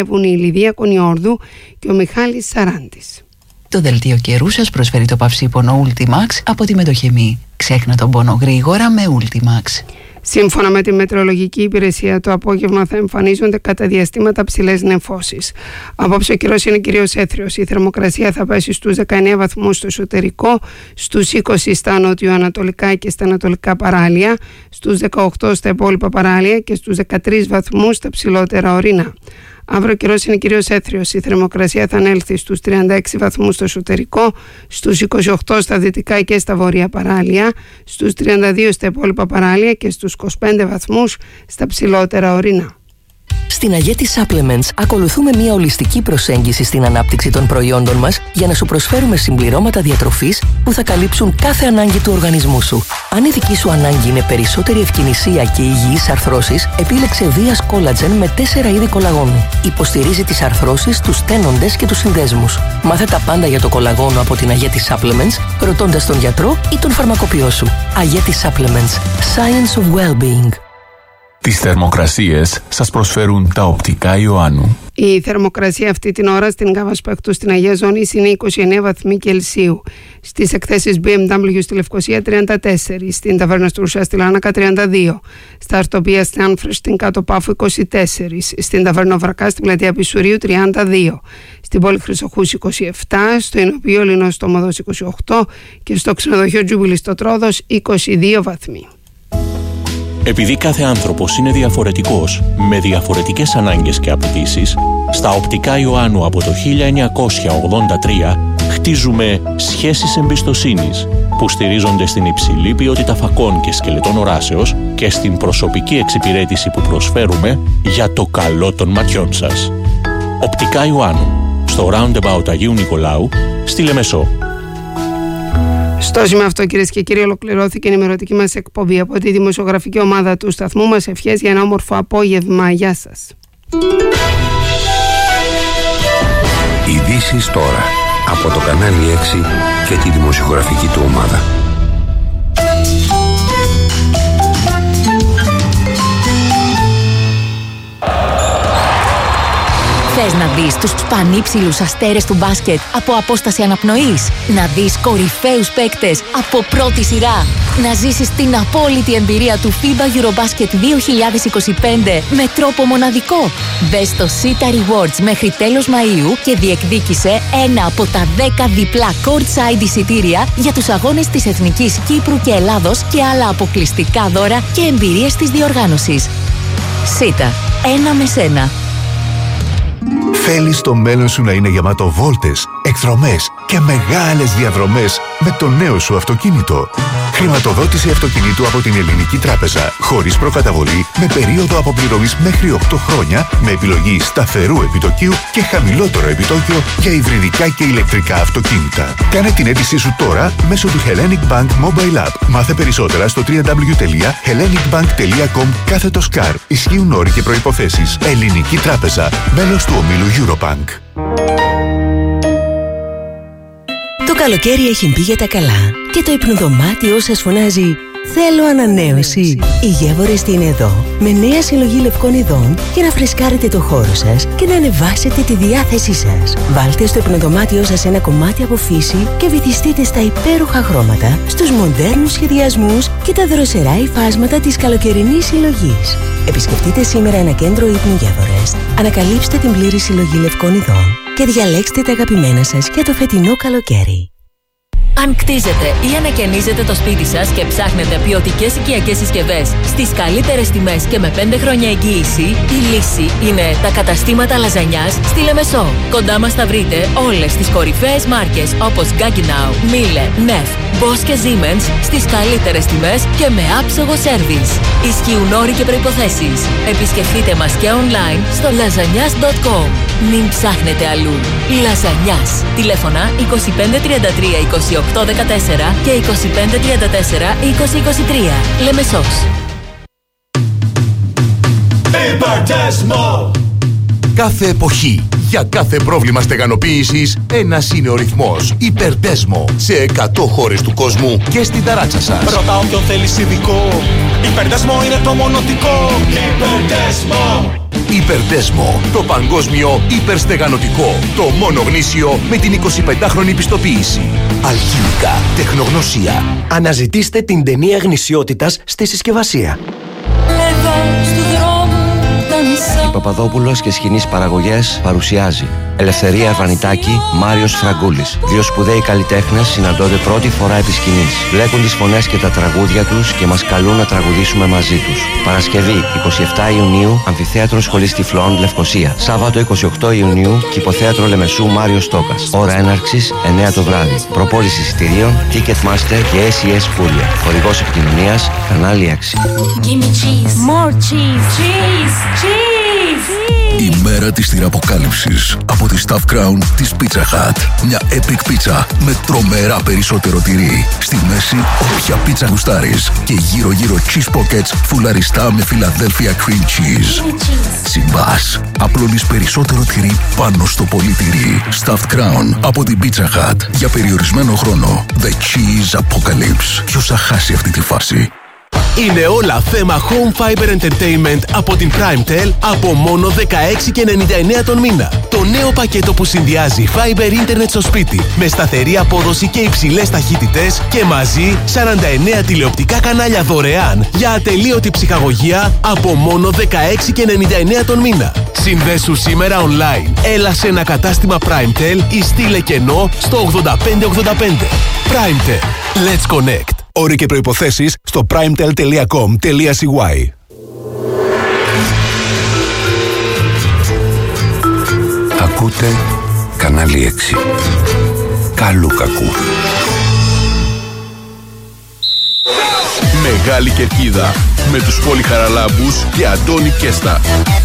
η Λιδία Κονιόρδου και ο Μιχάλης Σαράντης. Το δελτίο καιρού σας προσφέρει το παυσίπονο Ultimax από τη Μετοχεμή. Ξέχνα τον πόνο γρήγορα με Ultimax. Σύμφωνα με τη Μετεωρολογική Υπηρεσία, το απόγευμα θα εμφανίζονται κατά διαστήματα ψηλές νεφώσεις. Απόψε ο καιρός είναι κυρίως έθριος. Η θερμοκρασία θα πέσει στους 19 βαθμούς στο εσωτερικό, στους 20 στα νοτιοανατολικά και στα ανατολικά παράλια, στους 18 στα υπόλοιπα παράλια και στους 13 βαθμούς στα ψηλότερα ορεινά. Αύριο ο καιρός είναι κυρίως έθριος. Η θερμοκρασία θα ανέλθει στους 36 βαθμούς στο εσωτερικό, στους 28 στα δυτικά και στα βόρεια παράλια, στους 32 στα υπόλοιπα παράλια και στους 25 βαθμούς στα ψηλότερα ορεινά. Στην Αγέτη Supplements ακολουθούμε μια ολιστική προσέγγιση στην ανάπτυξη των προϊόντων μας για να σου προσφέρουμε συμπληρώματα διατροφής που θα καλύψουν κάθε ανάγκη του οργανισμού σου. Αν η δική σου ανάγκη είναι περισσότερη ευκινησία και υγιείς αρθρώσεις, επίλεξε Βίας Collagen με 4 είδη κολαγόνου. Υποστηρίζει τις αρθρώσεις, τους στένοντες και τους συνδέσμους. Μάθε τα πάντα για το κολαγόνο από την Αγέτη Supplements, ρωτώντας τον γιατρό ή τον φαρμακοποιό σου. Αγέτη Supplements. Science of Well-being. Τις θερμοκρασίες σας προσφέρουν τα οπτικά Ιωάννου. Η θερμοκρασία αυτή την ώρα στην Γάβα Σπέκτου στην Αγία Ζώνη είναι 29 βαθμοί Κελσίου. Στις εκθέσεις BMW στη Λευκοσία 34, στην Ταβέρνα Στρούσα στη Λάνακα 32, στα Αρτοπία στην Άνφρες στην Κάτω Πάφου 24, στην Ταβέρνα Βρακά στην Πλατεία Πισουρίου 32, στην Πόλη Χρυσοχούς 27, στο Ινωπείο Λινός στο Μοδός 28 και στο Ξενοδοχείο Τζούμπιλη στο Τρόδος 22 βαθμοί. Επειδή κάθε άνθρωπος είναι διαφορετικός, με διαφορετικές ανάγκες και απαιτήσεις, στα οπτικά Ιωάννου από το 1983 χτίζουμε σχέσεις εμπιστοσύνης που στηρίζονται στην υψηλή ποιότητα φακών και σκελετών οράσεως και στην προσωπική εξυπηρέτηση που προσφέρουμε για το καλό των ματιών σας. Οπτικά Ιωάννου, στο Roundabout Αγίου Νικολάου, στη Λεμεσό. Στο σημείο αυτό, κυρίες και κύριοι, ολοκληρώθηκε η ενημερωτική μας εκπομπή από τη δημοσιογραφική ομάδα του σταθμού μας. Ευχές για ένα όμορφο απόγευμα. Γεια σας. Ειδήσεις τώρα από το κανάλι 6 και τη δημοσιογραφική του ομάδα. Θες να δεις τους πανύψηλους αστέρες του μπάσκετ από απόσταση αναπνοής? Να δεις κορυφαίους παίκτες από πρώτη σειρά? Να ζήσεις την απόλυτη εμπειρία του FIBA Eurobasket 2025 με τρόπο μοναδικό? Μπες στο Sita Rewards μέχρι τέλος Μαΐου και διεκδίκησε ένα από τα 10 διπλά courtside εισιτήρια για τους αγώνες της Εθνικής Κύπρου και Ελλάδος και άλλα αποκλειστικά δώρα και εμπειρίες της διοργάνωσης. Sita, ένα με σένα. Θέλεις το μέλλον σου να είναι γεμάτο βόλτες, εκδρομές και μεγάλες διαδρομές με το νέο σου αυτοκίνητο? Χρηματοδότηση αυτοκινήτου από την Ελληνική Τράπεζα, χωρίς προκαταβολή, με περίοδο αποπληρωμής μέχρι 8 χρόνια, με επιλογή σταθερού επιτοκίου και χαμηλότερο επιτόκιο για υβριδικά και ηλεκτρικά αυτοκίνητα. Κάνε την αίτησή σου τώρα μέσω του Hellenic Bank Mobile App. Μάθε περισσότερα στο www.hellenicbank.com/car. Ισχύουν όροι και προϋποθέσεις. Ελληνική Τράπεζα, μέλος του ομίλου Eurobank. Το καλοκαίρι έχει μπει για τα καλά και το υπνοδωμάτιό σας φωνάζει «Θέλω ανανέωση». Οι Γεύορες είναι εδώ με νέα συλλογή λευκών ειδών για να φρεσκάρετε το χώρο σας και να ανεβάσετε τη διάθεσή σας. Βάλτε στο υπνοδωμάτιό σας ένα κομμάτι από φύση και βυθιστείτε στα υπέροχα χρώματα, στους μοντέρνους σχεδιασμούς και τα δροσερά υφάσματα της καλοκαιρινής συλλογής. Επισκεφτείτε σήμερα ένα κέντρο ύπνου Γεύορες. Ανακαλύψτε την πλήρη συλλογή λευκών ειδών και διαλέξτε τα αγαπημένα σας για το φετινό καλοκαίρι. Αν κτίζετε ή ανακαινίζετε το σπίτι σας και ψάχνετε ποιοτικές οικιακές συσκευές στις καλύτερες τιμές και με 5 χρόνια εγγύηση, η λύση είναι τα καταστήματα λαζανιάς στη Λεμεσό. Κοντά μας θα βρείτε όλες τις κορυφαίες μάρκες όπως Gaggenau, Miele, Neff, Bosch και Siemens στις καλύτερες τιμές και με άψογο σέρβις. Ισχύουν όροι και προϋποθέσεις. Επισκεφτείτε μας και online στο lasagnas.com. Μην ψάχνετε αλλού. Λαζανιάς. Τηλέφωνα 2533 2814 και 2534 2023. Λεμεσός. Υπερτέσμο! Κάθε εποχή, για κάθε πρόβλημα στεγανοποίησης, ένας είναι ο ρυθμός. Υπερτέσμο. Σε 100 χώρες του κόσμου και στην ταράτσα σας. Ρώτα όποιον θέλεις ειδικό. Υπερτέσμο είναι το μονοτικό. Υπερτέσμο! Υπερδέσμο, το παγκόσμιο υπερστεγανοτικό. Το μόνο γνήσιο με την 25χρονη πιστοποίηση. Αλχημικά, τεχνογνωσία. Αναζητήστε την ταινία γνησιότητας στη συσκευασία. Η Παπαδόπουλος και Σκηνής Παραγωγές παρουσιάζει Ελευθερία Αρβανιτάκη, Μάριος Φραγκούλης. Δύο σπουδαίοι καλλιτέχνες συναντώνται πρώτη φορά επί σκηνής. Μπλέκουν τις φωνές και τα τραγούδια τους και μας καλούν να τραγουδήσουμε μαζί τους. Παρασκευή 27 Ιουνίου, Αμφιθέατρο Σχολής Τυφλών, Λευκοσία. Σάββατο 28 Ιουνίου, Κηποθέατρο Λεμεσού, Μάριος Τόκας. Ώρα έναρξης 9 το βράδυ. Προπόληση εισιτηρίων Ticketmaster και SES Poolia. Χορηγός επικοινωνίας Κανάλι 6. Η μέρα της τυραποκάλυψης από τη Stuffed Crown της Pizza Hut. Μια epic pizza με τρομερά περισσότερο τυρί. Στη μέση όποια πίτσα γουστάρεις και γύρω-γύρω cheese pockets φουλαριστά με Philadelphia cream cheese. Συμπάς, απλώνεις περισσότερο τυρί πάνω στο πολύ τυρί. Stuffed Crown από την Pizza Hut για περιορισμένο χρόνο. The Cheese Apocalypse. Ποιος θα χάσει αυτή τη φάση? Είναι όλα θέμα Home Fiber Entertainment από την PrimeTel από μόνο 16,99 τον μήνα. Το νέο πακέτο που συνδυάζει Fiber Internet στο σπίτι με σταθερή απόδοση και υψηλές ταχύτητες και μαζί 49 τηλεοπτικά κανάλια δωρεάν για ατελείωτη ψυχαγωγία από μόνο 16,99 τον μήνα. Συνδέσου σήμερα online. Έλα σε ένα κατάστημα PrimeTel ή στείλε κενό στο 8585. PrimeTel. Let's connect. Όροι και προϋποθέσεις στο primetel.com.cy. Ακούτε Κανάλι 6. Καλού κακού. Μεγάλη Κερκίδα με τους Πολυχαραλάμπους και Αντώνη Κέστα.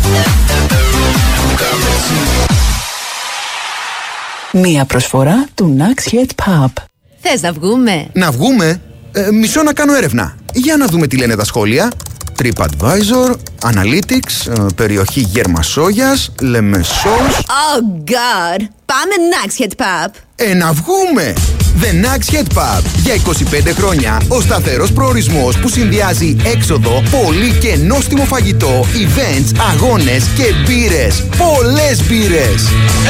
Μία προσφορά του Nax Head Pub. Θες να βγούμε? Να βγούμε? Μισό να κάνω έρευνα. Για να δούμε τι λένε τα σχόλια. TripAdvisor, Analytics, περιοχή Γερμασόγιας, Λεμεσός. Oh God! Πάμε Nax Head Pub. Να βγούμε! The Nax Head Pub. Για 25 χρόνια ο σταθερός προορισμός που συνδυάζει έξοδο, πολύ και νόστιμο φαγητό, events, αγώνες και μπύρες. Πολλές μπύρες!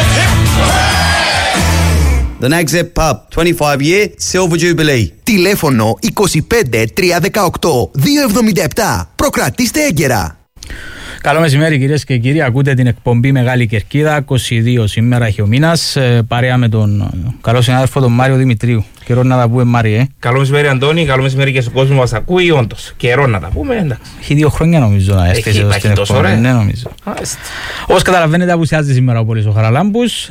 The Nax Head Pub, 25 year Silver Jubilee. Τηλέφωνο 25 318 277. Προκρατήστε έγκαιρα. Καλό μεσημέρι κυρίες και κύριοι, ακούτε την εκπομπή Μεγάλη Κερκίδα, 22 σήμερα έχει ο μήνας, παρέα με τον καλό συνάδελφο τον Μάριο Δημητρίου. Καιρό να τα πούμε Μάριε. Καλό μεσημέρι Αντώνη, καλό μεσημέρι και στον κόσμο που μας ακούει, όντως. Καιρό να τα πούμε, εντάξει. Έχει 2 χρόνια νομίζω να έρθει εδώ στην εκπομπή. Ναι, νομίζω. Όπως καταλαβαίνετε απουσιάζει σήμερα ο Πόλης ο Χαραλάμπους.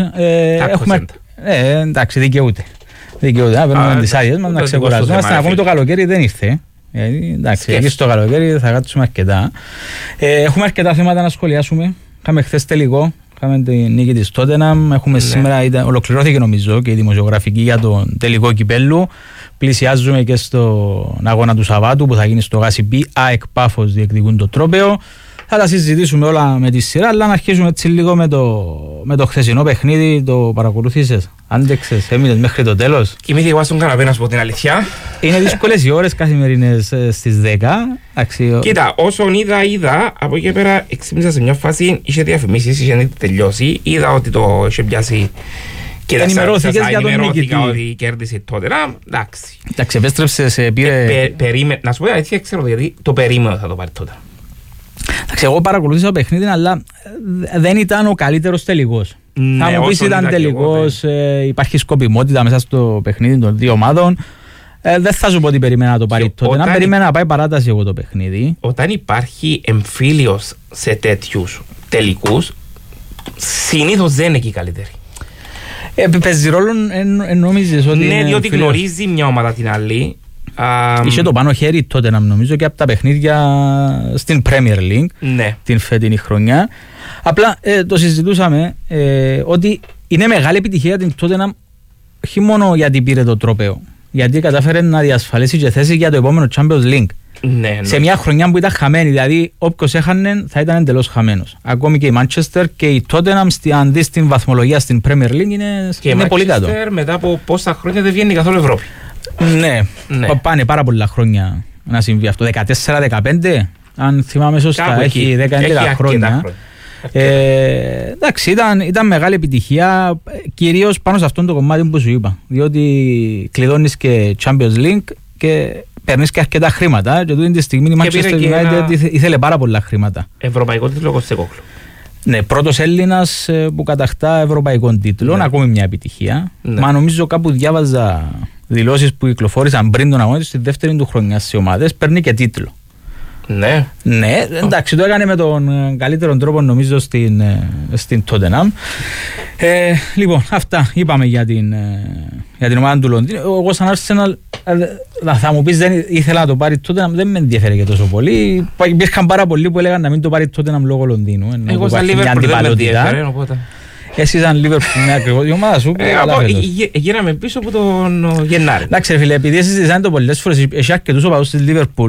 Εντάξει, δικαιούται. Να παίρνουμε τις άδειες μας, να ξεκουραζόμαστε, να πούμε το καλοκαίρι δεν ήρθε. Εντάξει, εκεί στο καλοκαίρι θα κάτσουμε αρκετά. Έχουμε αρκετά θέματα να σχολιάσουμε. Είχαμε χθες τελικό, είχαμε την νίκη της Τότεναμ. Έχουμε σήμερα, ολοκληρώθηκε νομίζω και η δημοσιογραφική για τον τελικό κυπέλλου. Πλησιάζουμε και στον αγώνα του Σαββάτου που θα γίνει στο Γάσιμπι. ΑΕΚ Πάφος διεκδικούν το τρόπαιο. Θα τα συζητήσουμε όλα με τη σειρά, αλλά να αρχίσουμε έτσι λίγο με το χθεσινό παιχνίδι. Το παρακολούθησες, άντεξες, έμεινες μέχρι το τέλος? Κοιμήθηκα εγώ στον καναπέ, να σου πω την αλήθεια. Είναι δύσκολες οι ώρες καθημερινές στις 10. Κοίτα, όσον είδα, από εκεί πέρα εξήμισα σε μια φάση, είχε διαφημίσεις, είχε τελειώσει, είδα ότι το είχε πιάσει. Ενημερώθηκες για τον νικητή. Ότι κέρδισε τότε, εντάξει. Εντάξει, επέστρεψες, πήρε... Να σου πω αλήθεια, ξέρω γιατί το περίμενα θα το πάρει τότε. Εντάξει, εγώ παρακολούθησα το παιχνίδι, αλλά δεν ήταν ο καλύτερος τελικός. Θα μου πεις ήταν τελικός, υπάρχει σκοπιμότητα μέσα στο παιχνίδι των δύο ομάδων. Δεν θα σου πω ότι περίμενα να το πάρει τότε. Να περίμενα να πάει παράταση εγώ το παιχνίδι. Όταν υπάρχει εμφύλιος σε τέτοιους τελικούς, συνήθως δεν είναι και η καλύτερη. Παίζει ρόλο, νομίζεις ότι. Ναι, διότι γνωρίζει μια ομάδα την άλλη. Είχε το πάνω χέρι τότε να νομίζω και από τα παιχνίδια στην Premier League, ναι, την φετινή χρονιά. Απλά το συζητούσαμε ότι είναι μεγάλη επιτυχία την Tottenham, όχι μόνο γιατί πήρε το τρόπαιο, γιατί κατάφερε να διασφαλίσει και θέση για το επόμενο Champions League. Ναι. Σε μια χρονιά που ήταν χαμένη, δηλαδή όποιος έχανε θα ήταν εντελώς χαμένος. Ακόμη και η Manchester και η Tottenham, αν δεις την βαθμολογία στην Premier League, είναι πολύ κάτω. Και η Manchester μετά από πόσα χρόνια δεν βγαίνει καθόλου Ευρώπη. Ναι, πάνε πάρα πολλά χρόνια να συμβεί αυτό. 14-15, αν θυμάμαι σωστά, έχει 10-11 χρόνια. Εντάξει, ήταν μεγάλη επιτυχία, κυρίως πάνω σε αυτό το κομμάτι που σου είπα. Διότι κλειδώνεις και Champions League και παίρνεις και αρκετά χρήματα. Και τούτη τη στιγμή η Manchester United ήθελε πάρα πολλά χρήματα. Ευρωπαϊκό τίτλο Κωστεκόκλου. Ναι, πρώτος Έλληνας που κατακτά ευρωπαϊκό τίτλο, ακόμη μια επιτυχία. Ναι. Μα νομίζω κάπου διάβαζα δηλώσεις που κυκλοφόρησαν πριν τον αγώνα στη δεύτερη του χρονιά σε ομάδες, παίρνει και τίτλο. Ναι. Ναι, εντάξει, το έκανε με τον καλύτερο τρόπο νομίζω στην Tottenham. Λοιπόν, αυτά είπαμε για την ομάδα του Λονδίνου. Εγώ σαν Arsenal θα μου πεις δεν ήθελα να το πάρει Tottenham, δεν με ενδιαφέρει και τόσο πολύ. Υπήρχαν πάρα πολλοί που έλεγαν να μην το πάρει Tottenham λόγω Λονδίνου. Εγώ σαν Liverpool δεν με ενδιαφέρει, οπότε... Εσύ σαν Liverpool είναι ακριβώς η ομάδα σου. Γύραμε πίσω από τον Γενάρη. Εντάξει φίλε, επειδή εσείς συζητάνε το πολλές φορές, έχει αρκετούς οπαδούς της Liverpool.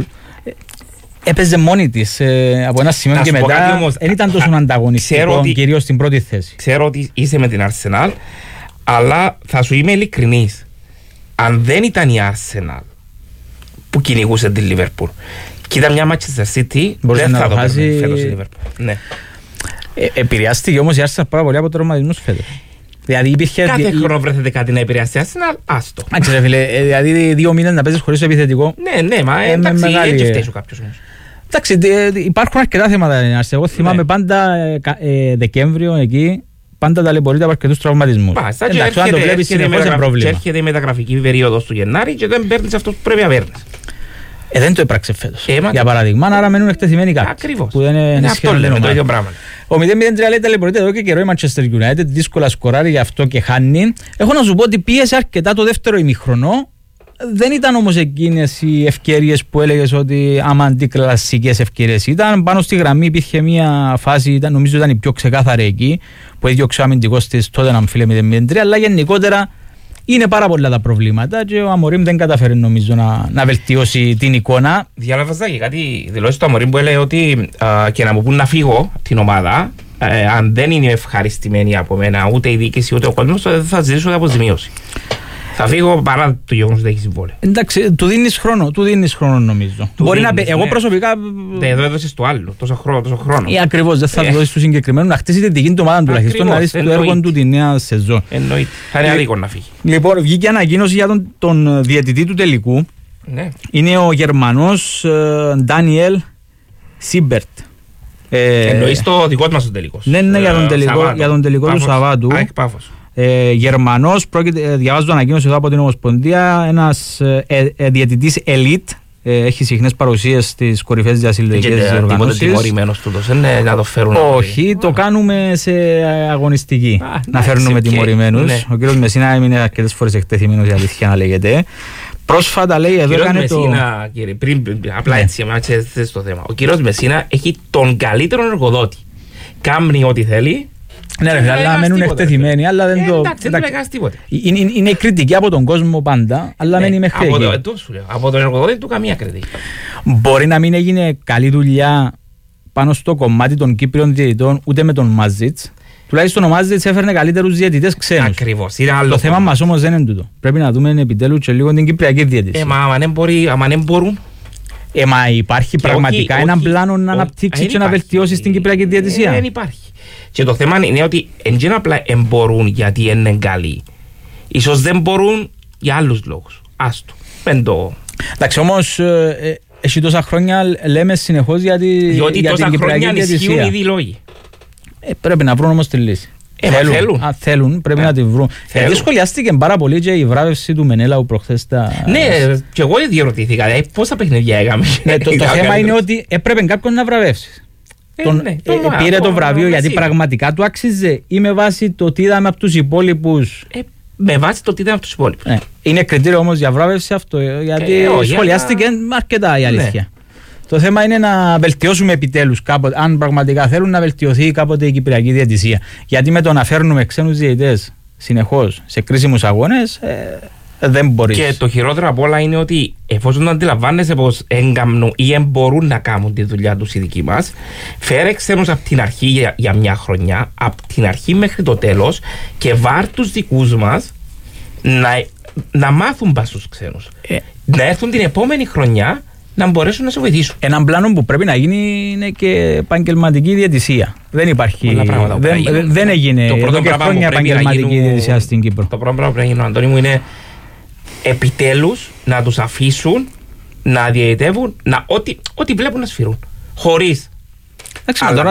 Έπαιζε μόνη της από ένα σημείο και μετά δεν ήταν τόσο ανταγωνιστικό, κυρίως στην πρώτη θέση. Ξέρω ότι είσαι με την Arsenal, αλλά θα σου είμαι ειλικρινής. Αν δεν ήταν η Arsenal που κυνηγούσε την Liverpool και ήταν μια Manchester City, δεν θα το παίρνει φέτος η Liverpool. Ναι. Επηρεάστηκε όμως η Arsenal πάρα πολύ από τραυματισμούς φέτος. Δηλαδή κάθε χρόνο βρέθεται κάτι να επηρεάσει Arsenal, άστο. Δηλαδή 2 μήνες να παίζεις χωρίς επιθετικό. Ναι, μα εντάξει, έτσι φταίει σου κάποιος όμως. Εντάξει, υπάρχουν αρκετά θέματα. Εγώ θυμάμαι πάντα Δεκέμβριο εκεί, πάντα ταλαιπωρείται από αρκετούς τραυματισμούς. Εντάξει, αν το βλέπεις συνεχώς είναι πρόβλημα. Και έρχεται η μεταγραφική περίοδος του Γενάρη και δεν παίρνεις αυτό που πρέπει να παίρνεις. Δεν το έπραξε φέτος. Για παράδειγμα, άρα μένουν εκτεθειμένοι κάποιοι. Ακριβώς. Που δεν είναι αυτό λέμε, το ίδιο πράγμα. Ο 0-0-3 λέει ταλαιπωρείται εδώ και καιρό η Manchester United, δύσκολα σκοράρει γι' αυτό και χάνει. Έχω να σου πω ότι πίεσε αρκετά το δεύτερο ημιχρονό. Δεν ήταν όμως εκείνες οι ευκαιρίες που έλεγες ότι άμα αντικλασσικές ευκαιρίες ήταν. Πάνω στη γραμμή υπήρχε μια φάση, νομίζω ήταν η πιο ξεκάθαρη εκεί, που έδιωξε ο αμυντικός της τότε να φίλε 0-0-3, αλλά γενικότερα είναι πάρα πολλά τα προβλήματα και ο Αμορίμ δεν καταφέρει νομίζω να βελτιώσει την εικόνα. Διάλαβα και κάτι δηλώσεις του Αμορίμ που έλεγε ότι και να μου πούν να φύγω την ομάδα, αν δεν είναι ευχαριστημένοι από μένα ούτε η διοίκηση ούτε ο κόσμος, δεν θα ζητήσω αποζημίωση. Θα φύγω παρά το γεγονός ότι έχει συμβόλαιο. Εντάξει, του δίνεις χρόνο νομίζω. Μπορεί να, εγώ προσωπικά. Εδώ έδωσες το άλλο, τόσο χρόνο. Ακριβώς, δεν θα του δώσεις του συγκεκριμένου να χτίσει την δική του ομάδα τουλάχιστον να δεις το έργο του τη νέα σεζόν. Εννοείται. Θα είναι αδίκο να φύγει. Λοιπόν, βγήκε ανακοίνωση για τον διαιτητή του τελικού. Ναι. Είναι ο Γερμανός Ντάνιελ Σίμπερτ. Εννοείς το δικό μας το τελικό. Ναι, για τον τελικό του Σαββάτου. Γερμανός, διαβάζω ανακοίνωση εδώ από την Ομοσπονδία, ένας διαιτητής elite, έχει συχνές παρουσίες στις κορυφαίες διασυλλογικές οργανώσεις. Τίποτε τιμωρημένος τούτος, να το φέρουν. Όχι, το κάνουμε σε αγωνιστική, να φέρνουμε τιμωρημένους. Ο κύριος Μεσίνα έμεινε αρκετές φορές εκτεθειμένος, η αλήθεια να λέγεται. Πρόσφατα λέει εδώ έκανε το... Μεσίνα, κύριε, πριν, απλά έτσι, στο θέμα. Ο κύριος Μεσίνα έχει τον καλύτερο εργοδότη. Κάμνει ό,τι θέλει. Ναι, ρε, αλλά μένουν εκτεθειμένοι, αλλά δεν το. Εντάξει, δεν λέγας τίποτε. Είναι κριτική από τον κόσμο πάντα, αλλά μένει μέχρι εκεί. Από τον εργοδότη του καμία κριτική. Μπορεί να μην έγινε καλή δουλειά πάνω στο κομμάτι των Κύπριων διαιτητών ούτε με τον Μάζιτς. Τουλάχιστον ο Μάζιτς έφερνε καλύτερους διαιτητές ξένους. Ακριβώς. Το θέμα μας όμως δεν είναι τούτο. Πρέπει να δούμε επιτέλους και λίγο την κυπριακή διαιτησία. Άμα δεν μπορούν. Μα υπάρχει πραγματικά έναν πλάνο να αναπτύξει και να βελτιώσει την κυπριακή διαιτησία. Δεν υπάρχει. Και το θέμα είναι ότι δεν απλά μπορούν γιατί είναι καλοί. Ίσως δεν μπορούν για άλλους λόγους. Άστο. Εντάξει, όμως εσύ τόσα χρόνια λέμε συνεχώς για την κυπριακή διαιτησία. Διότι τόσα χρόνια ισχύουν ήδη οι λόγοι. Πρέπει να βρουν όμως τη λύση. Θέλουν, πρέπει να τη βρουν. Γιατί σχολιάστηκε πάρα πολύ και η βράβευση του Μενέλαου προχθές. Ναι, και εγώ ήδη ρωτήθηκα πόσα παιχνίδια έκαμε. Το θέμα είναι ότι έπρεπε κάποιον να βραβεύσει. Πήρε το βραβείο γιατί πραγματικά του άξιζε ή με βάση το τι είδαμε από τους υπόλοιπους. Με βάση το τι είδαμε από τους υπόλοιπους. Είναι κριτήριο όμως για βράβευση αυτό, γιατί σχολιάστηκε αρκετά η αλήθεια. Το θέμα είναι να βελτιώσουμε επιτέλους κάποτε, αν πραγματικά θέλουν να βελτιωθεί κάποτε η κυπριακή διαιτησία. Γιατί με το να φέρνουμε ξένους διαιτητές συνεχώς σε κρίσιμους αγώνες, δεν μπορείς. Και το χειρότερο απ' όλα είναι ότι εφόσον αντιλαμβάνεσαι πως έγκαμνουν ή μπορούν να κάνουν τη δουλειά τους οι δικοί μας, φέρε ξένους από την αρχή για μια χρονιά, από την αρχή μέχρι το τέλος και βάρ τους δικούς μας να μάθουν πας στους ξένους. Να έρθουν την επόμενη χρονιά να μπορέσουν να σε βοηθήσουν. Έναν πλάνο που πρέπει να γίνει είναι και επαγγελματική διαιτησία. Δεν υπάρχει. Δεν έγινε εδώ και χρόνια επαγγελματική διαιτησία στην Κύπρο. Το πρώτο πράγμα που πρέπει να γίνει, Αντώνη μου, είναι επιτέλους να τους αφήσουν να διαιτεύουν ό,τι βλέπουν να σφυρούν. Χωρίς. Τώρα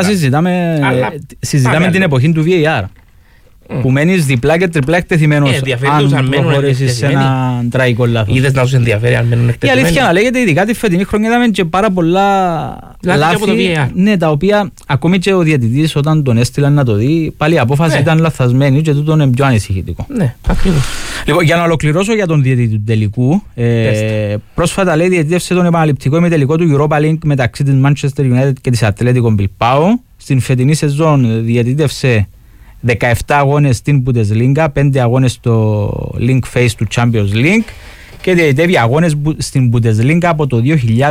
συζητάμε την εποχή του VAR. Που μένεις διπλά και τριπλά εκτεθειμένος αν προχωρήσεις σε ένα τραγικό λάθος. Είδες να τους ενδιαφέρει αν μένουν εκτεθειμένοι. Η αλήθεια να λέγεται, ειδικά τη φετινή χρονιά είδαμε και πάρα πολλά λάθη, ναι, τα οποία ακόμη και ο διαιτητής όταν τον έστειλαν να το δει, πάλι η απόφαση ήταν λαθασμένη και τούτο είναι πιο ανησυχητικό. Ναι, ακριβώς. Λοιπόν, για να ολοκληρώσω για τον διαιτητή του τελικού, πρόσφατα λέει διαιτητεύσε τον επαναληπτικό ημιτελικό του Europa League μεταξύ της Manchester United και της Atletico Bilbao. Στην φετινή σεζόν διαιτητεύσε 17 αγώνες στην Bundesliga, 5 αγώνες στο Link Phase του Champions League και διαιτητεύει αγώνες στην Bundesliga από το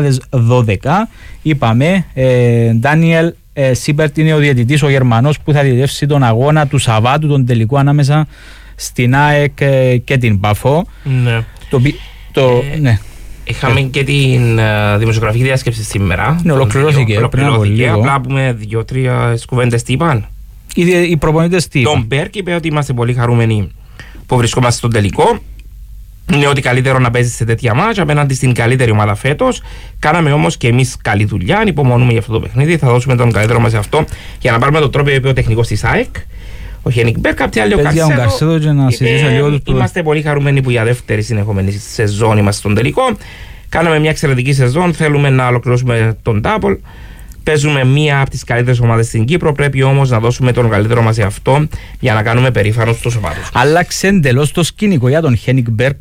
2012. Είπαμε, Daniel Siebert είναι ο διαιτητής ο Γερμανός που θα διαιτεύσει τον αγώνα του Σαββάτου, τον τελικό ανάμεσα στην ΑΕΚ και την Πάφο. Ναι. Ναι. Είχαμε και την δημοσιογραφική διάσκεψη σήμερα. Ναι, ολοκληρώθηκε πριν από λίγο. Απλά πούμε 2-3 κουβέντες τι είπαν. Οι προπονητές τι είπαν. Τον Μπέρκ είπε ότι είμαστε πολύ χαρούμενοι που βρισκόμαστε στον τελικό. Είναι ότι καλύτερο να παίζει σε τέτοια μάτσα απέναντι στην καλύτερη ομάδα φέτος. Κάναμε όμως και εμείς καλή δουλειά. Υπομονούμε για αυτό το παιχνίδι. Θα δώσουμε τον καλύτερο μας σε αυτό για να πάρουμε τον τρόπο που είπε ο τεχνικός της ΑΕΚ. Ο Χένικ Μπέρκ, απ' την άλλη ο Καρσέδο. Είμαστε πολύ χαρούμενοι που για δεύτερη συνεχόμενη σεζόν είμαστε στον τελικό. Κάναμε μια εξαιρετική σεζόν. Θέλουμε να ολοκληρώσουμε τον double. Παίζουμε μία από τις καλύτερες ομάδες στην Κύπρο. Πρέπει όμως να δώσουμε τον καλύτερο μας σε αυτό για να κάνουμε περήφανος τους ομάδους. Άλλαξε εντελώς το σκηνικό για τον Χένικ Μπέρκ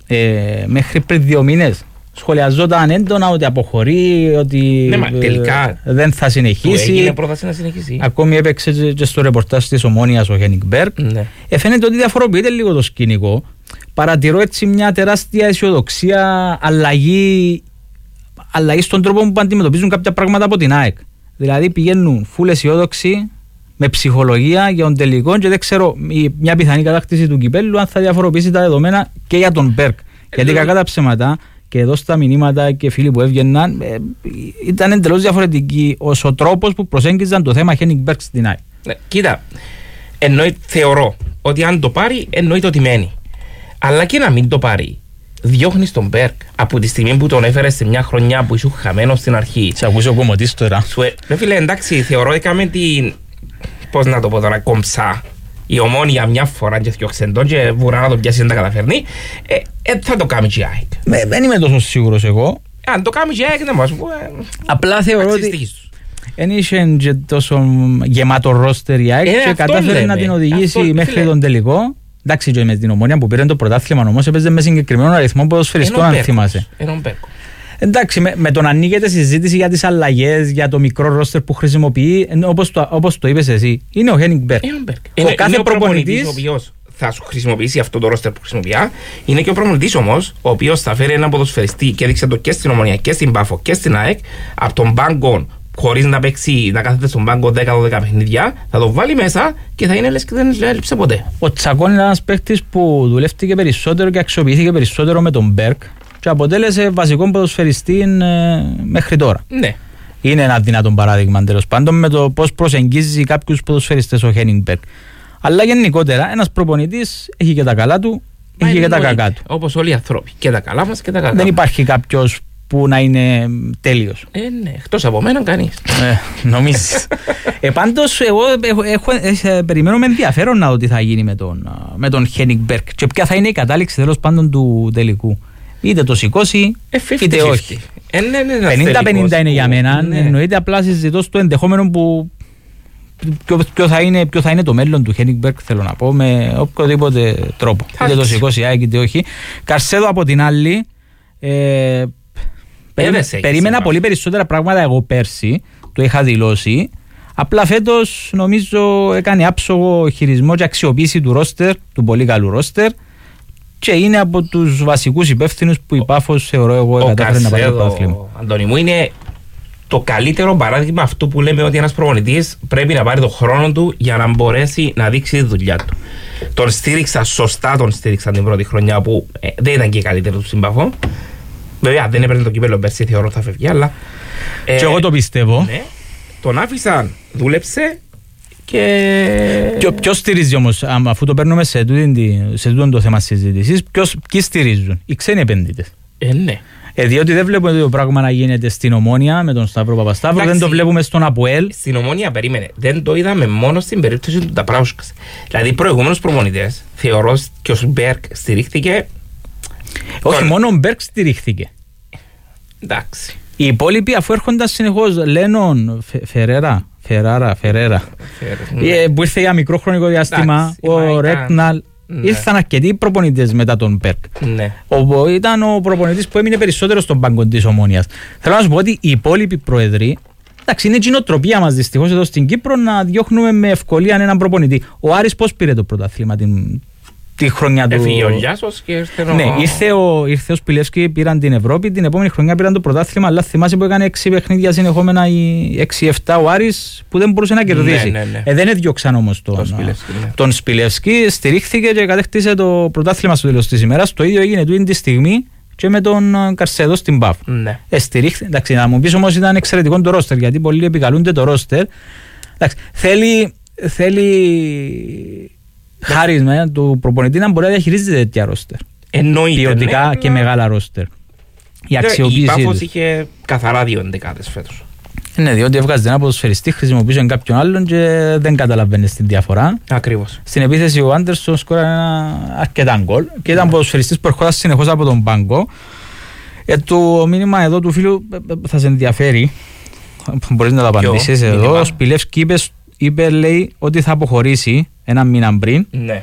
μέχρι πριν 2 μήνες. Σχολιαζόταν έντονα ότι αποχωρεί, ότι τελικά δεν θα συνεχίσει. Του έγινε πρόταση να συνεχίσει. Ακόμη έπαιξε και στο ρεπορτάζ της Ομόνοιας ο Χένικ Μπέρκ. Φαίνεται ότι διαφοροποιείται λίγο το σκηνικό. Παρατηρώ έτσι μια τεράστια αισιοδοξία, αλλαγή στον τρόπο που αντιμετωπίζουν κάποια πράγματα από την ΑΕΚ. Δηλαδή πηγαίνουν φουλ αισιόδοξοι, με ψυχολογία για τον τελικό και δεν ξέρω μια πιθανή κατάκτηση του κυπέλλου αν θα διαφοροποιήσει τα δεδομένα και για τον Μπέρκ. Γιατί κακά τα ψέματα και εδώ στα μηνύματα και φίλοι που έβγαιναν ήταν εντελώς διαφορετικοί ο τρόπος που προσέγγιζαν το θέμα Χένικ Μπέρκ στην ΑΕΚ. Κοίτα, θεωρώ ότι αν το πάρει εννοείται ότι μένει. Αλλά και να μην το πάρει. Διώχνεις τον Μπέρκ από τη στιγμή που τον έφερε σε μια χρονιά που ήσουν χαμένος στην αρχή. Σε ακούσω ο κομμωτής τώρα. Ρε φίλε, εντάξει, θεωρώ ότι κάμε την. Πώς να το πω τώρα, κομψά. Η Ομόνια μια φορά και διώξεν τον και βουρά να τον πιάσει δεν τα καταφέρνει. Θα το κάνει και η ΑΕΚ. Δεν είμαι τόσο σίγουρος εγώ. Αν το κάνει και η ΑΕΚ δεν μας πω. Απλά θεωρώ ότι δεν είχε και τόσο γεμάτο ρόστερ η ΑΕΚ και κατάφερε να την οδηγήσει μέχρι τον τελικό. Εντάξει, και με την Ομόνια που πήρε το πρωτάθλημα όμως έπαιζε με συγκεκριμένο αριθμό ποδοσφαιριστών, αν θυμάσαι. Εντάξει, με τον ανοίγεται συζήτηση για τις αλλαγές, για το μικρό ρόστερ που χρησιμοποιεί, όπως το είπες εσύ, είναι ο Χένικ Μπέρκ. Ο κάθε προπονητής ο οποίος θα σου χρησιμοποιήσει αυτό το ρόστερ που χρησιμοποιεί, είναι και ο προπονητής όμως, ο οποίος θα φέρει έναν ποδοσφαιριστή και έδειξε το και στην Ομόνια και στην Πάφο και στην ΑΕΚ από τον πάγκο. Χωρίς να παίξει, να κάθεται στον πάγκο 10-12 παιχνίδια, θα το βάλει μέσα και θα είναι λες και δεν έλειψε ποτέ. Ο Τσακών είναι ένας παίκτης που δουλεύτηκε περισσότερο και αξιοποιήθηκε περισσότερο με τον Μπέρκ και αποτέλεσε βασικό ποδοσφαιριστή μέχρι τώρα. Ναι. Είναι ένα δυνατό παράδειγμα τέλος πάντων με το πώς προσεγγίζει κάποιους ποδοσφαιριστές ο Χένικ Μπέρκ. Αλλά γενικότερα ένας προπονητής έχει και τα καλά του, έχει και τα κακά του. Όπως όλοι οι άνθρωποι. Και τα καλά μας και τα κακά. Δεν υπάρχει κάποιος που να είναι τέλειος. Ναι, εκτός από μένα κανείς. Νομίζεις. Πάντως εγώ περιμένω με ενδιαφέρον να δω τι θα γίνει με τον Χένικ Μπέρκ και ποια θα είναι η κατάληξη τέλος πάντων του τελικού. Είτε το σηκώσει είτε όχι. 50-50 είναι για μένα. Εννοείται, απλά συζητώ στο ενδεχόμενο που ποιο θα είναι το μέλλον του Χένικ Μπέρκ, θέλω να πω, με οποιοδήποτε τρόπο. Είτε το σηκώσει είτε όχι. Καρσέδο από την άλλη. Περίμενα πολύ περισσότερα πράγματα εγώ πέρσι, το είχα δηλώσει. Απλά φέτος νομίζω έκανε άψογο χειρισμό και αξιοποίηση του ρόστερ, του πολύ καλού ρόστερ, και είναι από τους βασικούς υπεύθυνους που η Πάφος θεωρώ εγώ κατάφερε να πάρει το πρωτάθλημα. Αντώνη μου, είναι το καλύτερο παράδειγμα αυτού που λέμε ότι ένας προπονητής πρέπει να πάρει τον χρόνο του για να μπορέσει να δείξει τη δουλειά του. Τον στήριξα σωστά, τον στήριξα την πρώτη χρονιά που δεν ήταν και η καλύτερη του στην Πάφο. Βέβαια δεν έπαιρνε το κύπελλο πέρσι, θεωρώ θα φεύγει, αλλά... Και εγώ το πιστεύω. Ναι, τον άφησαν, δούλεψε και... Ποιος στηρίζει όμως, αφού το παίρνουμε σε τούτο το θέμα συζήτησης, ποιοι στηρίζουν? Οι ξένοι επενδυτές. Ναι. Διότι δεν βλέπουμε το πράγμα να γίνεται στην Ομόνοια με τον Σταύρο Παπασταύρο, δεν το βλέπουμε στον ΑΠΟΕΛ. Στην Ομόνοια, περίμενε, δεν το είδαμε μόνο στην περίπτωση του Νταπράουσκας. Δηλαδή, προηγούμενους προπονητές, θεωρώ και ο Μπέρκ στηρίχθηκε. Όχι, μόνο ο Μπέρκ στηρίχθηκε. Εντάξει. Οι υπόλοιποι, αφού έρχονταν συνεχώς, Λένον, Φερέρα, που ήρθε για μικρό χρονικό διάστημα, ο Ρέτναλ. Ναι. Ήρθαν αρκετοί προπονητές μετά τον Μπέρκ. Ναι. Ήταν ο προπονητής που έμεινε περισσότερο στον πάγκο της Ομόνοιας. Θέλω να σου πω ότι οι υπόλοιποι πρόεδροι, εντάξει, είναι κοινοτροπία μας δυστυχώς εδώ στην Κύπρο να διώχνουμε με ευκολία έναν προπονητή. Ο Άρης πώς πήρε το πρωτάθλημα τη χρονιά του? Έφυγε ο Λιάσος και ήρθε Ναι, ήρθε ο Σπιλεύσκι, πήραν την Ευρώπη, την επόμενη χρονιά πήραν το πρωτάθλημα, αλλά θυμάσαι που έκανε 6 παιχνίδια συνεχόμενα ή 6-7 ο Άρης που δεν μπορούσε να κερδίσει. Ναι. Δεν έδιωξαν όμως τον Σπιλεύσκι, στηρίχθηκε και κατέκτησε το πρωτάθλημα στο τέλος της ημέρας. Το ίδιο έγινε τούτη τη στιγμή και με τον Καρσέδο στην ΠΑΦ. Ναι. Εντάξει, να μου πεις όμως ήταν εξαιρετικό το ρόστερ, γιατί πολλοί επικαλούνται το ρόστερ. Θέλει χάρισμα του προπονητή να μπορεί να διαχειρίζεται τέτοια ρόστερ. Εννοείται. Ποιοτικά και μεγάλα ρόστερ. Η Πάφος είχε καθαρά 2 ενδεκάδες φέτος. Ναι, διότι έβγαζε ένα ποδοσφαιριστή, χρησιμοποιούσε κάποιον άλλον και δεν καταλαβαίνει την διαφορά. Ακριβώς. Στην επίθεση ο Άντερσον σκόραρε αρκετά γκολ και ήταν ποδοσφαιριστής που ερχόταν συνεχώς από τον πάγκο. Το μήνυμα εδώ του φίλου θα σε ενδιαφέρει. Μπορείς να το απαντήσεις εδώ. Ο Σπιλεύσκι είπε, λέει, ότι θα αποχωρήσει ένα μήνα πριν. Ναι.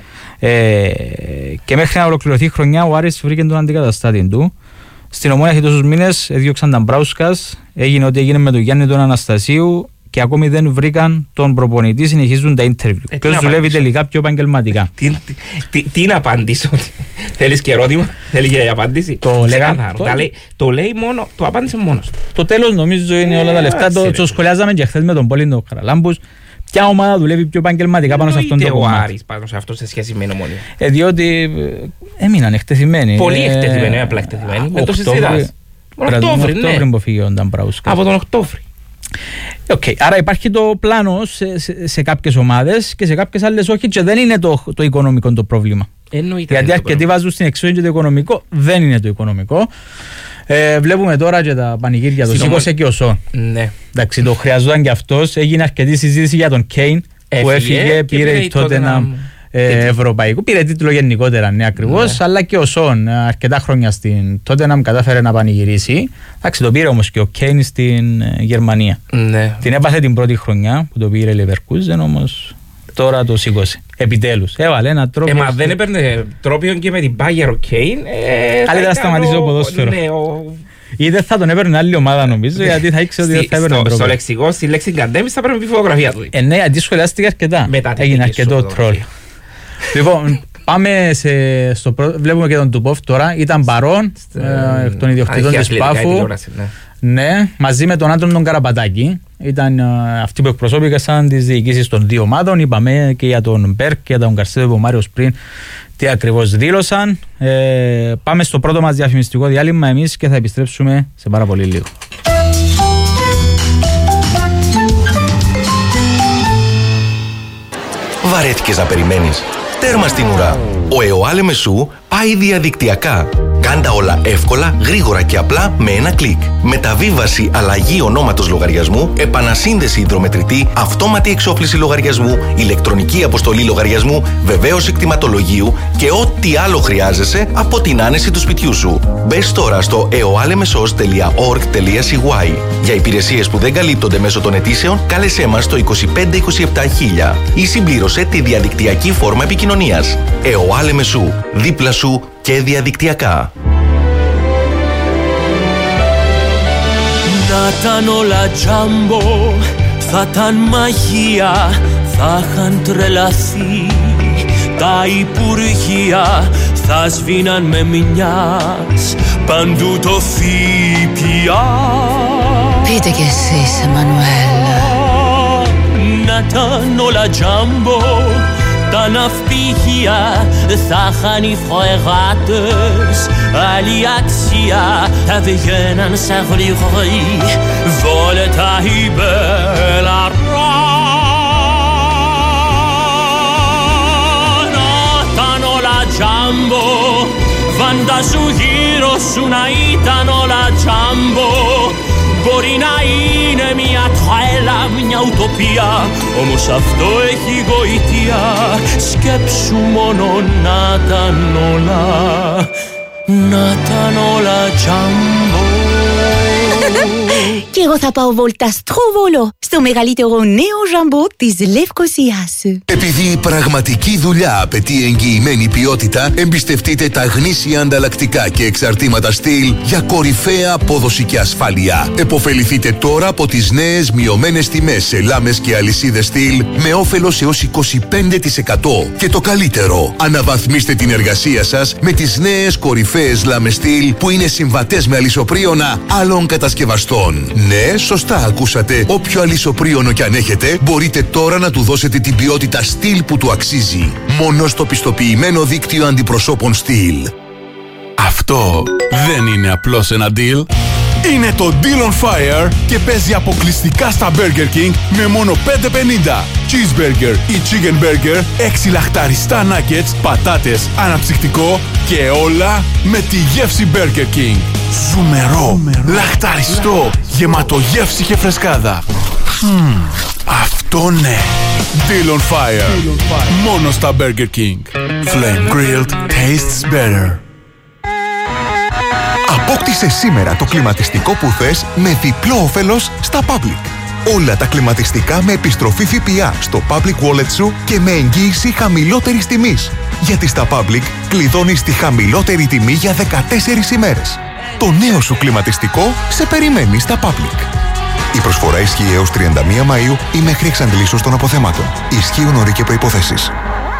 Και μέχρι να ολοκληρωθεί η χρονιά ο Άρης βρήκε τον αντικαταστάτη του. Στην Ομόνοια έχει τόσους μήνες, έδιωξαν τα Μπράουσκας, έγινε ό,τι έγινε με τον Γιάννη τον Αναστασίου και ακόμη δεν βρήκαν τον προπονητή, συνεχίζουν τα interview. Ποιος δουλεύει τελικά πιο επαγγελματικά? Τι να απαντήσω? Θέλεις και ερώτημα? Θέλει και απάντηση? Το λέει μόνο, το απάντησε μόνος. Το τέλος νομίζω είναι όλα τα λεφτά. Το σχολιάζαμε και χθες με τον Πόλη Χαραλάμπους. Ποια ομάδα δουλεύει πιο επαγγελματικά πάνω σε αυτόν τον κομμάτι? Ο Άρης πάνω σε αυτό σε σχέση με την Ομόνοια. Διότι έμειναν εκτεθειμένοι. Πολύ εκτεθειμένοι, απλά εκτεθειμένοι. Με το συζητάς. Οκτώβρη που φύγει ο Νταμπράουσκα. Από τον Οκτώβρη. Άρα υπάρχει το πλάνο σε κάποιες ομάδες και σε κάποιες άλλες όχι, και δεν είναι το οικονομικό το πρόβλημα. Γιατί αρκετοί βάζουν στην εξώση και το οικονομικό, δεν είναι το οικονομικό. Βλέπουμε τώρα και τα πανηγύρια, το σήκωσε και ο Σον. Ναι. Εντάξει, το χρειαζόταν και αυτός. Έγινε αρκετή συζήτηση για τον Κέιν που έφυγε, πήρε η Τότεναμ ευρωπαϊκού. Πήρε τίτλο γενικότερα, ναι, ακριβώς. Ναι. Αλλά και ο Σον αρκετά χρόνια στην Τότεναμ κατάφερε να πανηγυρίσει. Εντάξει, το πήρε όμως και ο Κέιν στην Γερμανία. Ναι. Την έπαθε την πρώτη χρονιά που το πήρε η Leverkusen, όμως τώρα το σήκωσε. Επιτέλους. Έβαλε ένα τρόπο. Μα δεν έπαιρνε τρόπιον και με την Bayer ο Κέιν. Άλλη θα σταματήσει το ποδόσφαιρο. Ή δεν θα τον έπαιρνε άλλη ομάδα νομίζω, γιατί θα ήξερε ότι θα έπαιρνε τρόπο. Στο λεξικό, στη λέξη Γκαντέμις θα πρέπει η φωτογραφία του. Ναι, αντί σχολιάστηκε αρκετά. Έγινε αρκετό τρόλ. Λοιπόν, πάμε στο πρώτο. Βλέπουμε και τον Τουπόφ τώρα. Ήταν παρόν εκ των ιδιοκτητών της Πάφου. Ναι, μαζί με τον Άντρον τον Καραπατάκη. Ήταν αυτοί που εκπροσώπηκαν τις διοικήσεις των δύο ομάδων. Είπαμε και για τον Μπέρκ και για τον Καρσέδο ο Μάριος πριν τι ακριβώς δήλωσαν. Πάμε στο πρώτο μας διαφημιστικό διάλειμμα εμείς και θα επιστρέψουμε σε πάρα πολύ λίγο. Βαρέθηκες να περιμένεις? Τέρμα στην ουρά. Ο ΕΟΑΛ Μεσού πάει διαδικτυακά. Κάντα όλα εύκολα, γρήγορα και απλά με ένα κλικ. Μεταβίβαση αλλαγή ονόματος λογαριασμού, επανασύνδεση υδρομετρητή, αυτόματη εξόφληση λογαριασμού, ηλεκτρονική αποστολή λογαριασμού, βεβαίωση κτηματολογίου και ό,τι άλλο χρειάζεσαι από την άνεση του σπιτιού σου. Μπες τώρα στο eoalmesos.org.cy. Για υπηρεσίες που δεν καλύπτονται μέσω των αιτήσεων, κάλεσέ μας στο 2527 ή συμπλήρωσε τη διαδικτυακή φόρμα επικοινωνίας. ΕΟΑΛ Μεσού, δίπλα σου και διαδικτυακά. Να ήταν όλα τζάμπο, θα ήταν μαγεία, θα είχαν τρελαθεί. Τα υπουργεία θα σβήναν με μιας, παντού το ΦΠΑ. Πείτε κι εσείς, Εμμανουέλ. Να ήταν όλα τζάμπο, τα ναυπηγεία θα είχαν οι φρεγάτες άλλη αξία βγαίναν σαν γλυγροί βόλτα η μπελαρά. Όταν όλα τζάμπο φαντάσου γύρω σου να ήταν όλα τζάμπο. Μπορεί να είναι μια τρέλα, μια ουτοπία, όμως αυτό έχει γοητεία. Σκέψου μόνο να ήταν όλα τζάμπο. Και εγώ θα πάω βόλτα στο Βόλο, στο μεγαλύτερο νέο ζαμπό της Λευκωσίας. Επειδή η πραγματική δουλειά απαιτεί εγγυημένη ποιότητα, εμπιστευτείτε τα γνήσια ανταλλακτικά και εξαρτήματα στυλ για κορυφαία απόδοση και ασφάλεια. Εποφεληθείτε τώρα από τις νέες μειωμένες τιμές σε λάμες και αλυσίδες στυλ με όφελος έως 25%. Και το καλύτερο, αναβαθμίστε την εργασία σας με τις νέες κορυφαίες λάμες στυλ που είναι συμβατές με αλυσοπρίωνα άλλων κατασκευαστών. Ναι, σωστά ακούσατε. Όποιο αλυσοπρίωνο κι αν έχετε, μπορείτε τώρα να του δώσετε την ποιότητα στυλ που του αξίζει. Μόνο στο πιστοποιημένο δίκτυο αντιπροσώπων στυλ. Αυτό δεν είναι απλώς ένα deal. Είναι το Deal on Fire και παίζει αποκλειστικά στα Burger King με μόνο 5,50. Cheeseburger ή Chicken Burger, 6 λαχταριστά nuggets, πατάτες, αναψυκτικό και όλα με τη γεύση Burger King. Ζουμερό, λαχταριστό, γεμάτο γεύση και φρεσκάδα. Αυτό ναι. Deal on Fire. Μόνο στα Burger King. Flame grilled tastes better. Απόκτησε σήμερα το κλιματιστικό που θες με διπλό όφελος στα Public. Όλα τα κλιματιστικά με επιστροφή ΦΠΑ στο Public Wallet σου και με εγγύηση χαμηλότερης τιμής. Γιατί στα Public κλειδώνεις τη χαμηλότερη τιμή για 14 ημέρες. Το νέο σου κλιματιστικό σε περιμένει στα Public. Η προσφορά ισχύει έως 31 Μαΐου ή μέχρι εξαντλήσεως των αποθεμάτων. Ισχύουν όροι και προϋποθέσεις.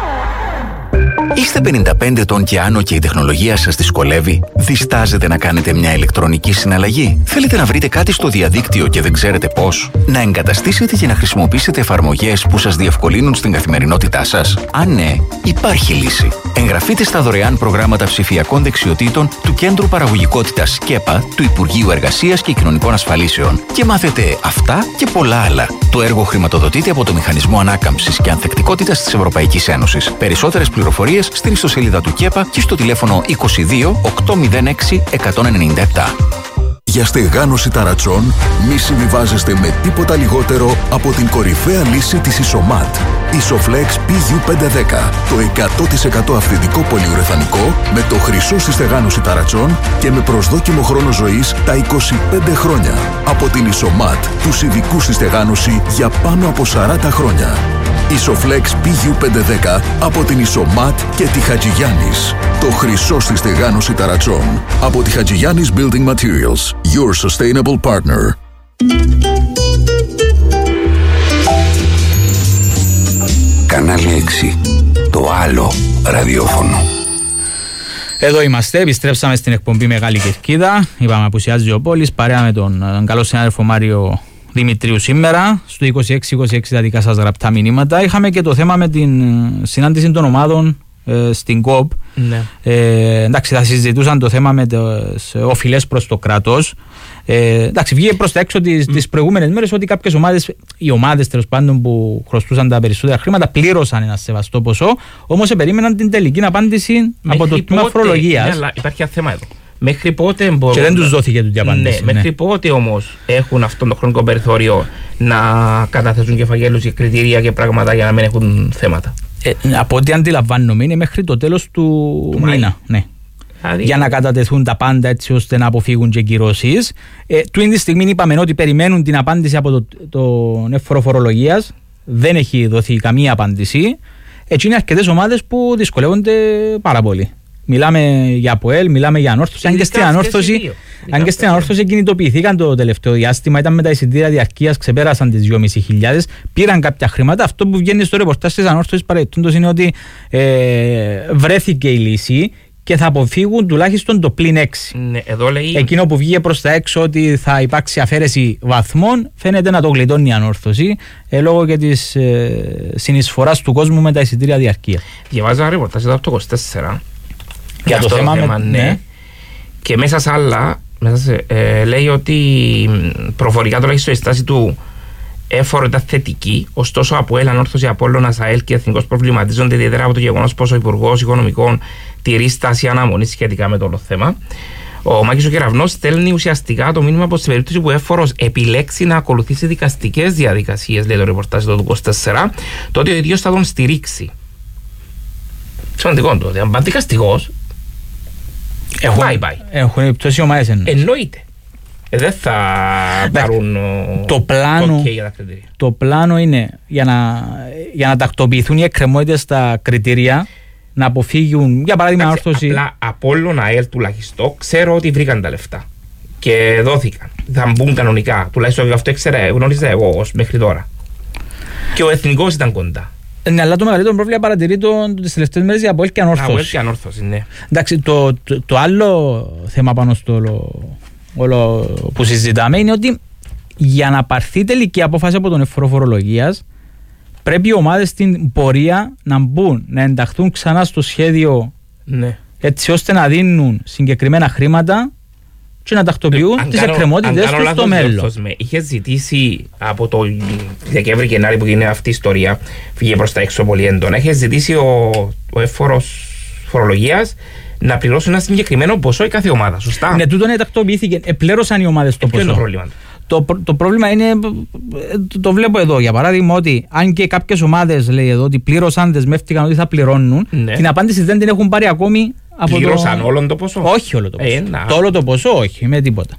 Είστε 55 ετών και άνω και η τεχνολογία σας δυσκολεύει? Διστάζετε να κάνετε μια ηλεκτρονική συναλλαγή? Θέλετε να βρείτε κάτι στο διαδίκτυο και δεν ξέρετε πώς? Να εγκαταστήσετε και να χρησιμοποιήσετε εφαρμογές που σας διευκολύνουν στην καθημερινότητά σας? Αν ναι, υπάρχει λύση. Εγγραφείτε στα δωρεάν προγράμματα ψηφιακών δεξιοτήτων του Κέντρου Παραγωγικότητας ΚΕΠΑ του Υπουργείου Εργασίας και Κοινωνικών Ασφαλίσεων και μάθετε αυτά και πολλά άλλα. Το έργο χρηματοδοτείται από το Μηχανισμό Ανάκαμψης και Ανθεκτικότητας της Ευρωπαϊκής Ένωσης. Περισσότερες πληροφορίες στην ιστοσελίδα του ΚΕΠΑ και στο τηλέφωνο 22 806 197. Για στεγάνωση ταρατσών μη συμβιβάζεστε με τίποτα λιγότερο από την κορυφαία λύση της Isomat. Isoflex PU510. Το 100% αυθεντικό πολυουρεθανικό με το χρυσό στη στεγάνωση ταρατσών και με προσδόκιμο χρόνο ζωής τα 25 χρόνια. Από την Isomat, τους ειδικούς στη στεγάνωση για πάνω από 40 χρόνια. Isoflex PU510 από την Isomat και τη Χατζηγιάννης. Το χρυσό στη στεγάνωση ταρατσών. Από τη Χατζηγιάννης Building Materials. Your sustainable partner. Κανάλι 6. Το άλλο ραδιόφωνο. Εδώ είμαστε, επιστρέψαμε στην εκπομπή Μεγάλη Κερκίδα. Είπαμε απουσιάζει ο Πόλης, παρέα με τον καλό συνάδελφο Μάριο Δημητρίου σήμερα. Στο 26-26 τα δικά σας γραπτά μηνύματα. Είχαμε και το θέμα με την συνάντηση των ομάδων στην ΚΟΠ. Ναι. Εντάξει, θα συζητούσαν το θέμα με τις οφειλές προς το κράτος. Εντάξει, βγήκε προς τα έξω τις προηγούμενες μέρες ότι κάποιες ομάδες, οι ομάδες τέλος πάντων που χρωστούσαν τα περισσότερα χρήματα, πλήρωσαν ένα σεβαστό ποσό, όμως περίμεναν την τελική απάντηση από το τμήμα φορολογίας. Ναι, αλλά υπάρχει ένα θέμα εδώ. Μέχρι πότε μπορούν. Και δεν τους δόθηκε την απάντηση. Ναι, μέχρι πότε όμως έχουν αυτό το χρονικό περιθώριο να καταθέσουν κεφαγέλους και κριτήρια και πράγματα για να μην έχουν θέματα? Από ό,τι αντιλαμβάνομαι είναι μέχρι το τέλος του μήνα. Ναι. Για να κατατεθούν τα πάντα έτσι ώστε να αποφύγουν και κυρώσεις. Τούτη τη στιγμή είπαμε ότι περιμένουν την απάντηση από τον εύφορο φορολογίας. Δεν έχει δοθεί καμία απάντηση. Έτσι είναι αρκετές ομάδες που δυσκολεύονται πάρα πολύ. Μιλάμε για ΑΠΟΕΛ, μιλάμε για Ανόρθωση. Αν και στην Ανόρθωση κινητοποιηθήκαν το τελευταίο διάστημα, ήταν με τα εισιτήρια διαρκείας, ξεπέρασαν τις 2.500, πήραν κάποια χρήματα. Αυτό που βγαίνει στο ρεπορτάζ της Ανόρθωσης παραδείγματος είναι ότι βρέθηκε η λύση και θα αποφύγουν τουλάχιστον το +6. Ναι, εδώ λέει... Εκείνο που βγήκε προς τα έξω ότι θα υπάρξει αφαίρεση βαθμών, φαίνεται να το γλιτώνει η Ανόρθωση λόγω και της συνεισφοράς του κόσμου με τα εισιτήρια διαρκείας. Διαβάζω ένα ρεπορτάζ εδώ από το 24. Για το θέμα ναι. Και μέσα σε άλλα, λέει ότι προφορικά τουλάχιστον η στάση του έφορο ήταν θετική. Ωστόσο, από ΕΛ, Ανόρθωση, Απόλλωνας, ΑΕΛ και Εθνικός προβληματίζονται ιδιαίτερα από το γεγονός πως ο Υπουργός Οικονομικών τηρεί στάση αναμονής σχετικά με το όλο θέμα. Ο Μάκης ο Κεραυνός στέλνει ουσιαστικά το μήνυμα πως στην περίπτωση που έφορος επιλέξει να ακολουθήσει δικαστικές διαδικασίες, λέει το ρεπορτάζ του 24, τότε ο ίδιος θα τον στηρίξει. Σημαντικό το ότι αν πάνε δικαστικός, έχουν επιπτώσει ομάδες εννοείται. Δεν θα πάρουν το πλάνο είναι για να τακτοποιηθούν οι εκκρεμότητες στα κριτήρια, να αποφύγουν, για παράδειγμα, Ανόρθωση. Απλά Απόλλωνα, ΑΕΛ τουλάχιστον, ξέρω ότι βρήκαν τα λεφτά και δόθηκαν. Θα μπουν κανονικά. Τουλάχιστον αυτό γνώριζα εγώ ως μέχρι τώρα. Και ο Εθνικός ήταν κοντά. Ναι, αλλά το μεγαλύτερο πρόβλημα παρατηρεί τις τελευταίες μέρες για Απόλλωνα και Ανόρθωση. Απόλλωνα και Ανόρθωση, ναι. Εντάξει, το άλλο θέμα πάνω στο όλο που συζητάμε είναι ότι για να πάρθει τελική απόφαση από τον εφορό φορολογίας, πρέπει οι ομάδες στην πορεία να μπουν, να ενταχθούν ξανά στο σχέδιο, ναι, έτσι ώστε να δίνουν συγκεκριμένα χρήματα και να τακτοποιούν τις εκκρεμότητες τους στο μέλλον. Είχε ζητήσει από το Δεκέμβρη και Γενάρη που είναι αυτή η ιστορία, φύγε προς τα έξω πολύ έντονα, είχε ζητήσει ο εφόρος φορολογίας να πληρώσουν ένα συγκεκριμένο ποσό η κάθε ομάδα. Σωστά. Ναι, τούτο τακτοποιήθηκε. Επλέρωσαν οι ομάδες το ποσό. Ποιο είναι το πρόβλημα? Το πρόβλημα είναι, το βλέπω εδώ για παράδειγμα, ότι αν και κάποιες ομάδες, λέει εδώ, ότι πλήρωσαν, δεσμεύτηκαν ότι θα πληρώνουν, ναι, την απάντηση δεν την έχουν πάρει ακόμη από πλήρωσαν όλο το ποσό? Όχι όλο το ποσό. Το όλο το ποσό, όχι, με τίποτα.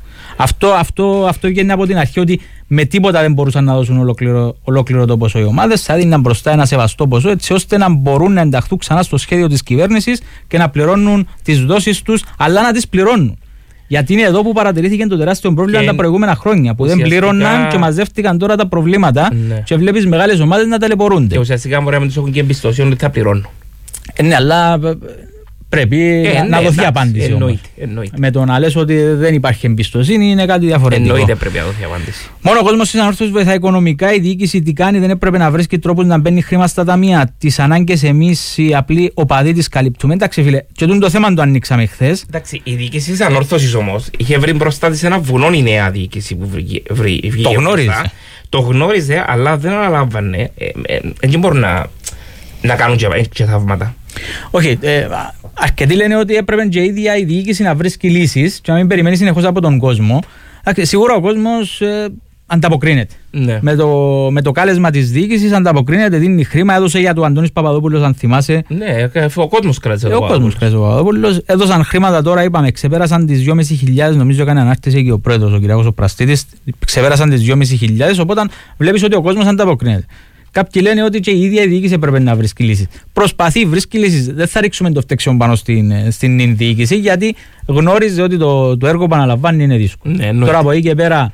Αυτό βγαίνει από την αρχή, ότι με τίποτα δεν μπορούσαν να δώσουν ολόκληρο το ποσό οι ομάδες. Θα δίνουν μπροστά ένα σεβαστό ποσό, έτσι ώστε να μπορούν να ενταχθούν ξανά στο σχέδιο της κυβέρνησης και να πληρώνουν τις δόσεις τους, αλλά να τις πληρώνουν. Γιατί είναι εδώ που παρατηρήθηκε το τεράστιο πρόβλημα τα προηγούμενα χρόνια, που δεν πλήρωναν και μαζεύτηκαν τώρα τα προβλήματα, ναι, και βλέπεις μεγάλες ομάδες να ταλαιπωρούνται. Και ουσιαστικά μπορεί να μην τους έχουν και εμπιστοσύνη ότι θα πληρώνουν. Ναι, αλλά πρέπει να δοθεί απάντηση. Εννοείται. Με το να λες ότι δεν υπάρχει εμπιστοσύνη είναι κάτι διαφορετικό. Εννοείται, πρέπει να δοθεί απάντηση. Μόνο ο κόσμος της Ανόρθωσης βοηθάει οικονομικά. Η διοίκηση τι κάνει? Δεν έπρεπε να βρίσκει τρόπους να μπαίνει χρήμα στα ταμεία. Τις ανάγκες εμείς οι απλοί οπαδοί τις καλύπτουμε. Εντάξει, φίλε, και το θέμα το ανοίξαμε χθες. Εντάξει, η διοίκηση της Ανόρθωσης όμως είχε βρει μπροστά της ένα βουνό η νέα διοίκηση που βγήκε. Το γνώριζε. Το γνώριζε, αλλά δεν αναλάμβανε. Δεν μπορούν να κάνουν και θαύματα. Όχι, αρκετοί λένε ότι έπρεπε και η ίδια η διοίκηση να βρίσκει λύσεις και να μην περιμένει συνεχώς από τον κόσμο. Σίγουρα ο κόσμος ανταποκρίνεται. Ναι. Με το κάλεσμα της διοίκησης ανταποκρίνεται, δίνει χρήμα. Έδωσε για του Αντώνης Παπαδόπουλος, αν θυμάσαι. Ναι, ο κόσμος κράτησε ο Παπαδόπουλος. Έδωσαν χρήματα τώρα, είπαμε, ξεπέρασαν τις 2.500. Νομίζω έκανε ανάρτηση και ο πρόεδρος, ο Κυριάκος ο Πραστίτης. Ξεπέρασαν τις 2.500. Οπότε βλέπεις ότι ο κόσμος ανταποκρίνεται. Κάποιοι λένε ότι και η ίδια η διοίκηση έπρεπε να βρίσκει λύσεις. Προσπαθεί, βρίσκει λύσεις. Δεν θα ρίξουμε το φταίξιμο πάνω στην διοίκηση, γιατί γνώριζε ότι το έργο που αναλαμβάνει είναι δύσκολο. Ναι, τώρα από εκεί και πέρα,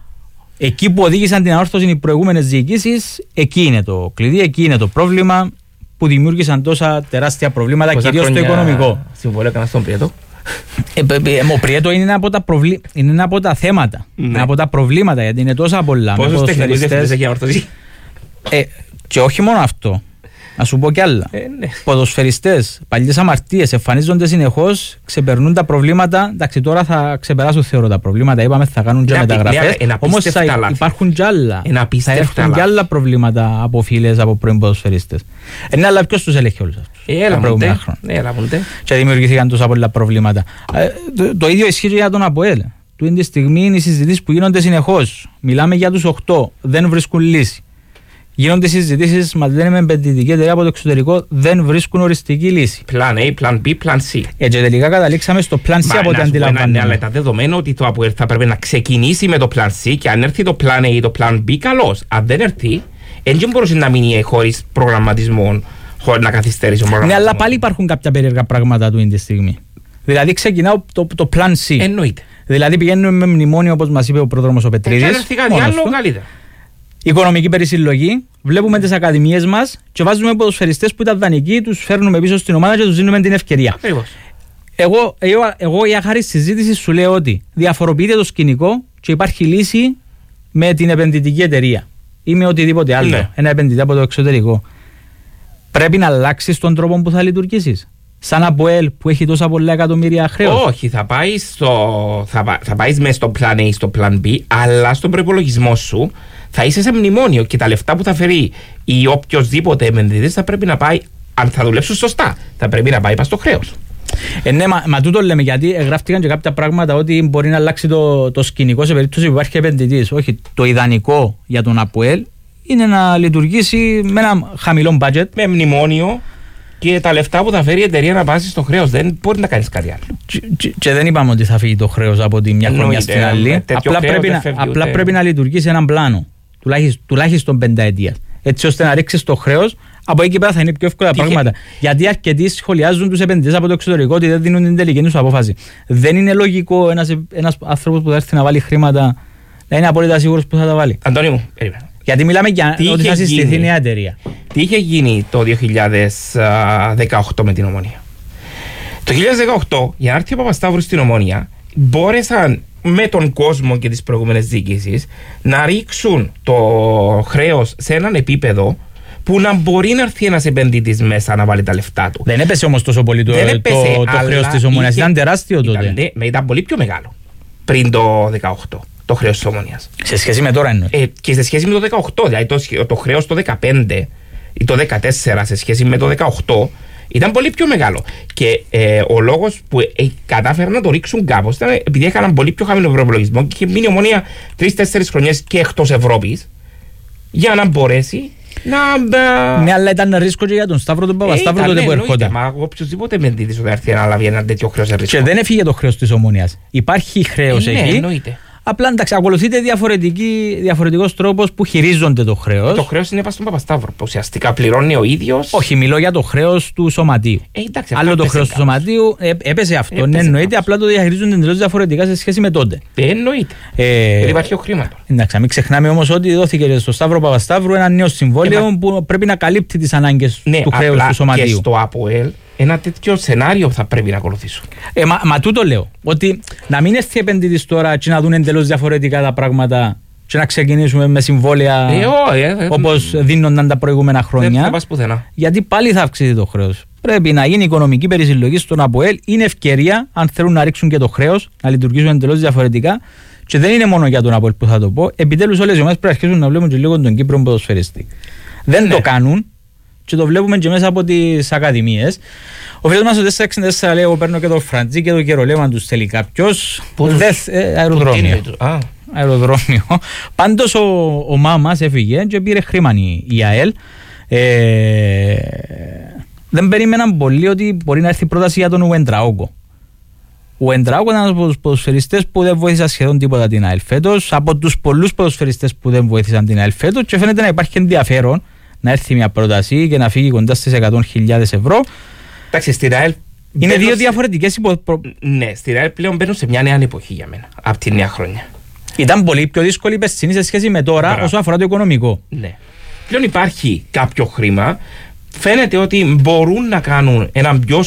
εκεί που οδήγησαν την Ανόρθωση οι προηγούμενες διοικήσεις, εκεί είναι το κλειδί, εκεί είναι το πρόβλημα που δημιούργησαν τόσα τεράστια προβλήματα, κυρίως στο οικονομικό. Συμβολία κανένα στον Πριέτο. Ο Πριέτο είναι ένα από τα θέματα, ένα από τα προβλήματα, γιατί είναι τόσα πολλά. Πόσους τεχνικούς διευθυντές έχει η Ανόρθωση? Και όχι μόνο αυτό, να σου πω κι άλλα. Ναι. Ποδοσφαιριστές, παλιές αμαρτίες εμφανίζονται συνεχώς, ξεπερνούν τα προβλήματα. Εντάξει, τώρα θα ξεπεράσουν, θεωρώ, τα προβλήματα. Είπαμε θα κάνουν και μεταγραφές. Όμως θα υπάρχουν κι άλλα. Θα έρθουν κι άλλα προβλήματα από φίλες, από πρώην ποδοσφαιριστές. Αλλά ποιος τους ελέγχει όλους αυτούς τα προηγούμενα χρόνια? Και δημιουργήθηκαν τόσα πολλά προβλήματα. Το ίδιο ισχύει για τον ΑΠΟΕΛ. Του είναι τη στιγμή είναι οι συζητήσεις που γίνονται συνεχώς. Μιλάμε για τους 8, δεν βρίσκουν λύση. Γίνονται συζητήσεις, μας λένε με επενδυτική εταιρεία από το εξωτερικό, δεν βρίσκουν οριστική λύση. Plan A, Plan B, Plan C. Έτσι τελικά καταλήξαμε στο Plan C από ό,τι αντιλαμβάνομαι. Αλλά ήταν δεδομένο ότι το ΑΠΟΕΛ θα πρέπει να ξεκινήσει με το Plan C και αν έρθει το Plan A ή το Plan B, καλώς. Αν δεν έρθει, δεν μπορούσε να μείνει χωρίς προγραμματισμό, χωρίς να καθυστερήσει ο προγραμματισμό. Ναι, αλλά πάλι υπάρχουν κάποια περίεργα πράγματα του τη στιγμή. Δηλαδή ξεκινάω το Plan C. Εννοείται. Δηλαδή πηγαίνουμε με μνημόνιο, όπως μας είπε ο πρόδρομος ο Πετρίδης. Αν έρθει κάτι άλλο, καλύτερα. Οικονομική περισυλλογή, βλέπουμε τις ακαδημίες μας και βάζουμε ποδοσφαιριστές που ήταν δανεικοί, τους φέρνουμε πίσω στην ομάδα και τους δίνουμε την ευκαιρία. Ακριβώς. Εγώ για χάρη συζήτηση σου λέω ότι διαφοροποιείται το σκηνικό και υπάρχει λύση με την επενδυτική εταιρεία ή με οτιδήποτε άλλο. Ναι. Ένα επενδυτή από το εξωτερικό. Πρέπει να αλλάξεις τον τρόπο που θα λειτουργήσεις. σαν ΑΠΟΕΛ που έχει τόσα πολλά εκατομμύρια χρέος? Όχι, θα πάει μέσα στο plan A, στο plan B, αλλά στον προϋπολογισμό σου θα είσαι σε μνημόνιο και τα λεφτά που θα φέρει ή οποιοδήποτε επενδυτής θα πρέπει να πάει, αν θα δουλέψουν σωστά, θα πρέπει να πάει στο χρέος. Ναι, μα τούτο λέμε, γιατί γράφτηκαν και κάποια πράγματα ότι μπορεί να αλλάξει το σκηνικό σε περίπτωση που υπάρχει επενδυτής. Όχι, το ιδανικό για τον ΑΠΟΕΛ είναι να λειτουργήσει με ένα χαμηλό budget. Με μνημόνιο και τα λεφτά που θα φέρει η εταιρεία να πάσει στο χρέος. Δεν μπορεί να κάνεις κάτι άλλο. Και δεν είπαμε ότι θα φύγει το χρέος από τη μια χρονιά στην άλλη. Απλά πρέπει να λειτουργήσει έναν πλάνο, τουλάχιστον 5 ετία. Έτσι ώστε να ρίξεις το χρέος. Από εκεί πέρα θα είναι πιο εύκολα πράγματα. Γιατί αρκετοί σχολιάζουν τους επενδυτές από το εξωτερικό ότι δεν δίνουν την τελική τους απόφαση. Δεν είναι λογικό ένας άνθρωπος που θα έρθει να βάλει χρήματα να είναι απόλυτα σίγουρος που θα τα βάλει. Αντώνη μου, περίμενα. Γιατί μιλάμε για ότι θα συστηθεί νέα εταιρεία. Τι είχε γίνει το 2018 με την Ομόνοια? Το 2018, για να έρθει ο Παπασταύρου στην Ομόνοια, μπόρεσαν με τον κόσμο και τις προηγούμενες διοικήσεις να ρίξουν το χρέος σε έναν επίπεδο που να μπορεί να έρθει ένας επενδυτής μέσα να βάλει τα λεφτά του. Δεν έπεσε όμως τόσο πολύ το χρέος της Ομόνοιας. Ήταν τεράστιο τότε. Ήταν πολύ πιο μεγάλο πριν το 2018 το χρέος της Ομόνοιας. Σε σχέση με τώρα εννοώ. Και σε σχέση με το 2018, δηλαδή το χρέος το 2015 ή το 2014 σε σχέση με το 2018 ήταν πολύ πιο μεγάλο. Και ο λόγος που κατάφεραν να το ρίξουν κάπως ήταν επειδή έκαναν πολύ πιο χαμηλό προϋπολογισμό και είχε μείνει η Ομόνοια 3-4 χρονιές και εκτός Ευρώπης για να μπορέσει να. Ναι, αλλά ήταν ρίσκο και για τον Σταύρο τον Παπασταύρο τότε που ερχόταν. Μα οποιοδήποτε επενδυτής όταν έρθει να λάβει ένα τέτοιο χρέος ρίσκο. Και δεν έφυγε το χρέος της Ομόνοιας. Υπάρχει χρέος εκεί. Εννοείται. Απλά εντάξει, ακολουθείται διαφορετικός τρόπος που χειρίζονται το χρέος. Το χρέος είναι στον Παπασταύρο. Ουσιαστικά πληρώνει ο ίδιος. Όχι, μιλώ για το χρέος του σωματείου. Εντάξει, άλλο το χρέος του σωματίου έπεσε αυτό. Ναι, εννοείται, απλά το διαχειρίζονται εντελώς διαφορετικά σε σχέση με τότε. Εννοείται. Δεν υπάρχει ο χρήμα. Εντάξει, μην ξεχνάμε όμως ότι δόθηκε στο Σταύρο Παπασταύρου ένα νέο συμβόλαιο που πρέπει να καλύπτει τις ανάγκες του χρέους του σωματίου. Και στο ΑΠΟΕΛ ένα τέτοιο σενάριο θα πρέπει να ακολουθήσω. Μα τούτο λέω. Ότι να μην έρθει επενδυτής τώρα και να δουν εντελώς διαφορετικά τα πράγματα και να ξεκινήσουμε με συμβόλαια όπως δίνονταν τα προηγούμενα χρόνια. Δεν θα πας πουθενά. Γιατί πάλι θα αυξηθεί το χρέος. Πρέπει να γίνει οικονομική περισυλλογή στον ΑΠΟΕΛ. Είναι ευκαιρία, αν θέλουν να ρίξουν και το χρέος, να λειτουργήσουν εντελώς διαφορετικά. Και δεν είναι μόνο για τον ΑΠΟΕΛ που θα το πω. Επιτέλους, όλες οι ομάδες πρέπει να αρχίσουν να βλέπουν και λίγο τον Κύπρο ποδοσφαιριστή. Δεν το κάνουν. Και το βλέπουμε και μέσα από τις ακαδημίες. Ο φίλος μας ο 464 λέει: εγώ παίρνω και το Φραντζί και το Κερολέμα τους θέλει κάποιος. Αεροδρόμιο. Αεροδρόμιο. Πάντως ο Μάμας έφυγε και πήρε χρήμα η ΑΕΛ. Δεν περίμεναν πολύ ότι μπορεί να έρθει πρόταση για τον Ουεντραόγκο. Ο Ουεντραόγκο ήταν ένας από τους ποδοσφαιριστές που δεν βοήθησαν σχεδόν τίποτα την ΑΕΛ φέτος. Από τους πολλούς ποδοσφαιριστές που δεν βοήθησαν την ΑΕΛ φέτος, και φαίνεται να υπάρχει ενδιαφέρον να έρθει μια πρόταση και να φύγει κοντά στις 100.000 ευρώ. Εντάξει, στην ΑΕΛ είναι δύο διαφορετικές Ναι, στην ΑΕΛ πλέον μπαίνουν σε μια νέα εποχή για μένα, από τη νέα χρονιά. Ήταν πολύ πιο δύσκολη η περσινή σε σχέση με τώρα όσον αφορά το οικονομικό. Ναι. Πλέον υπάρχει κάποιο χρήμα. Φαίνεται ότι μπορούν να κάνουν έναν πιο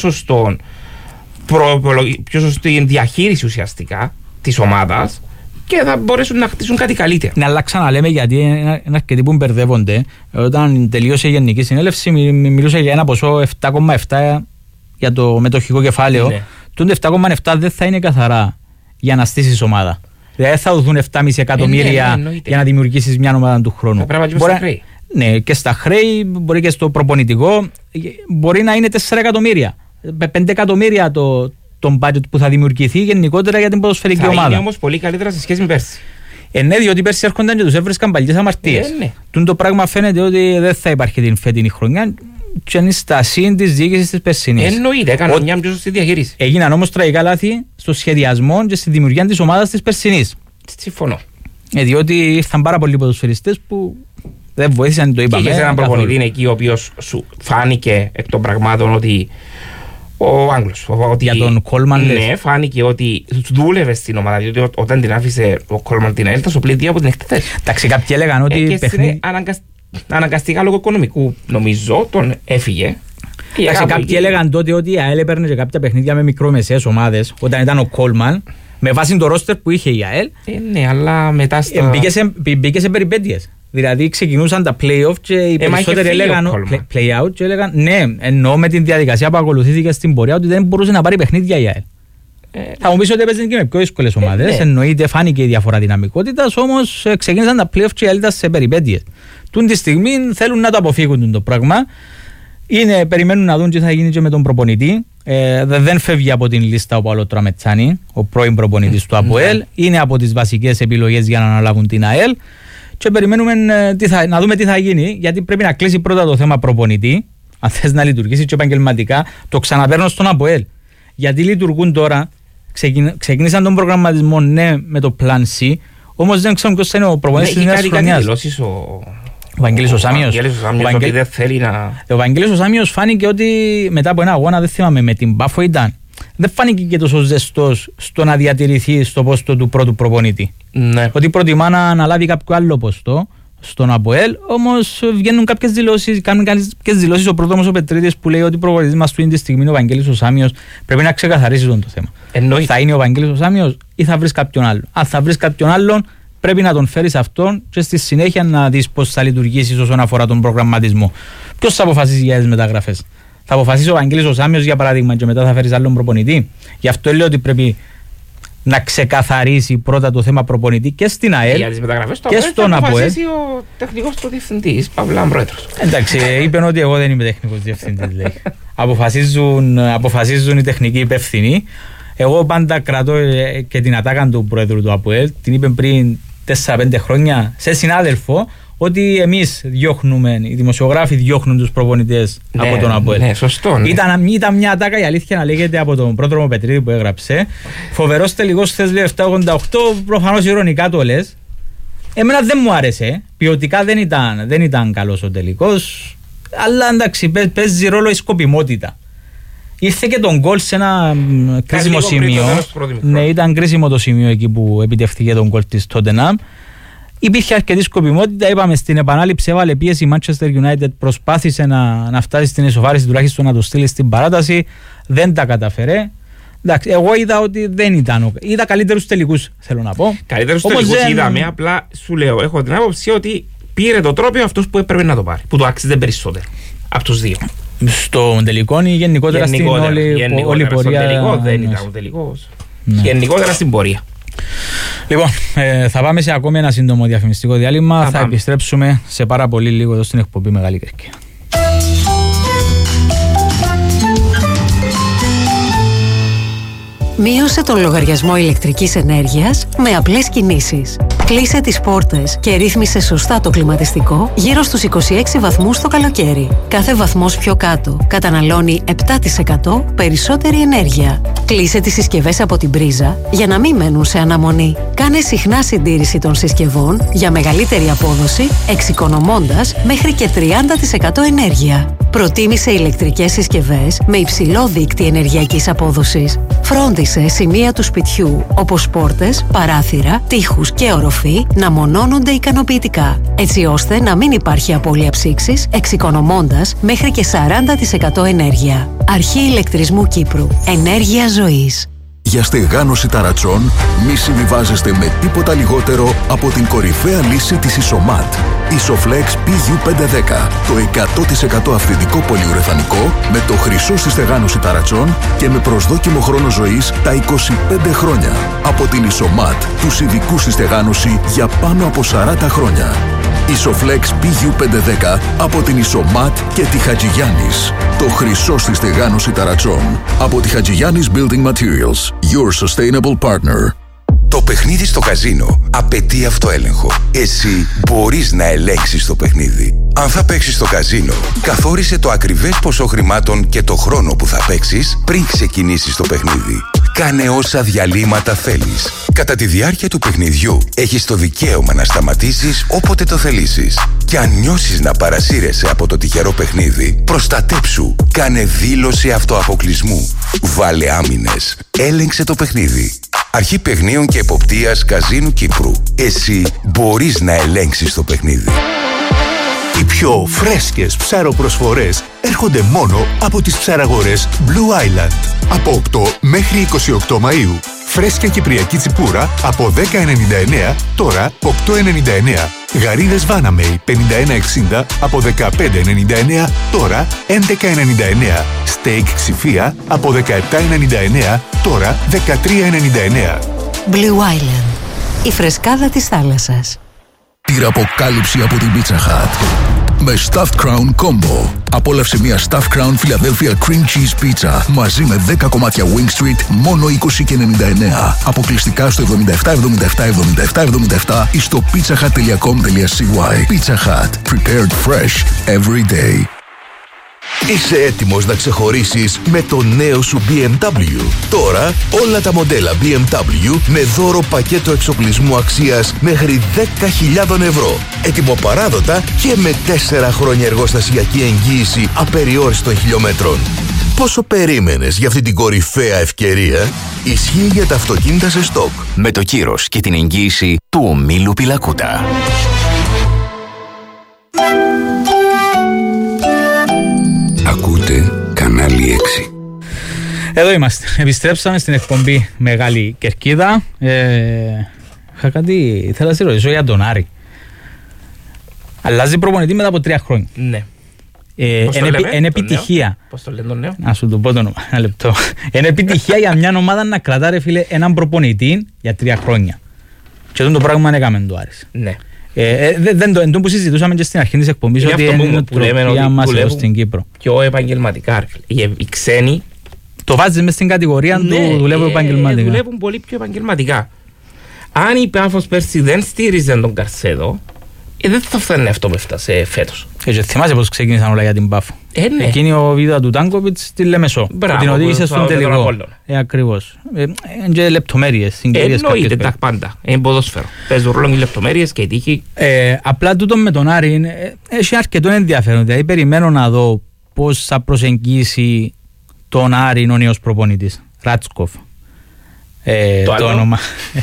σωστή διαχείριση ουσιαστικά της ομάδας και θα μπορέσουν να χτίσουν κάτι καλύτερο. Ναι, αλλά ξαναλέμε, γιατί είναι αρκετοί που μπερδεύονται. Όταν τελείωσε η Γενική Συνέλευση, μιλούσε για ένα ποσό 7,7 για το μετοχικό κεφάλαιο. Ναι. Τότε 7,7 δεν θα είναι καθαρά για να στήσεις ομάδα. Δηλαδή θα δοθούν 7,5 εκατομμύρια για να δημιουργήσεις μια ομάδα του χρόνου. Ναι, και στα χρέη, μπορεί και στο προπονητικό, μπορεί να είναι 4 εκατομμύρια. 5 εκατομμύρια τον budget που θα δημιουργηθεί γενικότερα για την ποδοσφαιρική ομάδα. Είναι όμως πολύ καλύτερα σε σχέση με πέρσι. Ναι, διότι πέρσι έρχονταν και τους έβρισκαν παλιές αμαρτίες. Ναι. Το πράγμα φαίνεται ότι δεν θα υπάρχει την φετινή χρονιά και είναι στα σύν της διοίκησης της περσινής. Εννοείται, έκανα μια πιο σωστή διαχείριση. Έγιναν όμως τραγικά λάθη στο σχεδιασμό και στη δημιουργία της ομάδας της περσινής. Συμφωνώ. Διότι ήρθαν πάρα πολλοί ποδοσφαιριστές που δεν βοήθησαν, το είπαμε. Και είχε έναν προπονητή εκεί ο οποίος σου φάνηκε εκ των πραγμάτων ότι. Ο Άγγλος. Για τον Κόλμαν. Ναι, φάνηκε ότι δούλευε στην ομάδα. Διότι όταν την άφησε ο Κόλμαν την ΑΕΛ, θα σου πλήττει από την εκτεθέση. Εντάξει, κάποιοι έλεγαν ότι. Αναγκαστικά λόγω οικονομικού, νομίζω, τον έφυγε. Εντάξει, κάποιοι έλεγαν τότε ότι η ΑΕΛ έπαιρνε και κάποια παιχνίδια με μικρομεσαίες ομάδες όταν ήταν ο Κόλμαν, με βάση το ρόστερ που είχε η ΑΕΛ. Ναι, αλλά μετά μπήκε σε περιπέτειες. Δηλαδή ξεκινούσαν τα play-off και οι περισσότεροι έλεγαν play-out και έλεγαν ναι, εννοώ με την διαδικασία που ακολουθήθηκε στην πορεία ότι δεν μπορούσε να πάρει παιχνίδια η ΑΕΛ. Θα μου πεις ότι έπαιζε και με πιο δύσκολες ομάδες, εννοείται φάνηκε η διαφορά δυναμικότητας, όμως ξεκίνησαν τα play-off και η ΑΕΛ ήταν σε περιπέτειες. Τούν τη στιγμή θέλουν να το αποφύγουν το πράγμα. Περιμένουν να δουν τι θα γίνει και με τον προπονητή. Δεν φεύγει από την λίστα ο Παόλο Τραμετσάνη, ο πρώην προπονητής του ΑΠΟΕΛ. Είναι από τις βασικές επιλογές για να αναλάβουν την ΑΕΛ. Και περιμένουμε να δούμε τι θα γίνει, γιατί πρέπει να κλείσει πρώτα το θέμα προπονητή. Αν θες να λειτουργήσει και επαγγελματικά, το ξαναπαίρνω στον ΑΠΟΕΛ. Γιατί λειτουργούν τώρα, ξεκίνησαν τον προγραμματισμό ναι με το Plan C, όμως δεν ξέρουν ποιος θα είναι ο προπονητής της νέας χρονιάς. Ο Βαγγέλης ο Σάμιος. Ο Βαγγέλης ο Σάμιος φάνηκε ότι μετά από ένα αγώνα, δεν θυμάμαι, με την Πάφο ήταν. Δεν φάνηκε και τόσο ζεστός στο να διατηρηθεί στο πόστο του πρώτου προπονητή. Ναι. Ότι προτιμά να αναλάβει κάποιο άλλο ποστό στον ΑΠΟΕΛ, όμως βγαίνουν κάποιες δηλώσεις, κάνουν κάποιες δηλώσεις ο Πρόδομος ο Πετρίτης που λέει ότι ο προπονητής μας του είναι τη στιγμή ο Βαγγέλης ο Σάμιος. Πρέπει να ξεκαθαρίσει το θέμα. Θα είναι ο Βαγγέλης ο Σάμιος ή θα βρεις κάποιον άλλον. Αν θα βρεις κάποιον άλλον, πρέπει να τον φέρεις αυτόν και στη συνέχεια να δεις πώς θα λειτουργήσει όσον αφορά τον προγραμματισμό. Ποιος θα αποφασίσει για τις μεταγραφές? Θα αποφασίσει ο Βαγγέλης ο Σάμιος για παράδειγμα και μετά θα φέρεις άλλον προπονητή? Γι' αυτό λέω ότι πρέπει να ξεκαθαρίσει πρώτα το θέμα προπονητή και στην ΑΕΛ και στον ΑΠΟΕΛ. Θα αποφασίσει ο τεχνικός του διευθυντής, Παύλα Πρόεδρος. Εντάξει, είπε ότι εγώ δεν είμαι τεχνικός διευθυντής, λέει. Αποφασίζουν οι τεχνικοί υπεύθυνοι. Εγώ πάντα κρατώ και την ατάκα του πρόεδρου του ΑΠΟΕΛ, την είπε πριν 4-5 χρόνια σε συνάδελφο, ότι εμείς διώχνουμε, οι δημοσιογράφοι διώχνουν τους προπονητές από τον ΑΠΟΕΛ. Ναι, σωστό. Ναι. Ήταν μια ατάκα, η αλήθεια να λέγεται, από τον πρόδρομο Πετρίδη που έγραψε. Φοβερός τελικός θες λέει 7-88, προφανώς ηρωνικά το λες. Εμένα δεν μου άρεσε, ποιοτικά δεν ήταν καλός ο τελικός, αλλά εντάξει, παίζει ρόλο η σκοπιμότητα. Ήρθε και τον γκολ σε ένα κρίσιμο σημείο. Ναι, ήταν κρίσιμο το σημείο εκεί που επιτεύχθηκε τον γκολ της Tottenham. Υπήρχε αρκετή σκοπιμότητα. Είπαμε στην επανάληψη, έβαλε πίεση η Manchester United. Προσπάθησε να φτάσει στην ισοφάριση, τουλάχιστον να το στείλει στην παράταση. Δεν τα καταφέρε. Εντάξει, εγώ είδα ότι δεν ήταν. Είδα καλύτερους τελικούς, θέλω να πω. Καλύτερους τελικούς είδαμε. Απλά σου λέω, έχω την άποψη ότι πήρε το τρόπαιο αυτός που έπρεπε να το πάρει. Που το άξιζε περισσότερο από τους δύο. Στον τελικό ή γενικότερα στην όλη πορεία? Στον τελικό δεν ήταν ο τελικός. Γενικότερα στην πορεία. Λοιπόν, θα πάμε σε ακόμη ένα σύντομο διαφημιστικό διάλειμμα. Θα επιστρέψουμε σε πάρα πολύ λίγο εδώ στην εκπομπή Μεγάλη Κερκία. Μείωσε τον λογαριασμό ηλεκτρικής ενέργειας με απλές κινήσεις. Κλείσε τις πόρτες και ρύθμισε σωστά το κλιματιστικό γύρω στους 26 βαθμούς το καλοκαίρι. Κάθε βαθμός πιο κάτω καταναλώνει 7% περισσότερη ενέργεια. Κλείσε τις συσκευές από την πρίζα για να μην μένουν σε αναμονή. Κάνε συχνά συντήρηση των συσκευών για μεγαλύτερη απόδοση, εξοικονομώντας μέχρι και 30% ενέργεια. Προτίμησε ηλεκτρικές συσκευές με υψηλό δείκτη ενεργειακής απόδοσης. Φρόντισε σημεία του σπιτιού, όπως πόρτες, παράθυρα, τοίχους και οροφή, να μονώνονται ικανοποιητικά, έτσι ώστε να μην υπάρχει απώλεια ψήξης, εξοικονομώντας μέχρι και 40% ενέργεια. Αρχή Ηλεκτρισμού Κύπρου. Ενέργεια ζωής. Για στεγάνωση ταρατσών μη συμβιβάζεστε με τίποτα λιγότερο από την κορυφαία λύση της Isomat. Isoflex PU510, το 100% αυθεντικό πολυουρεθανικό με το χρυσό στη στεγάνωση ταρατσών και με προσδόκιμο χρόνο ζωής τα 25 χρόνια. Από την Isomat, τους ειδικούς στη στεγάνωση για πάνω από 40 χρόνια. Isoflex PU510 από την Isomat και τη Χατζηγιάννης. Το χρυσό στη στεγάνωση ταρατσών. Από τη Χατζηγιάννης Building Materials. Your sustainable partner. Το παιχνίδι στο καζίνο απαιτεί αυτοέλεγχο. Εσύ μπορείς να ελέγξεις το παιχνίδι. Αν θα παίξεις στο καζίνο, καθόρισε το ακριβές ποσό χρημάτων και το χρόνο που θα παίξεις πριν ξεκινήσεις το παιχνίδι. Κάνε όσα διαλύματα θέλεις. Κατά τη διάρκεια του παιχνιδιού έχεις το δικαίωμα να σταματήσεις όποτε το θελήσεις. Και αν νιώσεις να παρασύρεσαι από το τυχερό παιχνίδι, προστατέψου. Κάνε δήλωση αυτοαποκλεισμού. Βάλε άμυνες. Έλεγξε το παιχνίδι. Αρχή Παιχνίων και Εποπτείας Καζίνου Κύπρου. Εσύ μπορείς να ελέγξεις το παιχνίδι. Οι πιο φρέσκες ψαροπροσφορές έρχονται μόνο από τις ψαραγορές Blue Island. Από 8 μέχρι 28 Μαΐου. Φρέσκια κυπριακή τσιπούρα από 10,99 τώρα 8,99. Γαρίδες Βάναμεϊ 51,60 από 15,99 τώρα 11,99. Στέικ Ξηφία από 17,99 τώρα 13,99. Blue Island. Η φρεσκάδα της θάλασσας. Τυραποκάλυψη από την Pizza Hut. Με Stuffed Crown Combo. Απόλαυσε μια Stuffed Crown Philadelphia Cream Cheese Pizza μαζί με 10 κομμάτια Wing Street μόνο 20,99. Αποκλειστικά στο 77777777 ή στο pizzahut.com.cy. Pizza Hut. Prepared fresh every day. Είσαι έτοιμος να ξεχωρίσεις με το νέο σου BMW. Τώρα όλα τα μοντέλα BMW με δώρο πακέτο εξοπλισμού αξίας μέχρι 10.000 ευρώ. Ετοιμοπαράδοτα και με 4 χρόνια εργοστασιακή εγγύηση απεριόριστων χιλιόμετρων. Πόσο περίμενες για αυτή την κορυφαία ευκαιρία? Ισχύει για τα αυτοκίνητα σε στόκ. Με το κύρος και την εγγύηση του ομίλου Πιλακούτα. Ακούτε κανάλι 6. Εδώ είμαστε. Επιστρέψαμε στην εκπομπή Μεγάλη Κερκίδα. Είχα κάτι, θέλω να σε ρωτήσω για τον Αλλάζει προπονητή μετά από 3 χρόνια. Ναι. Είναι επιτυχία. Πώς το λένε τον νέο? Να σου το πω το όνομα, ένα λεπτό. Είναι επιτυχία για μια ομάδα να κρατά, ρε φίλε, έναν προπονητή για 3 χρόνια. Και αυτό το πράγμα έκαμε το Άρης. Ναι. Δεν το που συζητούσαμε και στην αρχή της εκπομπής, ότι είναι η νοοτροπία μας εδώ στην Κύπρο. Πιο επαγγελματικά. Οι ξένοι το βάζεις μες στην κατηγορία του δουλεύουν επαγγελματικά. Δουλεύουν πολύ πιο επαγγελματικά. Αν η Πάφος πέρσι δεν στήριζε τον Καρσέδο, δεν θα φτάνει αυτό που έφτασε φέτος. Θυμάσαι πώς ξεκίνησαν όλα για την Πάφο. Ναι. Εκείνη ο βίντεο του Τάνκοβιτς στη Λεμεσό. Την οδήγησε στον τελικό. Ακριβώς. Και λεπτομέρειες. Εννοείται τα πάντα. Είναι ποδόσφαιρο. Παίζουν ρόλο οι λεπτομέρειες και η τύχη. Απλά τούτο με τον Άρη έχει αρκετό ενδιαφέρον. Δηλαδή περιμένω να δω πώς θα προσεγγίσει τον Άρη ο νέος προπονητής. Ράτσκοφ. Το όνομα.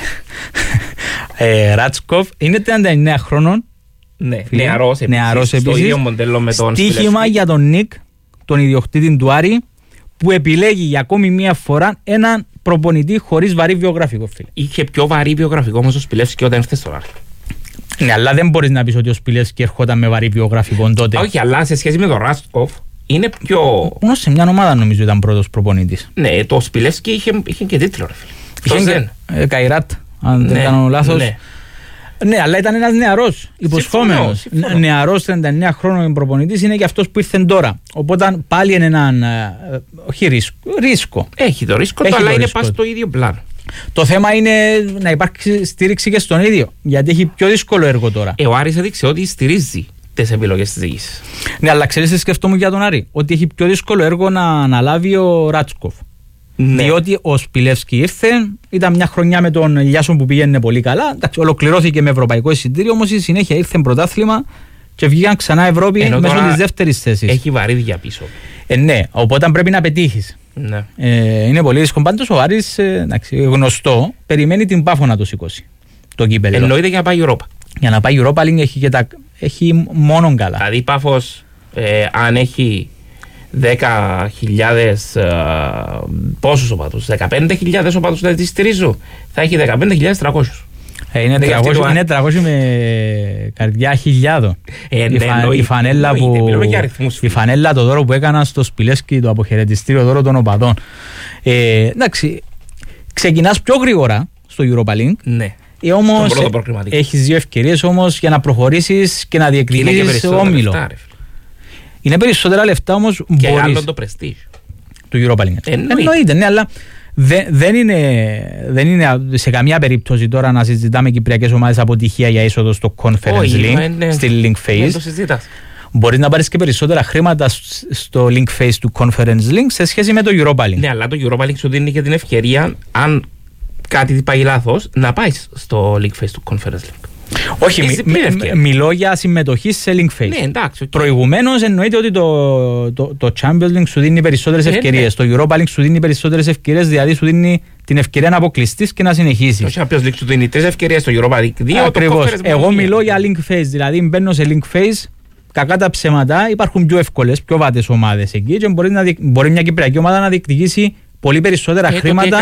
Ράτσκοφ είναι 39 χρόνων. Ναι, νεαρός επίσης, στο ίδιο μοντέλο με τον στοίχημα για τον Νίκ, τον ιδιοκτήτη του Άρη, που επιλέγει για ακόμη μία φορά έναν προπονητή χωρίς βαρύ βιογραφικό. Φίλε. Είχε πιο βαρύ βιογραφικό όμως ο Σπιλεύσκι όταν ήρθε στον Άρη. Ναι, αλλά δεν μπορείς να πεις ότι ο Σπιλεύσκι ερχόταν με βαρύ βιογραφικό τότε. Όχι, αλλά σε σχέση με τον Ράτσκοφ είναι πιο. Μόνο σε μια ομάδα νομίζω ήταν πρώτος προπονητής. Ναι, το Σπιλεύσκι είχε και τίτλο, ρε φίλε. Είχε Καϊράτ, αν δεν κάνω λάθος. Ναι, αλλά ήταν ένας νεαρός, υποσχόμενος. Νεαρός 39 χρόνων προπονητής είναι και αυτός που ήρθε τώρα. Οπότε πάλι είναι έναν. Όχι ρίσκο. Έχει το ρίσκο, αλλά είναι πας στο ίδιο πλάνο. Το θέμα είναι να υπάρξει στήριξη και στον ίδιο. Γιατί έχει πιο δύσκολο έργο τώρα. Ο Άρης έδειξε ότι στηρίζει τις επιλογές της διοίκησης. Ναι, αλλά ξέρεις τι σκεφτόμουν για τον Άρη? Ότι έχει πιο δύσκολο έργο να αναλάβει ο Ράτσκοφ. Ναι. Διότι ο Σπιλεύσκι ήρθε, ήταν μια χρονιά με τον Λιάσον που πήγαινε πολύ καλά. Εντάξει, ολοκληρώθηκε με ευρωπαϊκό εισιτήριο, όμως στη συνέχεια ήρθε πρωτάθλημα και βγήκαν ξανά Ευρώπη μέσω της δεύτερης θέσης. Έχει βαρύδια πίσω. Ναι, οπότε πρέπει να πετύχεις. Ναι. Είναι πολύ δύσκολο. Πάντως ο Άρης, γνωστό, περιμένει την Πάφο να το σηκώσει. Το κύπελλο. Εννοείται για να πάει Europa. Για να πάει Europa League έχει μόνο καλά. Δηλαδή η Πάφος, αν έχει 10.000 πόσους οπαδούς, 15.000 οπαδούς να τη στηρίζουν, θα έχει 15.300. Είναι 300 με καρδιά χιλιάδων. Η φανέλα η φανέλα, το δώρο που έκανα στο Σπιλεύσκι, το αποχαιρετιστήριο δώρο των οπαδών. Εντάξει, ξεκινάς πιο γρήγορα στο Europa League. Ναι. Όμως έχεις 2 ευκαιρίες όμως για να προχωρήσεις και να διεκδικήσεις όμιλο. Είναι περισσότερα λεφτά όμως και μπορείς. Και άλλο το prestige του Europa League. Εννοείται, ναι, αλλά δεν είναι σε καμία περίπτωση τώρα να συζητάμε κυπριακές ομάδες αποτυχία για είσοδο στο Conference League, στη Link Phase. Μπορείς να πάρεις και περισσότερα χρήματα στο Link Phase του Conference League σε σχέση με το Europa League. Ναι, αλλά το Europa League σου δίνει και την ευκαιρία, αν κάτι πάει λάθος, να πάει στο Link Phase του Conference League. Όχι, μιλώ για συμμετοχή σε Link Phase. Ναι, εντάξει, okay. Προηγουμένως εννοείται ότι το Champions League σου δίνει περισσότερες ευκαιρίες. Το Europa League σου δίνει περισσότερες ευκαιρίες, δηλαδή σου δίνει την ευκαιρία να αποκλειστείς και να συνεχίσεις. Το Champions League σου δίνει 3 ευκαιρίες, το Europa League 2. Ακριβώς. Εγώ μιλώ για Link Phase, δηλαδή μπαίνω σε Link Phase, κακά τα ψέματα, υπάρχουν πιο εύκολες, πιο βάτες ομάδες εκεί και μπορεί μια κυπριακή ομάδα να διεκδικήσει πολύ περισσότερα χρήματα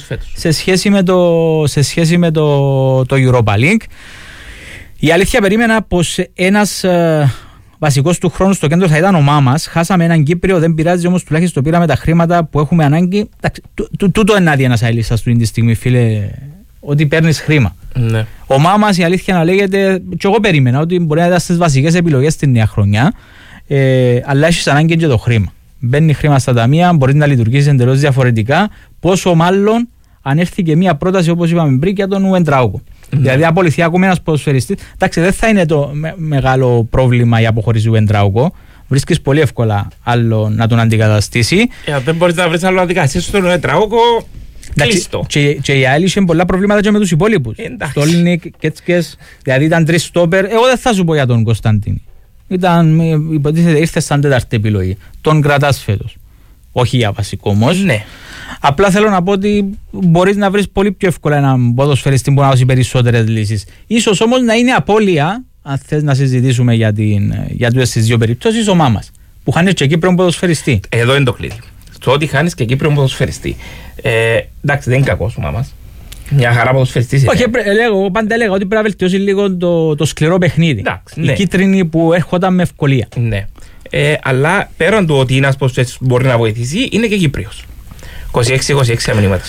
σε σχέση με το Europa League. Η αλήθεια, περίμενα πως ένας βασικός του χρόνου στο κέντρο θα ήταν ο Μάμας. Χάσαμε έναν Κύπριο, δεν πειράζει, όμως τουλάχιστον πήραμε τα χρήματα που έχουμε ανάγκη. Τούτο είναι άδεια ένας αελίστας του τη στιγμή, φίλε, ότι παίρνεις χρήμα. Ναι. Ο Μάμας, η αλήθεια να λέγεται, και εγώ περίμενα ότι μπορεί να ήταν στις βασικές επιλογές στην νέα χρονιά, αλλά έχεις ανάγκη και το χρήμα. Μπαίνει χρήμα στα ταμεία, μπορεί να λειτουργήσει εντελώς διαφορετικά, πόσο μάλλον αν έρθει και μία πρόταση, όπως είπαμε πριν, για τον Ουεντράουκο. Δηλαδή, απολυθεί ακόμη ένας ποδοσφαιριστής. Εντάξει, δεν θα είναι το μεγάλο πρόβλημα η αποχώρηση του Ουεντράουκο. Βρίσκεις πολύ εύκολα άλλο να τον αντικαταστήσει. Δεν μπορείς να βρεις άλλο να αντικαταστήσει στον Ουεντράουκο. Κλείστο. Και η ΑΕΛ είχε πολλά προβλήματα και με τους υπόλοιπους. Στόλνικ, Κέτσκες, δηλαδή ήταν 3 στόπερ. Εγώ δεν θα σου πω για τον Κωνσταντίνη. Υποτίθεται ήρθε σαν τέταρτη επιλογή. Τον κρατάς φέτος. Όχι για βασικό όμως. Ναι. Απλά θέλω να πω ότι μπορείς να βρεις πολύ πιο εύκολα έναν ποδοσφαιριστή που να δώσει περισσότερες λύσεις. Ίσως όμως να είναι απώλεια, αν θες να συζητήσουμε για τις δύο περιπτώσεις, ο Μάμας. Που χάνεις και Κύπριον ποδοσφαιριστή. Εδώ είναι το κλειδί. Στο ότι χάνεις και Κύπριον ποδοσφαιριστή. Εντάξει, δεν είναι κακός ο Μάμας. Μια χαρά ποδοσφαιριστής είναι. Όχι, εγώ πάντα έλεγα ότι πρέπει να βελτιώσει λίγο το σκληρό παιχνίδι. Εντάξει, η κίτρινη που έρχονταν με ευκολία. Ναι. Αλλά πέραν του ότι ένας ποδοσφαιριστής μπορεί να βοηθήσει, είναι και Κύπριος. 26-26 αμηνύματα.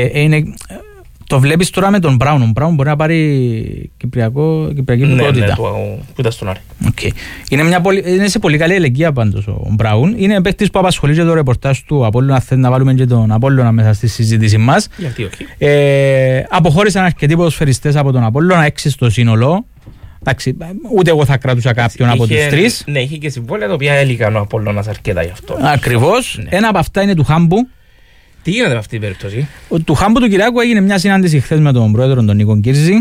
Το βλέπεις τώρα με τον Μπράουν. Ο Μπράουν μπορεί να πάρει κυπριακή υπηκότητα. Ναι, που ήταν στον Άρη. Okay. Είναι σε πολύ καλή ηλικία πάντως ο Μπράουν. Είναι παίκτης που απασχολεί και το ρεπορτάζ του Απόλλωνα. Θέλει να βάλουμε και τον Απόλλωνα μέσα στη συζήτηση μας. Γιατί όχι. Αποχώρησαν αρκετοί ποδοσφαιριστές από τον Απόλλωνα, 6 στο σύνολο. Εντάξει, ούτε εγώ θα κρατούσα κάποιον από τους 3. Ναι, είχε και συμβόλαια τα οποία έλυγαν ο Απόλλωνας αρκετά γι' αυτό. Ακριβώς. Ναι. Ένα από αυτά είναι του Χάμπου. Τι γίνεται με αυτή την περίπτωση? Του Χάμπου του Κυριάκου έγινε μια συνάντηση χθες με τον πρόεδρο τον Νίκο Κύρζη.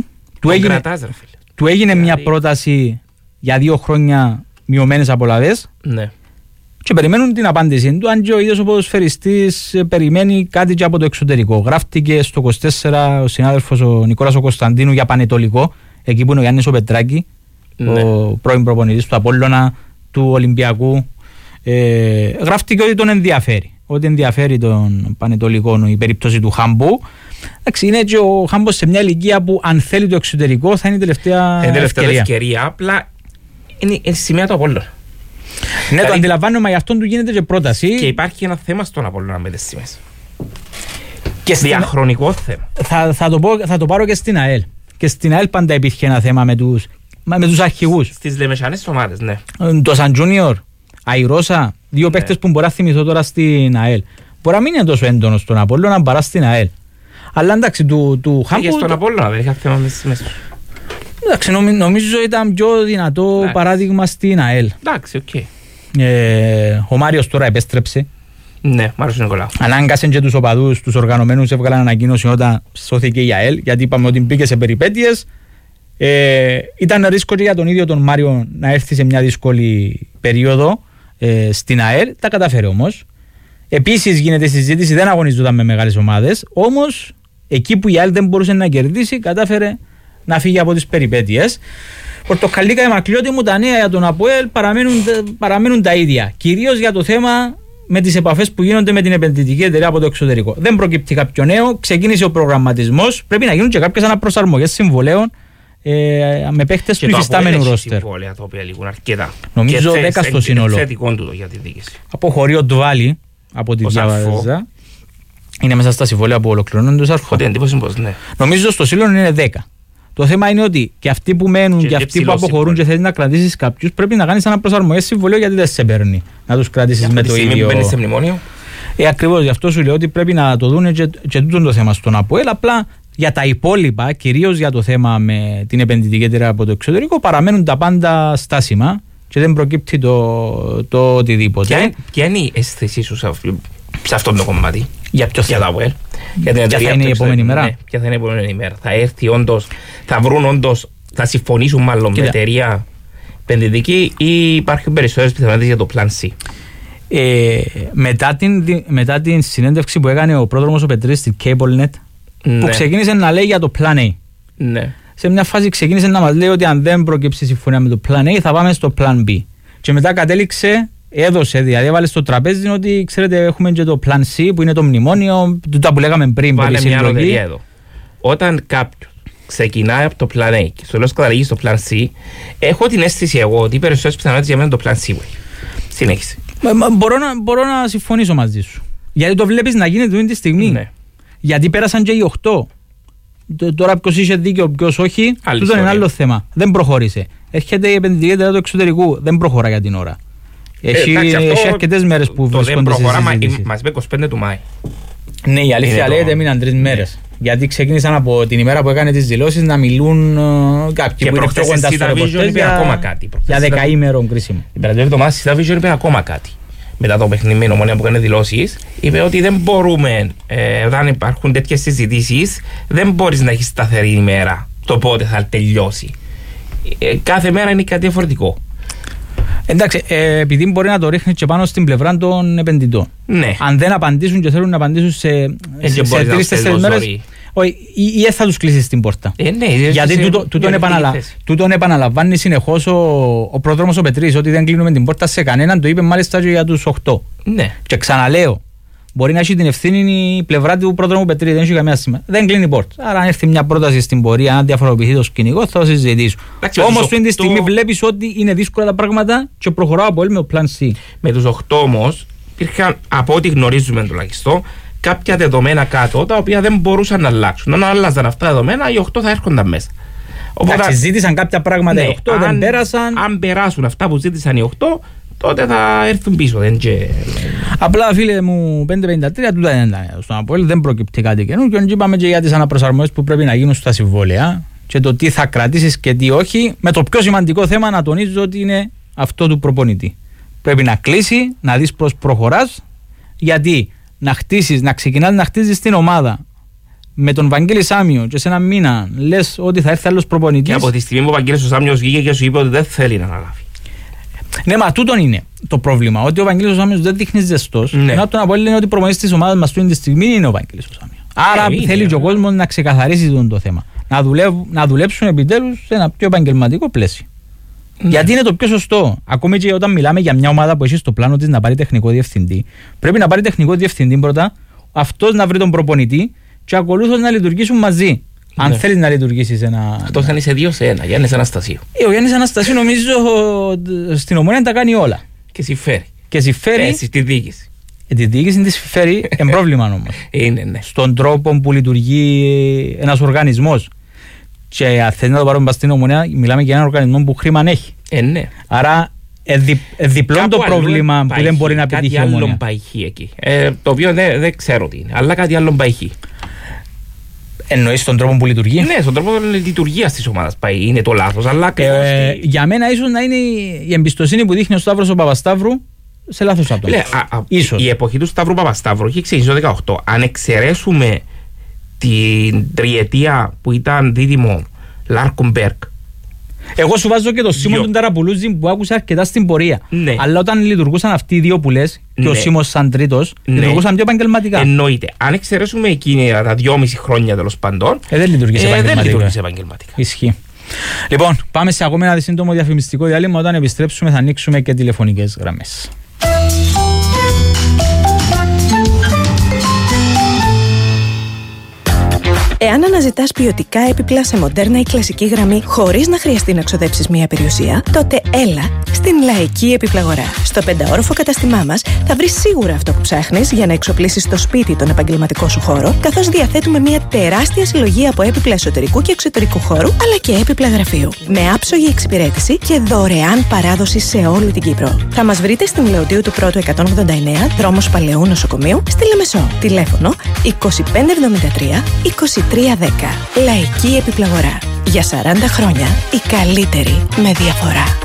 Του έγινε μια πρόταση για 2 χρόνια μειωμένες απολαβές. Ναι. Και περιμένουν την απάντηση του. Αν και ο ίδιος ο ποδοσφαιριστής περιμένει κάτι και από το εξωτερικό. Γράφτηκε στο 24 ο συνάδελφος ο Νικόλας ο Κωνσταντίνου για Πανετολικό. Εκεί που είναι ο Γιάννης ο Πετράκη, ναι, ο πρώην προπονητής του Απόλλωνα, του Ολυμπιακού. Γράφτηκε ότι τον ενδιαφέρει. Ότι ενδιαφέρει τον Πανετολικό η περίπτωση του Χάμπου. Εντάξει, είναι και ο Χάμπος σε μια ηλικία που αν θέλει το εξωτερικό θα είναι η τελευταία ευκαιρία. Απλά είναι σημαία του Απόλλωνα. Ναι, το αντιλαμβάνομαι, γι' αυτόν του γίνεται και πρόταση. Και υπάρχει ένα θέμα στον Απόλλωνα με τις σημαίες. Και διαχρονικό θέμα. Θα το πάρω και στην ΑΕΛ. Και στην ΑΕΛ πάντα υπήρχε ένα θέμα με τους αρχηγούς. Στις λεμεσανές ομάδες, ναι. Το Σαν Τζούνιορ, Αϊρώσα, 2 παίχτες που μπορώ να θυμηθώ τώρα στην ΑΕΛ. Μπορεί να μην είναι τόσο έντονο στον Απόλλωνα παρά στην ΑΕΛ. Αλλά εντάξει, του Χάμπου. Και στον Απόλλωνα δεν είχα θέμα με τις σημαίες. Εντάξει, νομίζω ήταν πιο δυνατό παράδειγμα στην ΑΕΛ. Εντάξει, οκ. Ο Μάριος τώρα επέστρεψε. Ναι, Μάριος Νικολάου. Ανάγκασε και τους οπαδούς, τους οργανωμένους, έβγαλαν ανακοίνωση όταν σώθηκε η ΑΕΛ, γιατί είπαμε ότι μπήκε σε περιπέτειες. Ήταν ρίσκο και για τον ίδιο τον Μάριο να έρθει σε μια δύσκολη περίοδο στην ΑΕΛ. Τα καταφέρει όμως. Επίσης γίνεται συζήτηση, δεν αγωνιζόταν με μεγάλες ομάδες. Όμως εκεί που η ΑΕΛ δεν μπορούσε να κερδίσει, κατάφερε να φύγει από τις περιπέτειες. Πορτοκαλίκα και Μακλιώτη μου, τα νέα για τον ΑΠΟΕΛ παραμένουν τα ίδια. Κυρίως για το θέμα με τις επαφές που γίνονται με την επενδυτική εταιρεία από το εξωτερικό. Δεν προκύπτει κάποιο νέο, ξεκίνησε ο προγραμματισμός. Πρέπει να γίνουν και κάποιες αναπροσαρμογές συμβολέων με παίχτες του υφιστάμενου ρόστερ. Συμβόλαια τα οποία λήγουν αρκετά. Νομίζω 10 στο σύνολο. Θετικό του για τη διοίκηση. Αποχωρεί ο Ντουάλι από τη διάβαζα. Είναι μέσα στα συμβόλαια που ολοκληρώνονται ο Σαρφό. Ναι. Νομίζω στο σύνολο είναι 10. Το θέμα είναι ότι και αυτοί που μένουν και αυτοί που αποχωρούν και θέλει να κρατήσεις κάποιους, πρέπει να κάνεις αναπροσαρμογές συμβολέου, γιατί δεν σε παίρνει να τους κρατήσεις με το ίδιο. Μπαίνεις σε μνημόνιο. Ακριβώς, γι' αυτό σου λέω ότι πρέπει να το δουν και τούτο το θέμα στον ΑΠΟΕΛ. Απλά για τα υπόλοιπα, κυρίως για το θέμα με την επενδυτική εταιρεία από το εξωτερικό, παραμένουν τα πάντα στάσιμα και δεν προκύπτει το οτιδήποτε. Ποια είναι η αίσθησή σου σε αυτό το κομμάτι? Για ποιο θέμα? Για τα ΑΠΟΕΛ. Ποια θα είναι η επόμενη μέρα? Ναι, ποια θα είναι η επόμενη μέρα? Θα έρθει όντως, θα βρουν όντως, θα συμφωνήσουν μάλλον με εταιρεία επενδυτική ή υπάρχουν περισσότερες πιθανότητες για το Plan C? Μετά την συνέντευξη που έκανε ο πρόδρομος ο Πετρής στην CableNet, που ξεκίνησε να λέει για το Plan A. Ναι. Σε μια φάση ξεκίνησε να μας λέει ότι αν δεν προκύψει συμφωνία με το Plan A θα πάμε στο Plan B. Και μετά κατέληξε έδωσε, δηλαδή έβαλε στο τραπέζι ότι ξέρετε έχουμε και το Plan C που είναι το μνημόνιο, τούτα που λέγαμε πριν. Βάλε μια λογική εδώ. Όταν κάποιος ξεκινάει από το Plan A και στο λέω καταλήγει στο Plan C, έχω την αίσθηση εγώ ότι οι περισσότερες πιθανότητες για μένα το Plan C. Συνέχισε. Μπορώ να συμφωνήσω μαζί σου. Γιατί το βλέπεις να γίνεται αυτή τη στιγμή. Ναι. Γιατί πέρασαν και οι 8. Τώρα ποιος είχε δίκιο, ποιος όχι, τούτο είναι ένα άλλο θέμα. Δεν προχώρησε. Έρχεται η επενδυτική εταιρεία του εξωτερικού. Δεν προχωρά για την ώρα. Έχει αρκετές μέρες που βρίσκονται σε συζήτηση. Μας είπε 25 του Μάη. Ναι, η αλήθεια λέγεται έμειναν 3 μέρες. Γιατί ξεκίνησαν από την ημέρα που έκανε τις δηλώσεις να μιλούν κάποιοι που είναι πιο κοντά στο ρεπορτάζ για δεκαήμερο κρίσιμο. Την περασμένη εβδομάδα στη Vision είπε ακόμα κάτι. Μετά το παιχνίδι με Ομόνια που έκανε δηλώσεις, είπε ότι δεν μπορούμε, όταν υπάρχουν τέτοιες συζητήσεις, δεν μπορείς να έχεις σταθερή ημέρα το πότε θα τελειώσει. Κάθε μέρα είναι κάτι διαφορετικό. Εντάξει, επειδή μπορεί να το ρίχνει και πάνω στην πλευρά των επενδυτών. Ναι. Αν δεν απαντήσουν και θέλουν να απαντήσουν σε 3-4 μέρες, ή θα τους κλείσεις την πόρτα. Ναι, γιατί τούτον επαναλαμβάνει συνεχώς ο πρόδρομος ο Πετρής, ότι δεν κλείνουμε την πόρτα σε κανέναν, το είπε μάλιστα και για τους 8. Ναι. Και ξαναλέω, μπορεί να έχει την ευθύνη η πλευρά του πρόδρομου Πετρή, δεν έχει καμία σημασία. Δεν κλείνει η πόρτα. Άρα, αν έρθει μια πρόταση στην πορεία, αν διαφοροποιηθεί το σκηνικό, θα το συζητήσω. Όμως, αυτή τη στιγμή βλέπεις ότι είναι δύσκολα τα πράγματα και προχωράω από με το Plan C. Με τους 8 όμως, υπήρχαν, από ό,τι γνωρίζουμε τουλάχιστον, κάποια δεδομένα κάτω, τα οποία δεν μπορούσαν να αλλάξουν. Αν άλλαζαν αυτά τα δεδομένα, οι 8 θα έρχονταν μέσα. Οπότε, ζήτησαν κάποια πράγματα οι 8, δεν πέρασαν. Αν περάσουν αυτά που ζήτησαν οι 8, τότε θα έρθουν πίσω. Απλά φίλε μου, 5.53 τούτα δεν ήταν στον Αποέλ, δεν προκύπτει κάτι καινούργιο. Και είπαμε και για τις αναπροσαρμογές που πρέπει να γίνουν στα συμβόλαια και το τι θα κρατήσεις και τι όχι. Με το πιο σημαντικό θέμα να τονίζω ότι είναι αυτό του προπονητή. Πρέπει να κλείσει, να δεις πώς προχωράς, γιατί να ξεκινάς να χτίζεις την ομάδα με τον Βαγγέλη Σάμιο και σε ένα μήνα λες ότι θα έρθει άλλος προπονητής. Και από τη στιγμή που ο Βαγγέλης Σάμιος βγήκε και σου είπε ότι δεν θέλει να αναλάβει. Ναι, μα τούτον είναι το πρόβλημα. Ότι ο Βαγγέλης Σάμιος δεν δείχνει ζεστός. Ναι. Ενώ από τον Αποέλ είναι ότι προπονητής της ομάδας μας αυτή τη στιγμή είναι ο Βαγγέλης Σάμιος. Άρα θέλει και ο κόσμος να ξεκαθαρίσει το θέμα. Να δουλέψουν επιτέλους σε ένα πιο επαγγελματικό πλαίσιο. Ναι. Γιατί είναι το πιο σωστό. Ακόμη και όταν μιλάμε για μια ομάδα που έχει στο πλάνο της να πάρει τεχνικό διευθυντή, πρέπει να πάρει τεχνικό διευθυντή πρώτα, αυτός να βρει τον προπονητή και ακολούθως να λειτουργήσουν μαζί. Αν θέλεις να λειτουργήσεις ένα. Αυτό θα είναι σε 2-1, Γιάννης Αναστασίου. Ο Γιάννης Αναστασίου νομίζω στην Ομόνια τα κάνει όλα. Και συμφέρει. Στη διοίκηση. Τη διοίκηση τη συμφέρει πρόβλημα όμως. Είναι, ναι. Στον τρόπο που λειτουργεί ένας οργανισμός. Και αν θέλει να το πάρουμε στην Ομονία, μιλάμε για έναν οργανισμό που χρήμα έχει. Ναι. Άρα διπλών το πρόβλημα που δεν μπορεί να πετύχει η Ομονία. Κάτι άλλο παϊχεί εκεί. Το οποίο δεν ξέρω τι είναι, αλλά κάτι άλλο παϊχεί. Εννοείς τον τρόπο που λειτουργεί. Ναι, στον τρόπο λειτουργίας της ομάδας πάει. Είναι το λάθος, αλλά για μένα ίσως να είναι η εμπιστοσύνη που δείχνει ο Σταύρος ο Παπασταύρου σε λάθος άτομο. Η εποχή του Σταύρου Παπασταύρου έχει ξεκινήσει το 18. Αν εξαιρέσουμε την τριετία που ήταν δίδυμο Λάρκομπερκ. Εγώ σου βάζω και το Σίμον του Ταραπουλούζη που άκουσα αρκετά στην πορεία. Ναι. Αλλά όταν λειτουργούσαν αυτοί οι δύο που λες και ο Σίμος σαν τρίτος, λειτουργούσαν πιο επαγγελματικά. Εννοείται. Αν εξαιρέσουμε εκείνη τα 2,5 χρόνια τέλος παντών, δεν λειτουργήσε επαγγελματικά. Ισχύει. Λοιπόν, πάμε σε ακόμα ένα σύντομο διαφημιστικό διάλειμμα. Όταν επιστρέψουμε θα ανοίξουμε και τηλεφωνικές γραμμές. Εάν αναζητάς ποιοτικά έπιπλα σε μοντέρνα ή κλασική γραμμή χωρίς να χρειαστεί να ξοδέψεις μία περιουσία, τότε έλα στην Λαϊκή Επιπλαγορά. Στο 5όροφο καταστημά μας θα βρεις σίγουρα αυτό που ψάχνεις για να εξοπλίσεις στο σπίτι τον επαγγελματικό σου χώρο, καθώς διαθέτουμε μία τεράστια συλλογή από έπιπλα εσωτερικού και εξωτερικού χώρου, αλλά και έπιπλα γραφείου. Με άψογη εξυπηρέτηση και δωρεάν παράδοση σε όλη την Κύπρο. Θα μας βρείτε στην Λεωντίου του Πρώτου 189, δρόμος Παλαιού Νοσοκομείου, στη Λεμεσό. Τηλέφωνο 2573 2310. Λαϊκή Επιπλαγορά. Για 40 χρόνια η καλύτερη με διαφορά.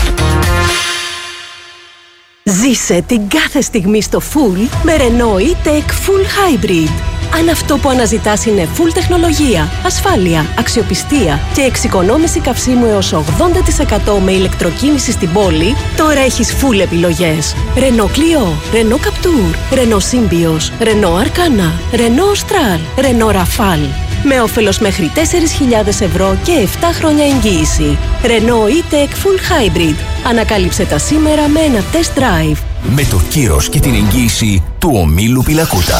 Ζήσε την κάθε στιγμή στο full με Renault E-Tech Full Hybrid. Αν αυτό που αναζητάς είναι full τεχνολογία, ασφάλεια, αξιοπιστία και εξοικονόμηση καυσίμου έως 80% με ηλεκτροκίνηση στην πόλη, τώρα έχεις full επιλογές. Renault Clio, Renault Captur, Renault Symbioz, Renault Arcana, Renault Austral, Renault Rafale. με όφελος μέχρι 4.000 ευρώ και 7 χρόνια εγγύηση. Renault E-Tech Full Hybrid. Ανακάλυψε τα σήμερα με ένα test drive. Με το κύρος και την εγγύηση του ομίλου Πιλακούτα.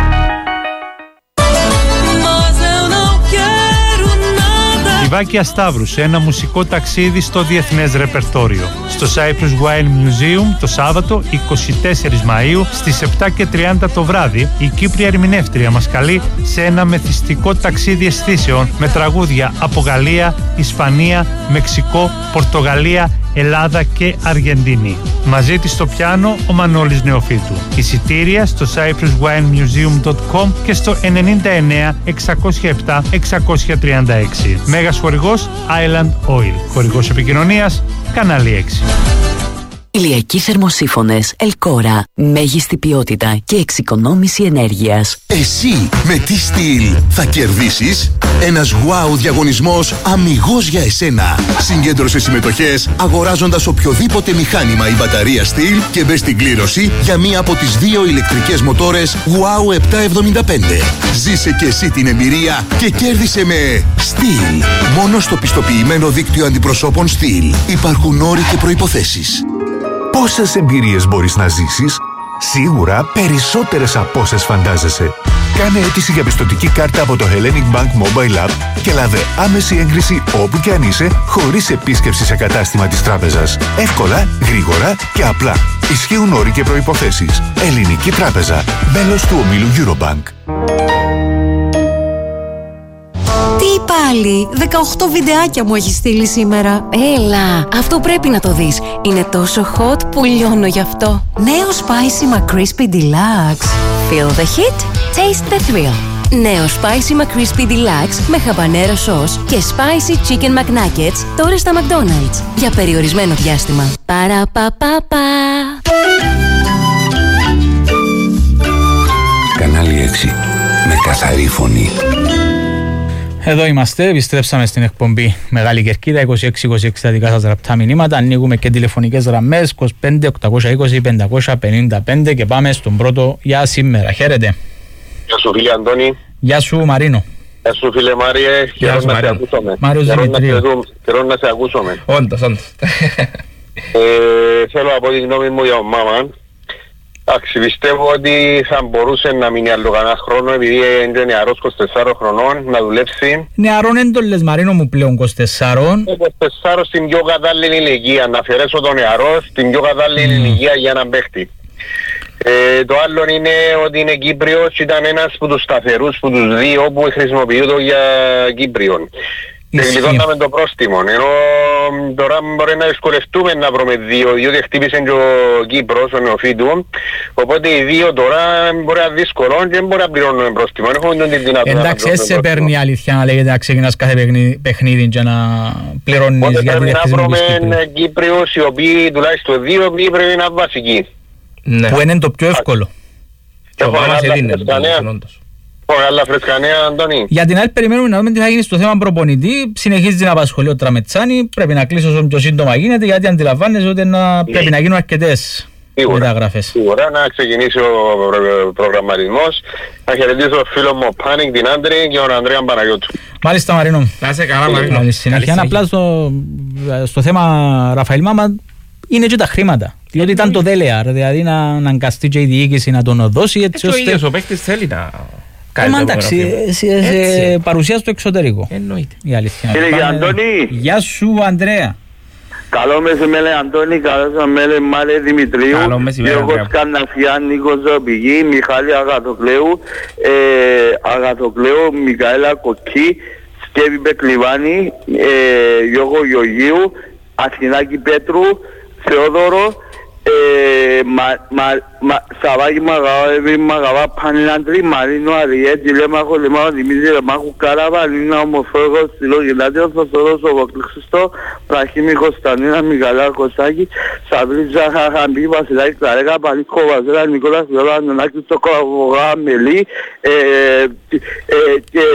Λιβάκια Σταύρου σε ένα μουσικό ταξίδι στο διεθνές ρεπερτόριο. Στο Cyprus Wine Museum το Σάββατο 24 Μαΐου στις 7:30 το βράδυ η Κύπρια ερμηνεύτρια μας καλεί σε ένα μεθυστικό ταξίδι αισθήσεων με τραγούδια από Γαλλία, Ισπανία, Μεξικό, Πορτογαλία, Ελλάδα και Αργεντινή. Μαζί της στο πιάνο ο Μανώλης Νεοφύτου. Εισιτήρια στο cypruswinemuseum.com και στο 99 607 636. Μέγας χορηγός Island Oil. Χορηγός επικοινωνίας Κανάλι 6. Ηλιακοί θερμοσύφωνες Ελκόρα. Μέγιστη ποιότητα και εξοικονόμηση ενέργειας. Εσύ με τι στυλ θα κερδίσεις? Ένας wow διαγωνισμός αμιγώς για εσένα. Συγκέντρωσε συμμετοχές αγοράζοντας οποιοδήποτε μηχάνημα ή μπαταρία στυλ και μπες στην κλήρωση για μία από τις 2 ηλεκτρικές μοτόρες wow 775. Ζήσε και εσύ την εμπειρία και κέρδισε με στυλ. Μόνο στο πιστοποιημένο δίκτυο αντιπροσώπων στυλ. Υπάρχουν όροι και προϋποθέσεις. Πόσες εμπειρίες μπορείς να ζήσεις? Σίγουρα περισσότερες από όσες φαντάζεσαι. Κάνε αίτηση για πιστωτική κάρτα από το Hellenic Bank Mobile App και λάβε άμεση έγκριση όπου και αν είσαι, χωρίς επίσκεψη σε κατάστημα της τράπεζας. Εύκολα, γρήγορα και απλά. Ισχύουν όροι και προϋποθέσεις. Ελληνική Τράπεζα. Μέλος του ομίλου Eurobank. Τι πάλι, 18 βιντεάκια μου έχει στείλει σήμερα. Έλα, αυτό πρέπει να το δεις. Είναι τόσο hot που λιώνω γι' αυτό. Νέο Spicy McCrispy Deluxe. Feel the heat, taste the thrill. Νέο Spicy McCrispy Deluxe με χαμπανέρο σος και Spicy Chicken McNuggets τώρα στα McDonald's. Για περιορισμένο διάστημα. Παραπαπαπα. Κανάλι 6. Με καθαρή φωνή. Εδώ είμαστε, επιστρέψαμε στην εκπομπή Μεγάλη Κερκίδα, 26-26 τα δικά σας γραπτά μηνύματα. Ανοίγουμε και τηλεφωνικές γραμμές 25-820-555 και πάμε στον πρώτο για σήμερα. Χαίρετε. Γεια σου φίλε Αντώνη. Γεια σου Μαρίνο. Γεια σου φίλε Μάριε. Καιρό να σε ακούσουμε. Μάριος Δημητρίου. Καιρό να σε ακούσουμε. Όντως. Θέλω να πω τη γνώμη μου για μάμα. Εντάξει, πιστεύω ότι θα μπορούσε να μείνει άλλο κανένα χρόνο επειδή είναι νεαρός 24 χρονών να δουλέψει. Νεαρόν δεν το λες Μαρίνο μου πλέον 24. 24 στην πιο κατάλληλη ηλικία, να αφαιρέσω τον νεαρό στην πιο κατάλληλη ηλικία για έναν παίχτη. Το άλλο είναι ότι είναι Κύπριος και ήταν ένας από τους σταθερούς που τους δύο που χρησιμοποιούνται για Κύπριον. Και γλιτώναμε το πρόστιμο, ενώ τώρα μπορεί να δυσκολευτούμε να βρούμε δύο, διότι χτύπησε και ο Κύπρος, ο Νεοφύτου, οπότε οι δύο τώρα μπορεί να είναι δύσκολο και δεν μπορεί να πληρώνουμε πρόστιμο. Εντάξει, σε παίρνει η αλήθεια να λέγεται να ξεκινάς κάθε παιχνίδι και να πληρώνεις για την ευθύση μου της Κύπρου. Πρέπει να βρούμε Κύπριους οι οποίοι τουλάχιστον δύο οποίοι πρέπει να είναι βασικοί. Που είναι το πιο εύκολο. Άλλα φρεσκανέα, Αντώνη. Για την άλλη περιμένουμε να δούμε τι θα γίνει στο θέμα προπονητή. Συνεχίζει την απασχολεί ο Τραμετσάνη. Πρέπει να κλείσει όσο πιο σύντομα γίνεται, γιατί αντιλαμβάνεσαι ότι πρέπει να γίνουν αρκετές μεταγραφές. Σίγουρα να ξεκινήσει ο προγραμματισμός. Να χαιρετήσω τον φίλο μου Πάνικ, την Άντρη και τον Ανδρέα Παναγιώτου. Μάλιστα Μαρίνο. Να είσαι καλά Μαρίνο. Συνεχεία απλά στο θέμα Ραφαήλ Μάμα είναι και τα χρήματα. Διότι ήταν το δέλεαρ, δηλαδή να αναγκαστεί και η διοίκηση να τον δώσει έτσι ώστε... Ο ίδιος ο παίκτης θέλει να... Εντάξει, σε παρουσία στο εξωτερικό. Εννοείται. Η αλήθεια. Κύριε Αντώνη. Γεια σου Ανδρέα. Καλό μεσημέρι Αντώνη, καλό μεσημέρι Μάρια Δημητρίου, Γιώργος Καναφιάν, Νίκος Ζωπηγή, Μιχάλη Αγαθοκλέου, Μικαέλα Κοκκή, Σκεύη Μπεκλιβάνη, Γιώργο Γεωργίου, Αθηνάκη Πέτρου, Θεόδωρο, Σαβάκη Μαγαβά, Μαγαβά Πανηλάντρη, Μαρίνο Αριέ, Τηλέμαχο Λεμάχο, Δημήτρη Λεμάχου, Κάραβα, Λίνα Ομοφόγος, Στυλό Γελάτιο, Θοδωρός Οβοκλήξιστο, Πραχήμη Κωνσταντίνα, Μιγαλά Κωστάκη, Σαβρίτζα Χαχαμπή, Βασιλάκη Κλαρέκα, Πανίκο Βαζέλα, Νικόλας Βιόλα, Ανωνάκη Στοκοβογά, Μελή, και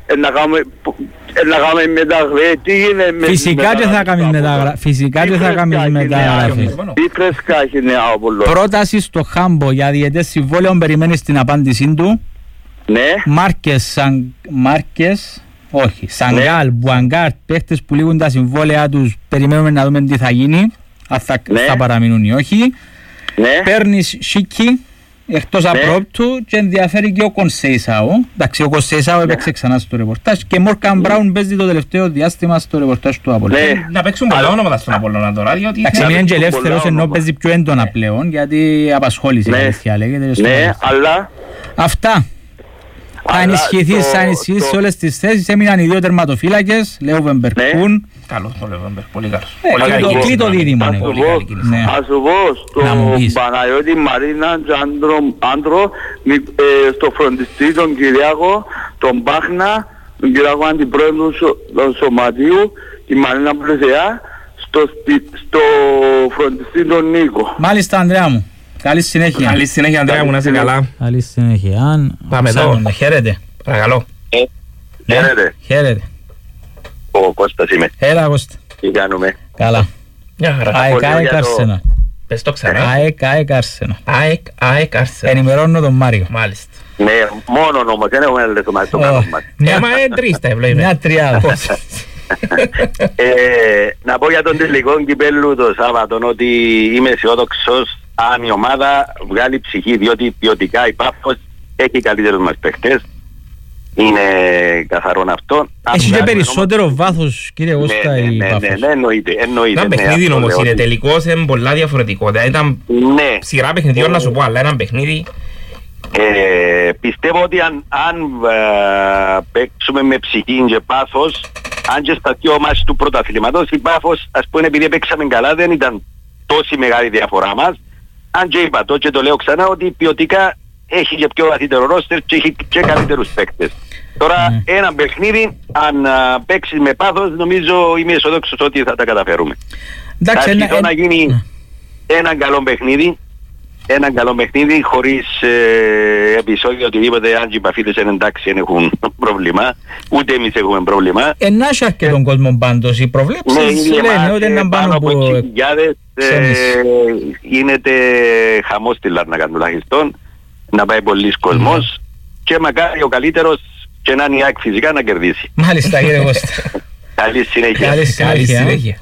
να κάνουμε μεταγραφές. Τι γίνεται με φυσικά και θα κάνεις μεταγραφές. Τι φρεσκά έχει νέα Απόλλων. Πρόταση στο Χάμπο για διαιτές συμβόλαιο, περιμένεις την απάντησή του. Μάρκες, όχι. Σανγκάλ, Μπουαγκάρτ, παίχτες που λήγουν τα συμβόλαια τους, περιμένουμε να δούμε τι θα γίνει, αν θα παραμείνουν ή όχι. Παίρνεις Σίκι, εκτός απρόπτου, και ενδιαφέρει και ο Κονσέισαο. Εντάξει, ο Κονσέισαο έπαιξε ξανά στο ρεπορτάζ και Μόρκαν Μπράουν παίζει το τελευταίο διάστημα στο ρεπορτάζ του Απόλλωνα. Να παίξουν πολλά ονόματα στον Απόλλωνα τώρα, διότι... Εντάξει, είναι και ελεύθερος, ενώ παίζει πιο έντονα πλέον, γιατί απασχόλησε η αλήθεια λέγεται. Ναι, αλλά... Αυτά. Θα ενισχυθείς σε όλες τις θέσεις. Έμειναν οι δύο τερματοφύλακες, Λέουβενμπεργκ Κουν. Καλός το Λέουβενμπεργκ, πολύ καλός. Κλείτο δίδυμο. Ας σου πω, στον Παναγιώτη Μαρίνα Άντρο, στο φροντιστή τον Κυριάκο, τον Πάχνα, τον Κυριάκο Αντιπρόεδρο του Σωματείου, τη Μαρίνα Πλουσεά, στο φροντιστή τον Νίκο. Μάλιστα, Ανδρέα μου. Καλή συνέχεια. Καλή συνέχεια, Ανδρέα μου, να είσαι καλά. Καλή συνέχεια. Πάμε εδώ. Χαίρετε. Παρακαλώ. Χαίρετε. Ο Κώστας είμαι. Έλα, Κώστα. Τι κάνουμε? Καλά. ΑΕΚ Άρσενα. Πες το ξανά. ΑΕΚ Άρσενα. ΑΕΚ Άρσενα. Ενημερώνω τον Μάριο. Μάλιστα. Ναι, μόνο όμως, δεν έχουμε έλεγχο μας το κάνουμε. Ναι, μα είναι τρεις τα ευλόγια. Μια τριάδα. Να πω για τον τελικό κυπέλλου το Σάββατο ότι είμαι αισιόδοξος αν η ομάδα βγάλει ψυχή, διότι ποιοτικά η Πάφος έχει καλύτερους μας παίχτες. Είναι καθαρόν αυτό. Έχει και περισσότερο βάθος, κύριε Κώστα, η Πάφος. Ναι, εννοείται. Ένα παιχνίδι όμως είναι τελικός, είναι πολλά διαφορετικό. Ήταν σειρά παιχνιδιών να σου πω, αλλά ένα παιχνίδι. Πιστεύω ότι αν παίξουμε με ψυχή και πάθος, αν και στα δύο μάτς του πρωταθλήματος, η Πάφος, ας πούμε, επειδή παίξαμε καλά, δεν ήταν τόση μεγάλη διαφορά μας. Αν και είπα το και το λέω ξανά ότι ποιοτικά έχει και πιο βαθύτερο ρόστερ και έχει και καλύτερους παίκτες. Τώρα ένα παιχνίδι, αν παίξει με πάθος, νομίζω είμαι αισιοδόξος ότι θα τα καταφέρουμε. Θα αρχίσω να γίνει ένα καλό παιχνίδι χωρίς επεισόδιο οτιδήποτε. Αν και οι παφίτες είναι εντάξει, δεν έχουν πρόβλημα, ούτε εμείς έχουμε πρόβλημα. Ενάσχει αρκετόν κόσμο πάντως, οι προβλέψεις λένε ότι είναι πάνω από 6.000, γίνεται χαμός στη Λάρνακα τουλάχιστον, να πάει πολλής κόσμος και μακάρι ο καλύτερος και να είναι η ΑΕΚ φυσικά να κερδίσει. Μάλιστα, κύριε Κώστα. Καλή συνέχεια. Καλή συνέχεια.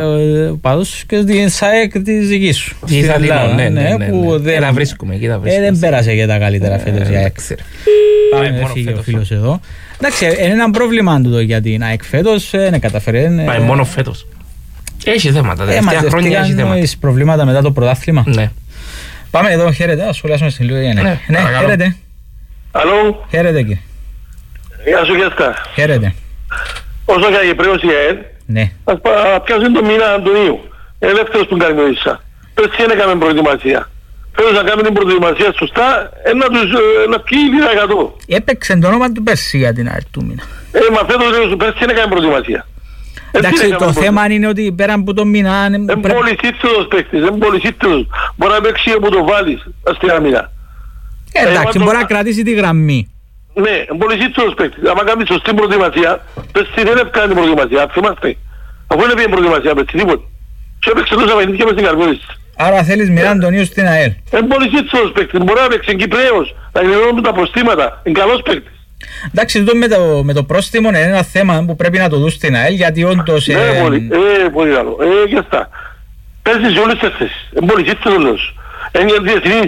Πάντως και στην ΣΑΕΚ της δικής σου. Στην Ελλάδα, ναι. Να βρίσκουμε, εκεί θα βρίσκουμε. Δεν πέρασε για τα καλύτερα φέτος η ΑΕΚ. Πάμε, φύγει ο φίλος εδώ. Εντάξει, είναι ένα πρόβλημα του για την ΑΕΚ φέτος, δεν καταφέρει. Πάει μόνο φέτος. Έχει θέματα, τελευταία χρόνια έχει θέματα. Έχει προβλήματα μετά το πρωτάθλημα. Ναι. Πάμε εδώ, χαίρετε, ας σχολιάσουμε στην λίγο. Ναι, χαίρετε. Αλλό. Χαίρετε, κύριε. Γεια σου, Γιάσκα. Χαίρετε. Όσο για Κυπρέος η ΑΕΔ, ας πιάσουν το μήνα Αντωνίου. Ελεύθερος που κάνει ίσα. Πέρσι δεν έκαμε προετοιμασία. Φέτος να κάνουμε την προετοιμασία σωστά, να πιει 2%. Έπαιξε το όνομα του πέρσι για την ΑΕΔ του μήνα. Μα φέτος πέρσι δεν έκαμε προετοιμασία. Εντάξει, το θέμα είναι ότι πέραν από το μήνα... Είναι πολυσύτητος παίκτης, είναι πολυσύτητος. Μπορεί να παίξει όπου το βάλεις στην άμυνα. Εντάξει, μπορεί να κρατήσει τη γραμμή. Ναι, πολυσύτητος παίκτης. Αν κάνει σωστή προετοιμασία, πέρσι δεν έπαιξε την προετοιμασία, θυμάστε. Αφού δεν έπαιξε προετοιμασία, πέρσι τίποτε. Και έπαιξε τόσα παιχνίδια μες στην καρδιόλης. Άρα θέλεις μοιρά Αντωνίου στην ΑΕΛ. Είναι πολυσύτητος παίκτης, μπορεί να παίξει Κυπρέος, να γλυρώνουν τα προστήματα, είναι καλός παίκτης. Εντάξει, εδώ με το πρόστιμο είναι ένα θέμα που πρέπει να το δουν στην ΑΕΛ, γιατί όντως... Ναι, πολύ καλό. Και αυτά. Πέρσι σε όλες τις θέσεις. Είναι πολυσύτητος. Είναι διεθνής.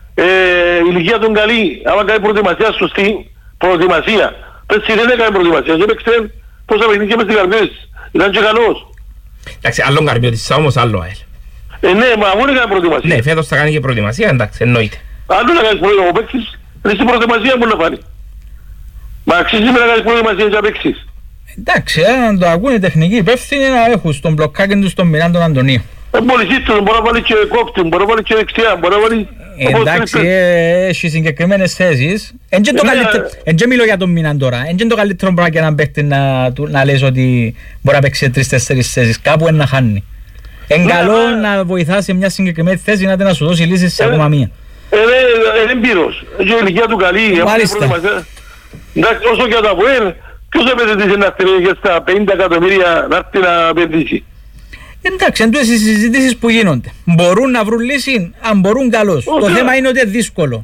Η ηλικία των καλή. Άμα κάνει προετοιμασία σωστή, προετοιμασία. Πέρσι δεν έκανε προετοιμασία. Και έπαιξε πόσα παιχνίδια μες στην καρδιές. Ήταν και καλός. Εντάξει, άλλον Καρμιώτης, όμως άλλο ΑΕΛ. Ναι, μα αφού έκανε προετοιμασία. Ναι, φέτος θα κάνει και προετοιμασία, εντάξει, εννοείται. Αν δεν κάνεις προετοιμασία, ο παίκτης, στην προετοιμασία μπορεί να φάνει. Μα αξίζει να κάνεις προετοιμασία και να παίξεις. Εντάξει, αν το ακούνε οι τεχνικοί υπεύθυνοι να έχουν στον μπλοκάκι τους τον Μινάν τον Αντωνίου. Πολυσύτητος, μπορεί να βάλει και κόπτη, μπορεί να βάλει και δεξιά, μπορεί να βάλει... Εντάξει, έχει συγκεκριμένες θέσεις. Εν και μιλώ για τον Μινάν τώρα. Εν και το καλύτερο πράγμα για έναν παίκτη να λες ότι μπορεί να παίξει 3-4 θέσεις. Κάπου να χάνει. Εν καλό να βοηθάς σε μια συγκεκριμένη θέση να σου δώσει λύσεις σε ακόμα μία. Είναι πύρος. Και η ηλικία του καλή. Μάλιστα. Εντάξει, όσο και τα ΑΠΟΕΛ, ποιος επενδύσει να στρέφει στα 50 εκατομμύρια να έρθει να επενδύσει. Εντάξει, εν τούτες οι συζητήσεις που γίνονται. Μπορούν να βρουν λύση, αν μπορούν καλώς. Το θέμα είναι ότι είναι δύσκολο.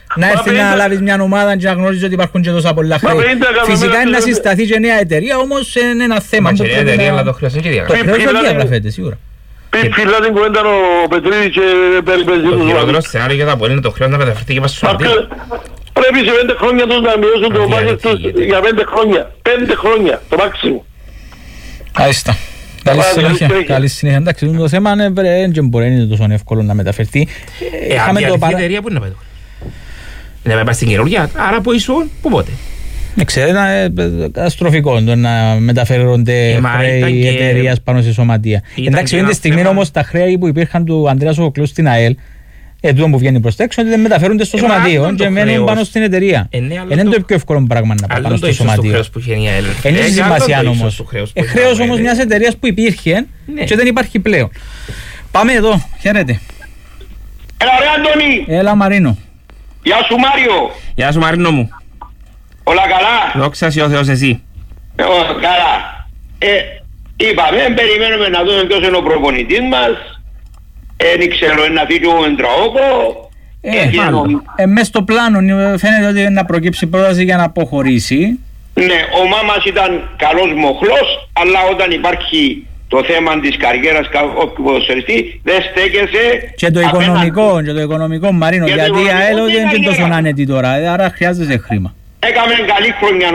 να έρθει να λάβεις μια ομάδα και να γνωρίζεις ότι υπάρχουν και τόσα πολλά χρέη. Φυσικά είναι να συσταθεί και νέα εταιρεία, όμως είναι ένα θέμα. Μα και νέα εταιρεία, αλλά το χρέος είναι και διαγραφέται. Το χρέος δεν διαγραφέται, σίγουρα. Φίλα την κουβέντα ο Πετρίδης και περιπέζει τους. Το χειρότερο σενάριο για τα που είναι το χρέος να μεταφερθεί και στο σωματείο. Πρέπει σε 5 χρόνια τους να μειώσουν το μπάτζετ τους για 5 χρόνια. 5 χρόνια, το μάξιμο. Άιστα. Καλή συνέχεια. Εντάξει, το θέμα δεν μπορεί να είναι τόσο εύκολο να μεταφερθεί. Η εταιρεία που είναι να πάει τώρα. Να πάει στην καινούργια, άρα από ίσον, πού πότε. Ξέρετε, είναι καταστροφικό το να μεταφέρονται χρέη εταιρείας πάνω σε σωματεία. Εντάξει, αυτή τη στιγμή όμως τα χρέη που υπήρχαν του Ανδρέα Σοφοκλού στην ΑΕΛ, τούτο που βγαίνει προς τα έξω, δεν μεταφέρονται στο σωματείο και μένουν πάνω στην εταιρεία. Είναι το πιο εύκολο πράγμα να πάει πάνω στο σωματείο. Είναι σημασία όμως. Χρέος όμως μιας εταιρείας που υπήρχε και δεν υπάρχει πλέον. Πάμε εδώ, χαίρετε. Έλα ρε Αντώνη. Έλα Μαρίνο. Γεια σου Μάριο. Γεια σου Μαρίνο μου. Όλα καλά. Δόξα σοι ο Θεός εσύ. Καλά. Είπαμε, περιμένουμε να δούμε ποιος είναι ο προπονητής μας. Δεν ξέρω να φύγει ο Εντραόκο. Μες στο πλάνο φαίνεται ότι είναι να προκύψει πρόταση για να αποχωρήσει. Ναι, ο Μάμας ήταν καλός μοχλός, αλλά όταν υπάρχει το θέμα της καριέρας κάποιου ποδοσφαιριστή δεν στέκεσαι. Και το οικονομικό Μαρίνο, γιατί η ΑΕΛ δεν είναι τόσο άνετη τώρα, άρα χρειάζεται χρήμα. Έκαμε καλή χρονιά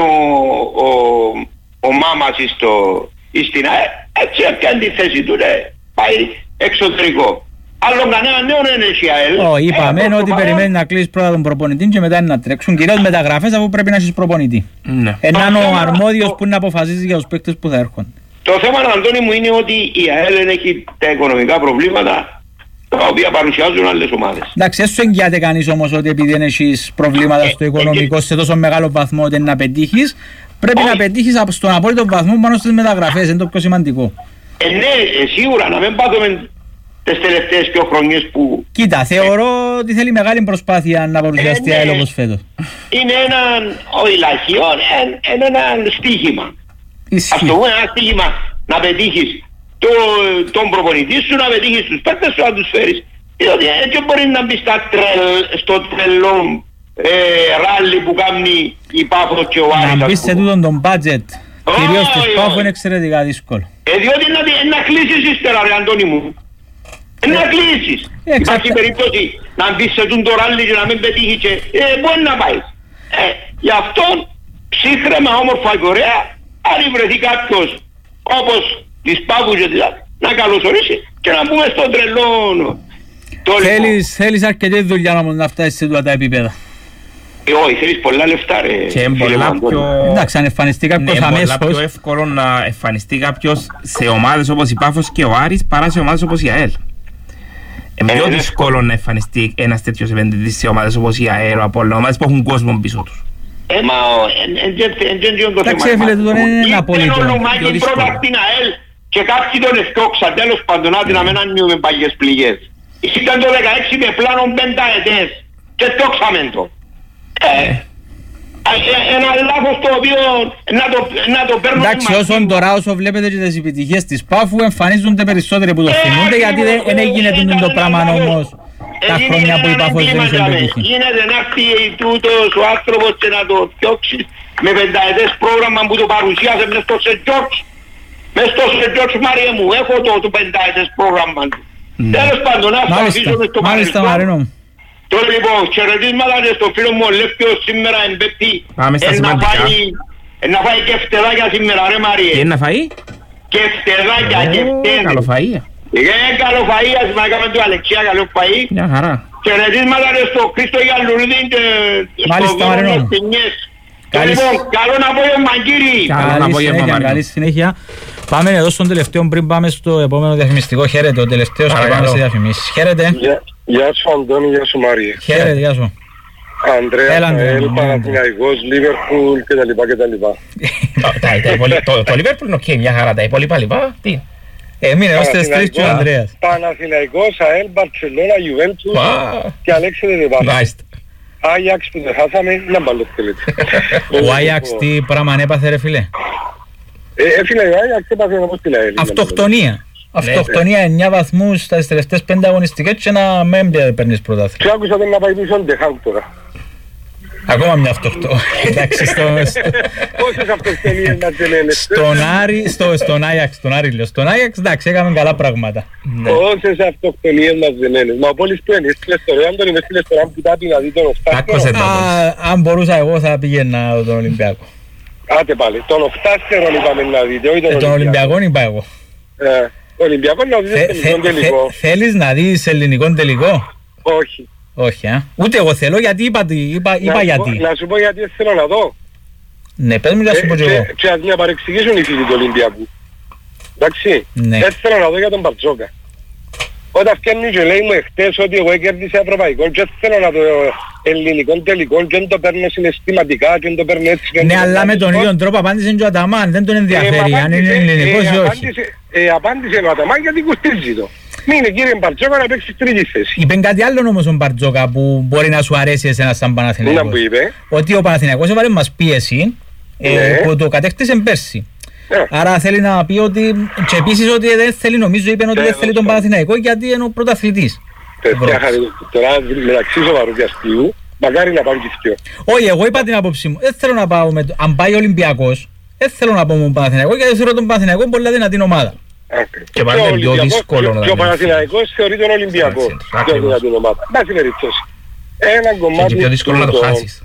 ο Μάμας στην ΑΕΛ, έτσι έπιανε τη θέση του, πάει εξωτερικό. Άλλο κανένα νέο δεν έχει ΑΕΛ. Είπαμε ότι περιμένει να κλείσει πρώτα τον προπονητή και μετά να τρέξουν κυρίως μεταγραφές, αφού πρέπει να έχεις προπονητή. Έναν ο αρμόδιος που να αποφασίζει για τους παίκτες που θα έρχονται. Το θέμα, Αντώνη μου, είναι ότι η ΑΕΛ έχει τα οικονομικά προβλήματα τα οποία παρουσιάζουν άλλες ομάδες. Εντάξει, έσου εγγυάται κανείς όμως ότι επειδή δεν έχεις προβλήματα στο οικονομικό σε τόσο μεγάλο βαθμό ότι να πετύχεις, πρέπει να πετύχεις στον απόλυτο βαθμό πάνω στις μεταγραφές, είναι το πιο σημαντικό. Ναι, σίγουρα, να μην πάθουμε τις τελευταίες πιο χρονιές που... Κοίτα, θεωρώ ότι θέλει μεγάλη προσπάθεια να παρουσιαστεί η ΑΕΛ όπως φέτος. Είναι ένα στοίχημα. Ας το πούμε ένα στοίχημα να πετύχεις τον προπονητή σου, να πετύχεις τους παίκτες σου, να τους φέρεις. Διότι έτσι μπορεί να μπει στο τρελό ράλι που κάνει η Πάφος και ο Άρης. Να μπεις σε τούτον τον budget, κυρίως της Πάφου, είναι εξαιρετικά δύσκολο. Διότι να κλείσεις ύστερα ρε Αντώνη μου. Να κλείσεις. Υπάρχει περίπτωση να μπεις σε τούτον το ράλι και να μην πετύχει και μπορεί να πάει. Γι' αυτό ψύχρεμα, όμορφα και ωραία, αν βρεθεί κάποιος όπως της Πάφου και να καλωσορίσει και να πούμε στον τρελό. Θέλεις αρκετή δουλειά να φτάσεις σε τούτα τα επίπεδα. Όχι, θέλεις πολλά λεφτά ρε. Και πολλά πιο... Εντάξει, αν εμφανιστεί κάποιος αμέσως... Είναι πολλά πιο εύκολο να εμφανιστεί κάποιος σε ομάδες όπως η Πάφος και ο Άρης παρά σε ομάδες όπως η ΑΕΛ. Είναι πιο δύσκολο να εμφανιστεί ένας τέτοιος επενδυτής σε ομάδες όπως η ΑΕΛ, ο Απόλλων, ομάδες που έχουν κόσμο πίσω τους. Εντάξει, φίλε, τούτο είναι ένα απολύτω. Είναι πρώτα στην ΑΕΛ και κάποιοι τον ευκόξαν, τέλος πάντων, άντε να μην άνοιουμε παγιές πληγές. Ήταν το 16 με πλάνο 5 ετές και ευκόξαμε το. Ένα λάθος το οποίο να το παίρνουμε. Εντάξει, όσο βλέπετε και τις επιτυχίες της Πάφου εμφανίζονται περισσότεροι που το θυμούνται, γιατί δεν έγινε το πράγμα όμως τα χρόνια που η Πάφος δεν είχε πετύχει. Γίνεται να έρθει τούτος ο άνθρωπος και να το φτιάξει με πενταετές πρόγραμμα που το παρουσίασε μες στο Σεντ Τζόρτζ. Μες στο Σεντ Τζόρτζ, Μάρια μου, έχω το πενταετές πρόγραμμα του. Τέλος πάντων, να στο αφήσουμε στο παρελθόν. Τώρα λοιπόν, χαιρετίσματα και στο φίλο μου ο Λεύκιος σήμερα εμπέπτει να φάει και φτεδάκια σήμερα ρε Μάριε. Τι να φάει? Και φτεδάκια και φτέδι. Καλοφαΐα. Καλοφαΐα, σήμερα έκαμε του Αλεξία καλοφαΐ. Μια χαρά. Χαιρετίσματα και στο Χρήστο Γιαλουρίδη και στο Δόνο Στινιές. Λοιπόν, καλό απόγευμα κύριοι. Καλή συνέχεια. Πάμε εδώ στον τελευταίο πριν πάμε στο επόμενο διαφημιστικό. Χαίρετε, ο τελευταίος και πάμε σε διαφημίσεις. Χαίρετε. Γεια σου Αντώνη, γεια σου Μάριε. Χαίρετε, γεια σου. Ανδρέα, Παναθηναϊκός, Λίβερπουλ κτλ. Το Λίβερπουλ είναι οκ, μια χαρά. Τα υπόλοιπα λοιπά, τι. Μείνε, ώστε στρίτς και ο Ανδρέας. Παναθηναϊκός, ΑΕΛ, Μπαρτσελώνα, Γιουβέντους και Αλέξανδρε Δεπάνα. Άγιαξ που δεν χάσαμε, να μπαλωθέλετε. Ο Άγιαξ τι πράγμα έπαθε ρε φίλε? Φίλε, ο Άγιαξ έπαθε όπως την ΑΕΛ. Αυτοκτονία. Αυτοκτονία 9 βαθμούς στις τελευταίες 5 αγωνιστικές και να μην παίρνεις πρωτάθλημα. Και άκουσα τον να πάει πίσω Ντεχάγκ τώρα. Ακόμα μια αυτοκτονία. Εντάξει, πόσες αυτοκτονίες να τελένες. Στον Άρη λέω. Στον Άγιαξ, εντάξει, έκαμε καλά πράγματα. Πόσες αυτοκτονίες μας δεν είναι. Μα ο Πόλης που είναι, έστειλες τώρα, αν τον είμαι έστειλες τώρα που τάπει να δει τον οφτάστερο. Αν μπορούσα εγώ θα πήγαινα τον Ολυμπιακό. Άτε πάλι, τον οφτάστερο είπαμε να δείτε, όχι τον Ολυμπιακό είπα εγώ. Ολυμπιακό να δεις ελληνικό τελικό. Θέλεις να δεις ελληνικό τελικό? Όχι. Όχι, ούτε εγώ θέλω, γιατί είπα γιατί. Να σου πω γιατί θέλω να δω. Ναι, πες μου να σου πω και εγώ. Και ας με παρεξηγήσουν οι φίλοι του Ολυμπιακού. Εντάξει, έτσι θέλω να δω για τον Μπαρτζόκα. Όταν φτιάχνει και λέει μου εχθές ότι εγώ κέρδισα ευρωπαϊκό και θέλω να δω ελληνικό τελικό και δεν το παίρνω συναισθηματικά και δεν το παίρνω έτσι. Ναι, αλλά με τον ίδιο τρόπο απάντησε και ο Αταμάν, δεν τον ενδιαφέρει αν είναι ελληνικός ή όχι. Απάντησε ο Αταμάν γιατί κουστίζει το. Μείνε κύριε Μπαρτζόκα να παίξεις τρίτη θέση. Είπε κάτι άλλο όμως ο Μπαρτζόκα που μπορεί να σου αρέσει εσένα σαν Παναθηναϊκός. Να που είπε. Ότι ο Παναθηναϊκός έβαλε μας πίεση που το κατέκτησε πέρσι. Άρα θέλει να πει ότι και επίσης ότι δεν θέλει, νομίζω είπε ότι δεν θέλει τον Παναθηναϊκό γιατί είναι ο πρωταθλητής. Τώρα μεταξύ σοβαρού και αστείου, μακάρι να πάω και θυκιο. Όχι, εγώ είπα την άποψή μου. Δεν θέλω να πάω αν πάει ο Ολυμπιακός, δεν θέλω να πάω με τον Παναθηναϊκό γιατί θέλω τον Παναθηναϊκό πολύ δυνατή ομάδα. Και πάλι είναι πιο δύσκολο να και ο Παναθηναϊκός θεωρεί τον Ολυμπιακό πιο δυνατή ομάδα. Μπάση περιπτώσει. Ένα κομμάτι. Και πιο δύσκολο να το χάσεις.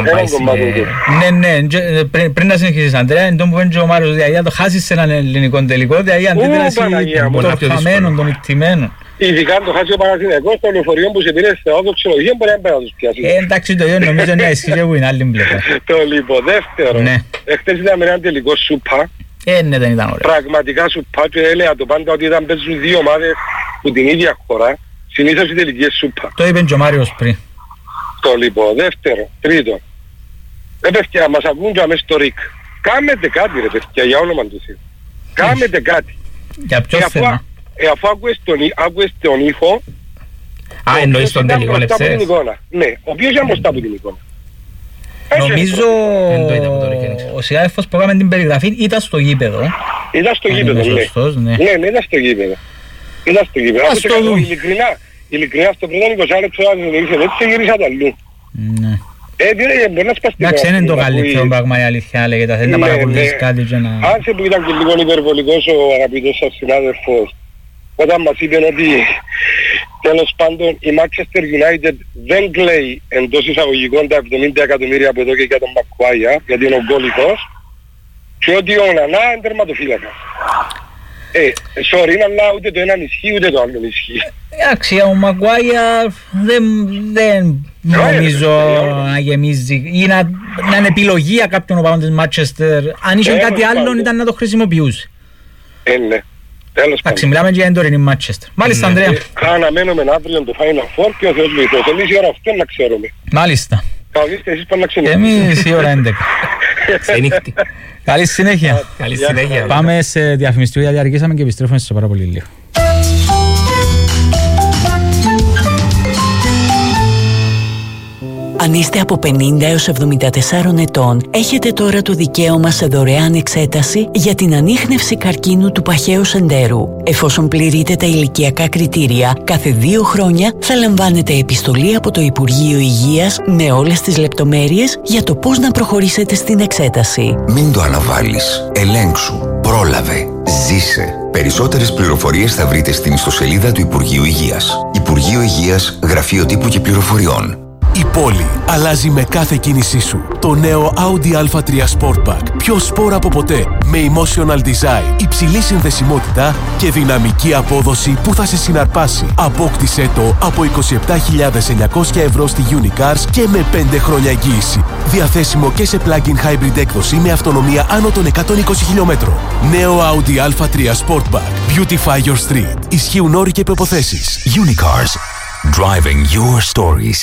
Ναι, πριν να συνεχίσεις Αντρέα, εντός που πέντε ο Μάριος ότι αν το χάσεις σε έναν ελληνικό τελικό, δηλαδή αντίδραση των χαμένων, των ηττημένων. Ειδικά αν το χάσει ο Παναθηναϊκός στο λεωφορείο που σε πήρε στο ξενοδοχείο μπορεί να πάει να τους πιάσει. Εντάξει, το ίδιο νομίζω να ισχύει που είναι άλλη μπλέκα. Το λοιπόν, δεύτερο, εχθές είδαμε έναν τελικό σούπα. Ναι, δεν ήταν ωραίο. Πραγματικά σούπα και έλεγα το πάντα ότι ήταν παίζουν δύο ομάδες που την ίδια χώρα, συνήθως οι τελικές σούπα. Το είπε και ο Μάριος πριν. Το λοιπόν, δεύτερο, τρίτο. Παιδιά, μας ακούν και αμέσως το ΡΙΚ. Κάμετε κάτι ρε παιδιά, για όνομα του Θεού. Κάμετε κάτι. Για ποιο θέμα? Αφού άκουες τον ήχο... εννοείς τον τελικό λεπτές. Ναι, ο οποίος ήταν μπροστά από την εικόνα. Νομίζω ο συνάδελφος που έκαμε την περιγραφή ήταν στο γήπεδο. Ήταν στο γήπεδο, ναι. Ναι, ήταν στο γήπεδο. Ήταν στο γήπεδο. Ειλικρινά στο πρώτο 20 λεπτό αν δεν ήρθε έτσι γύρισα το αλλού. Ναι. Μπορεί να σπαστεί. Εντάξει, είναι το καλύτερο πράγμα η αλήθεια, λέγεται. Θέλει να παρακολουθείς κάτι και να... Άσε που ήταν και λίγο υπερβολικός ο αγαπητός σας συνάδελφος όταν μας είπε ότι τέλος πάντων η Manchester United δεν κλαίει εντός εισαγωγικών τα 70 εκατομμύρια που εδώ και για τον Μακουάια γιατί είναι ο γκολικός και ότι ο Νανά είναι τερματοφύλακας. Sorry, αλλά ούτε το ένα ισχύει ούτε το άλλο ισχύει. Εντάξει, ο Μαγκουάια δεν νομίζω να γεμίζει ή να είναι επιλογή για κάποιον οπαδόν της Manchester. Αν είχε κάτι άλλο ήταν να το χρησιμοποιούσε. Ναι. Τέλος πάντων. Εντάξει, μιλάμε για εντόρινη Manchester. Μάλιστα, Ανδρέα. Αναμένουμε αύριο το Final Four και ο Θεός βοηθός. Εμείς η ώρα αυτή να ξέρουμε. Μάλιστα. Καθίστε εσείς πάνω να ξέρετε. Εμείς η ώρα 11. Σε νύχτη. Καλή συνέχεια. Καλή συνέχεια. Πάμε σε διαφημιστικό γιατί αργήσαμε και επιστρέφουμε σε πάρα πολύ λίγο. Αν είστε από 50 έως 74 ετών, έχετε τώρα το δικαίωμα σε δωρεάν εξέταση για την ανίχνευση καρκίνου του παχαίου σεντέρου. Εφόσον πληρείτε τα ηλικιακά κριτήρια, κάθε 2 χρόνια θα λαμβάνετε επιστολή από το Υπουργείο Υγείας με όλες τις λεπτομέρειες για το πώς να προχωρήσετε στην εξέταση. Μην το αναβάλεις. Ελέγξου. Πρόλαβε. Ζήσε. Περισσότερες πληροφορίες θα βρείτε στην ιστοσελίδα του Υπουργείου Υγείας. Υπουργείο Υγείας, Γραφείο Τύπου και Πληροφοριών. Η πόλη αλλάζει με κάθε κίνησή σου. Το νέο Audi A3 Sportback. Πιο σπορ από ποτέ. Με emotional design, υψηλή συνδεσιμότητα και δυναμική απόδοση που θα σε συναρπάσει. Απόκτησέ το από 27.900 ευρώ στη Unicars και με 5 χρόνια εγγύηση. Διαθέσιμο και σε plug-in hybrid έκδοση με αυτονομία άνω των 120 χιλιόμετρων. Νέο Audi A3 Sportback. Beautify your street. Ισχύουν όροι και προϋποθέσεις. Unicars. Driving your stories.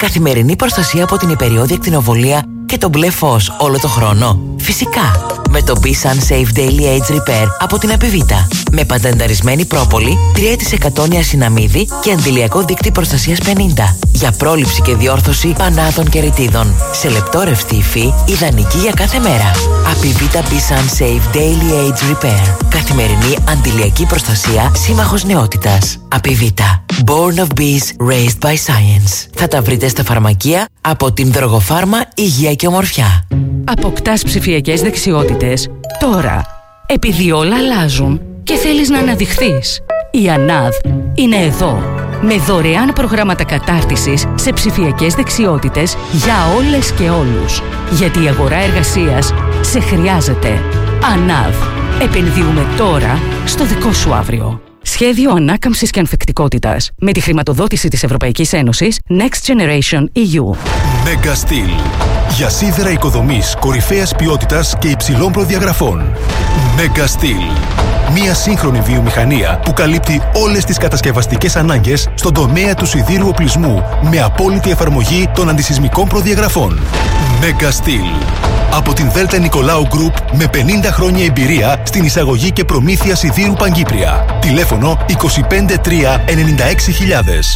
Καθημερινή προστασία από την υπεριόδια ακτινοβολία και το μπλε φως όλο το χρόνο. Φυσικά, με το B-Sun Safe Daily Age Repair από την Apivita. Με πατενταρισμένη πρόπολη, 3% νιασιναμίδι και αντιλιακό δείκτη προστασίας 50. Για πρόληψη και διόρθωση πανάτων και ρητίδων. Σε λεπτό ρευστή υφή, ιδανική για κάθε μέρα. Apivita B-Sun Safe Daily Age Repair. Καθημερινή αντιλιακή προστασία, σύμμαχος νεότητας. Apivita. Born of bees, raised by science. Θα τα βρείτε στα φαρμακεία από την Δρογοφάρμα Υγεία και Ομορφιά. Αποκτάς ψηφιακές δεξιότητες τώρα. Επειδή όλα αλλάζουν και θέλεις να αναδειχθείς. Η ΑΝΑΔ είναι εδώ. Με δωρεάν προγράμματα κατάρτισης σε ψηφιακές δεξιότητες για όλες και όλους. Γιατί η αγορά εργασίας σε χρειάζεται. ΑΝΑΔ. Επενδύουμε τώρα στο δικό σου αύριο. Σχέδιο ανάκαμψης και ανθεκτικότητας. Με τη χρηματοδότηση της Ευρωπαϊκής Ένωσης Next Generation EU. Mega Steel. Για σίδερα οικοδομής κορυφαίας ποιότητας και υψηλών προδιαγραφών. Mega Steel. Μια σύγχρονη βιομηχανία που καλύπτει όλες τις κατασκευαστικές ανάγκες στον τομέα του σιδήρου οπλισμού με απόλυτη εφαρμογή των αντισυσμικών προδιαγραφών. Mega Steel. Από την Δέλτα Νικολάου Group με 50 χρόνια εμπειρία στην εισαγωγή και προμήθεια σιδήρου Παγκύπρια. Τηλέφωνο 25 3 96.000.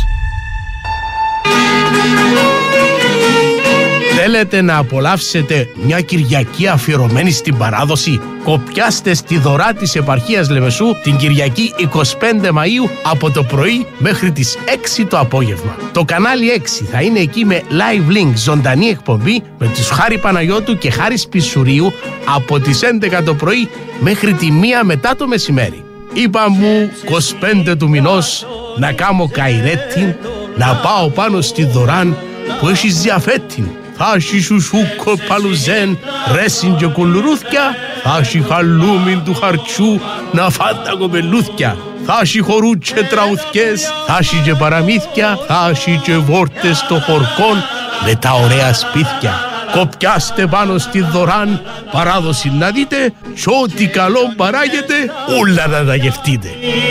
Θέλετε να απολαύσετε μια Κυριακή αφιερωμένη στην παράδοση? Κοπιάστε στη Δωρά της Επαρχίας Λεμεσού την Κυριακή 25 Μαΐου από το πρωί μέχρι τις 6 το απόγευμα. Το κανάλι 6 θα είναι εκεί με live link, ζωντανή εκπομπή με τους Χάρη Παναγιώτου και Χάρη Σπισουρίου από τις 11 το πρωί μέχρι τη 1 μετά το μεσημέρι. Είπα μου 25 του μηνός να κάνω καϊρέτη, να πάω πάνω στη Δωράν που έχει διαφέτη. Θα έχει σουσούκο παλουζέν, ρέσιν και κουλουρούθκια. Θα έχει χαλούμιν του χαρτσού να φάντα κοπελούθκια. Θα έχει χορούτσε τραουθκές, θα έχει και παραμύθια. Θα έχει και βόρτες των χορκών με τα ωραία σπίτια. Κοπιάστε πάνω στη Δωράν, παράδοση να δείτε κι ό,τι καλό παράγεται όλα να τα γευτείτε.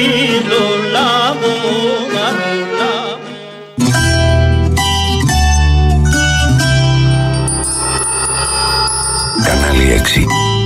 Κανάλι 6.